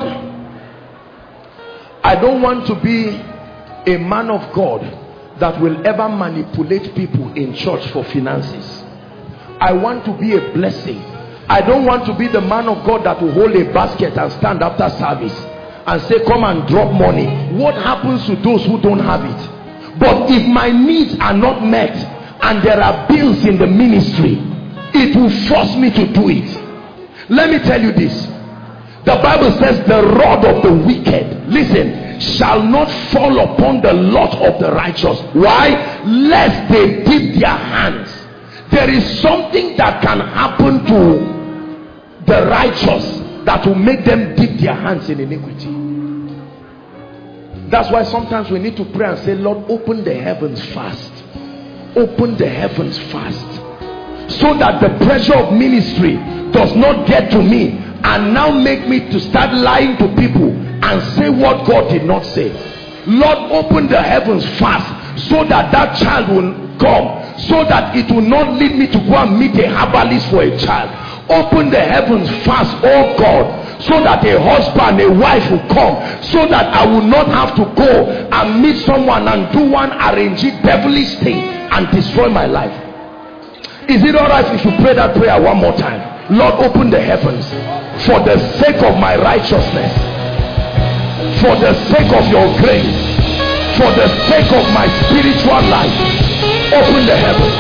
I don't want to be a man of God that will ever manipulate people in church for finances. I want to be a blessing. I don't want to be the man of God that will hold a basket and stand after service and say, come and drop money. What happens to those who don't have it? But if my needs are not met and there are bills in the ministry, it will force me to do it. Let me tell you this. The Bible says the rod of the wicked, listen, shall not fall upon the lot of the righteous. Why? Lest they dip their hands. There is something that can happen to the righteous that will make them dip their hands in iniquity. That's why sometimes we need to pray and say, Lord, open the heavens fast. Open the heavens fast. So that the pressure of ministry does not get to me and now make me to start lying to people and say what God did not say. Lord, open the heavens fast so that that child will come, so that it will not lead me to go and meet a herbalist for a child. Open the heavens fast, oh God, so that a husband, a wife will come, so that I will not have to go and meet someone and do one arranged devilish thing and destroy my life. Is it alright if you pray that prayer one more time? Lord, open the heavens for the sake of my righteousness, for the sake of your grace, for the sake of my spiritual life. Open the heavens.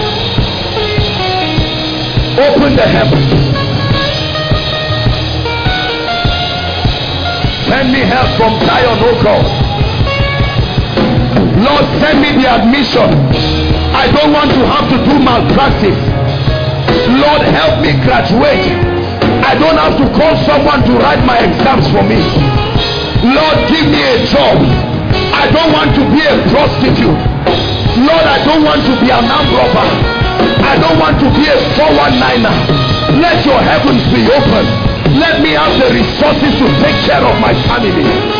Open the heavens. Send me help from Zion, oh God. Lord, send me the admission. I don't want to have to do malpractice. Lord, help me graduate. I don't have to call someone to write my exams for me. Lord, give me a job. I don't want to be a prostitute. Lord, I don't want to be an armed robber. I don't want to be a four one niner. Let your heavens be open. Let me have the resources to take care of my family.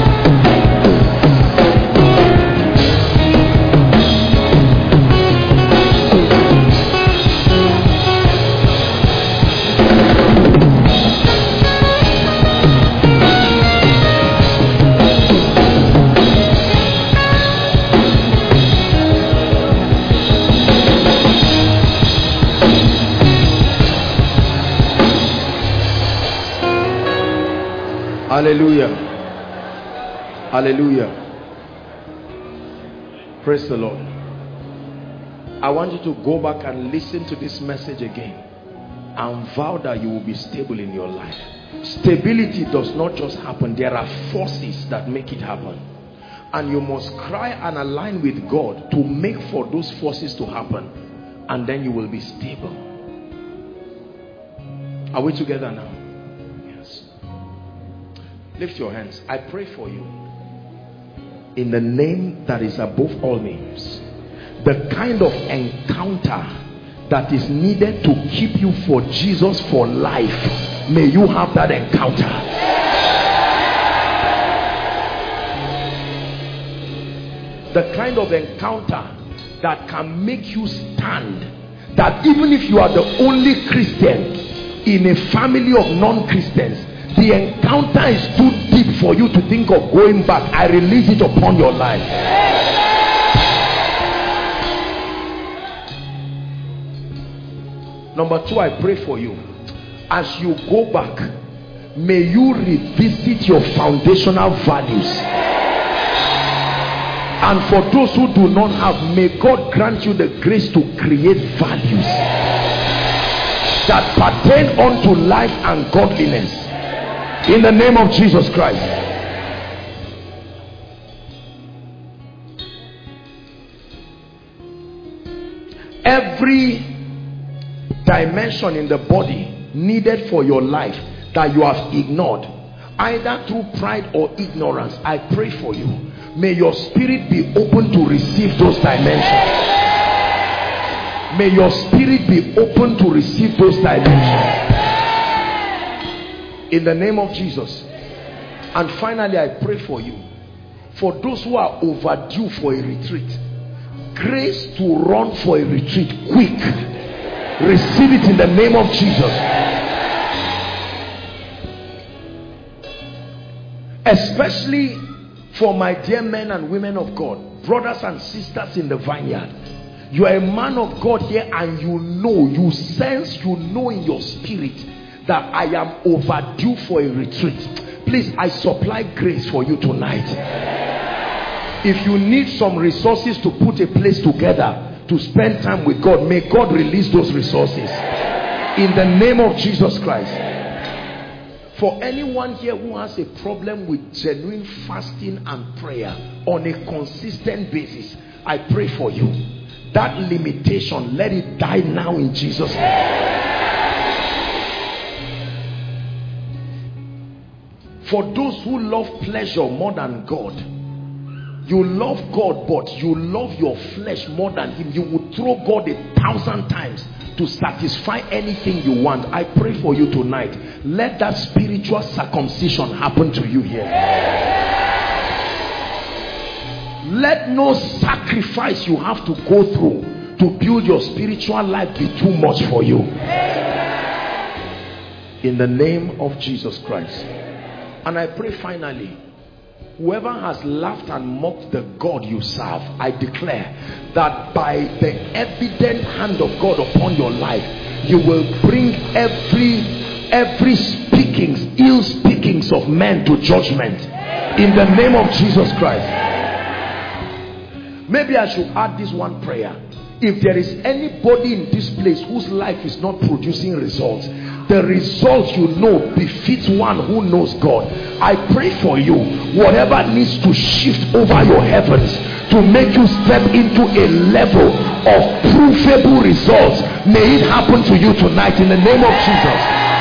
Hallelujah. Hallelujah. Praise the Lord. I want you to go back and listen to this message again and vow that you will be stable in your life. Stability does not just happen. There are forces that make it happen. And you must cry and align with God to make for those forces to happen. And then you will be stable. Are we together now? Lift your hands. I pray for you in the name that is above all names. The kind of encounter that is needed to keep you for Jesus for life, may you have that encounter. The kind of encounter that can make you stand, that even if you are the only Christian in a family of non-Christians, the encounter is too deep for you to think of going back. I release it upon your life. Number two, I pray for you. As you go back, may you revisit your foundational values. And for those who do not have, may God grant you the grace to create values that pertain unto life and godliness. In the name of Jesus Christ. Every dimension in the body needed for your life that you have ignored, either through pride or ignorance, I pray for you. May your spirit be open to receive those dimensions. May your spirit be open to receive those dimensions. In the name of Jesus. And finally, I pray for you. For those who are overdue for a retreat, grace to run for a retreat quick. Receive it in the name of Jesus. Especially for my dear men and women of God, brothers and sisters in the vineyard. You are a man of God here, and you know, you sense, you know in your spirit that I am overdue for a retreat. Please, I supply grace for you tonight. If you need some resources to put a place together to spend time with God, may God release those resources in the name of Jesus Christ. For anyone here who has a problem with genuine fasting and prayer on a consistent basis, I pray for you. That limitation, let it die now in Jesus' name. For those who love pleasure more than God, you love God, but you love your flesh more than him. You would throw God a thousand times to satisfy anything you want. I pray for you tonight. Let that spiritual circumcision happen to you here. Let no sacrifice you have to go through to build your spiritual life be too much for you. In the name of Jesus Christ. And I pray finally, whoever has laughed and mocked the God you serve, I declare that by the evident hand of God upon your life, you will bring every every speakings, ill speakings of men to judgment in the name of Jesus Christ. Maybe I should add this one prayer. If there is anybody in this place whose life is not producing results, the result you know befits one who knows God. I pray for you, whatever needs to shift over your heavens to make you step into a level of provable results, may it happen to you tonight in the name of Jesus.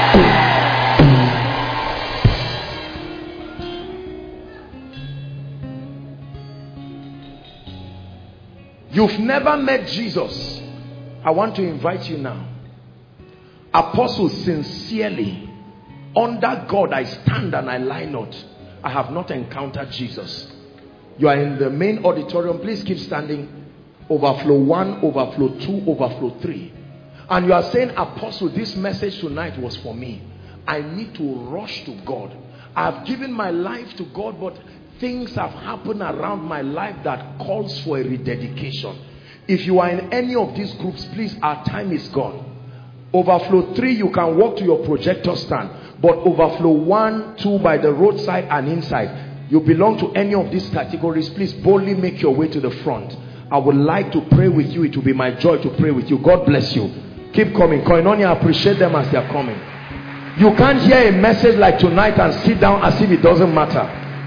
You've never met Jesus. I want to invite you now. Apostles, sincerely, under God I stand and I lie not. I have not encountered Jesus. You are in the main auditorium. Please keep standing. Overflow one, overflow two, overflow three. And you are saying, Apostle, this message tonight was for me. I need to rush to God. I have given my life to God, but things have happened around my life that calls for a rededication. If you are in any of these groups, please, our time is gone. Overflow three, you can walk to your projector stand. But overflow one, two, by the roadside and inside, you belong to any of these categories, please boldly make your way to the front. I would like to pray with you. It will be my joy to pray with you. God bless you. Keep coming. Koinonia, appreciate them as they are coming. You can't hear a message like tonight and sit down as if it doesn't matter.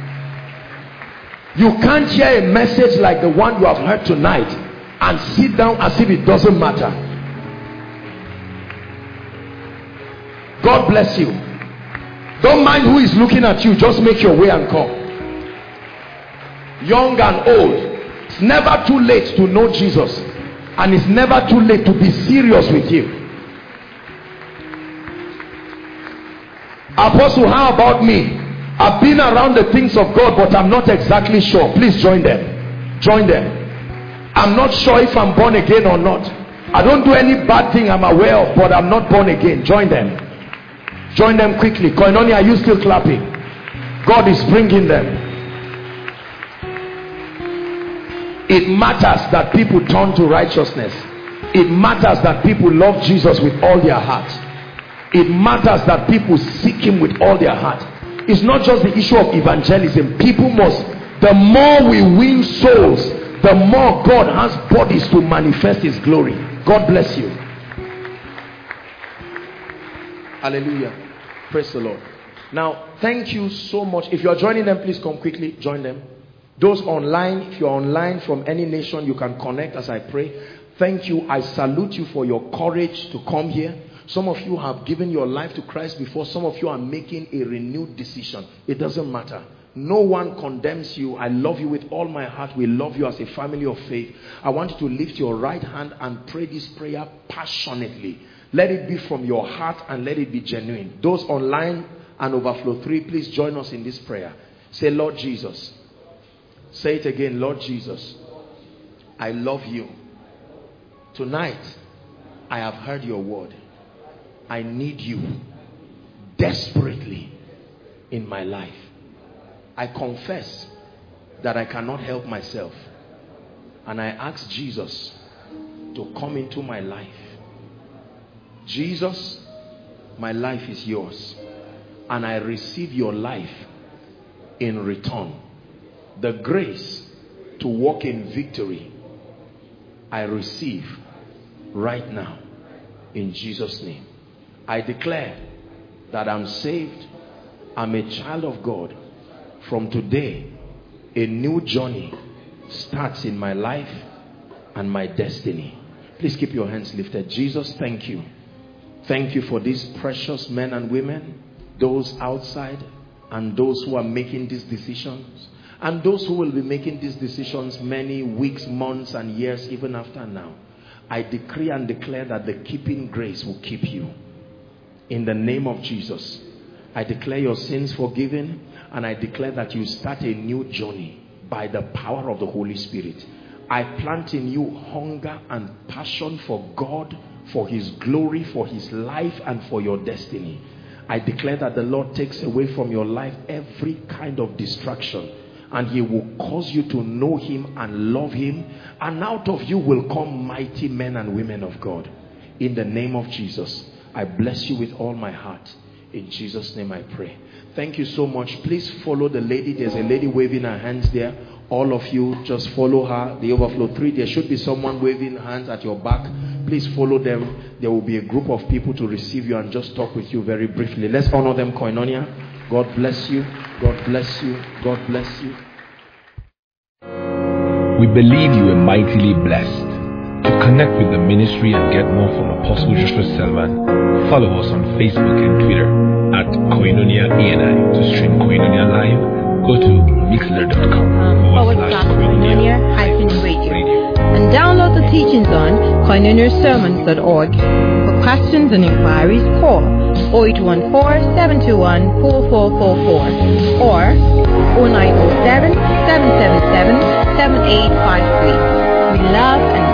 You can't hear a message like the one you have heard tonight and sit down as if it doesn't matter. God bless you. Don't mind who is looking at you. Just make your way and come. Young and old. It's never too late to know Jesus. And it's never too late to be serious with him. Apostle, how about me? I've been around the things of God, but I'm not exactly sure. Please join them. Join them. I'm not sure if I'm born again or not. I don't do any bad thing I'm aware of, but I'm not born again. Join them. Join them quickly. Koinonia, are you still clapping? God is bringing them. It matters that people turn to righteousness. It matters that people love Jesus with all their heart. It matters that people seek him with all their heart. It's not just the issue of evangelism. People must, the more we win souls, the more God has bodies to manifest his glory. God bless you. Hallelujah. Praise the Lord. Now, thank you so much. If you are joining them, please come quickly. Join them. Those online, if you are online from any nation, you can connect as I pray. Thank you. I salute you for your courage to come here. Some of you have given your life to Christ before. Some of you are making a renewed decision. It doesn't matter. No one condemns you. I love you with all my heart. We love you as a family of faith. I want you to lift your right hand and pray this prayer passionately. Let it be from your heart and let it be genuine. Those online and overflow three, please join us in this prayer. Say, Lord Jesus, Say it again. Lord Jesus, I love you. Tonight, I have heard your word. I need you desperately in my life. I confess that I cannot help myself. And I ask Jesus to come into my life. Jesus, my life is yours. And I receive your life in return. The grace to walk in victory, I receive right now in Jesus' name. I declare that I'm saved. I'm a child of God. From today, a new journey starts in my life and my destiny. Please keep your hands lifted. Jesus, thank you. Thank you for these precious men and women, those outside and those who are making these decisions, and those who will be making these decisions many weeks, months and years even after now. I decree and declare that the keeping grace will keep you. In the name of Jesus, I declare your sins forgiven, and I declare that you start a new journey by the power of the Holy Spirit. I plant in you hunger and passion for God, for his glory, for his life, and for your destiny. I declare that the Lord takes away from your life every kind of distraction, and he will cause you to know him and love him, and out of you will come mighty men and women of God. In the name of Jesus, I bless you with all my heart. In Jesus' name I pray. Thank you so much. Please follow the lady. There's a lady waving her hands there. All of you, just follow her. The overflow three. There should be someone waving hands at your back. Please follow them. There will be a group of people to receive you and just talk with you very briefly. Let's honor them, Koinonia. God bless you. God bless you. God bless you. We believe you are mightily blessed. To connect with the ministry and get more from Apostle Joshua Selman, follow us on Facebook and Twitter at Koinonia A N I. To stream Koinonia live, go to mixler dot com forward slash Koinonia hyphen radio and download the teachings on koinonia sermons dot org. For questions and inquiries, call oh eight one four, seven two one, four four four four or oh nine oh seven, seven seven seven, seven eight five three. We love and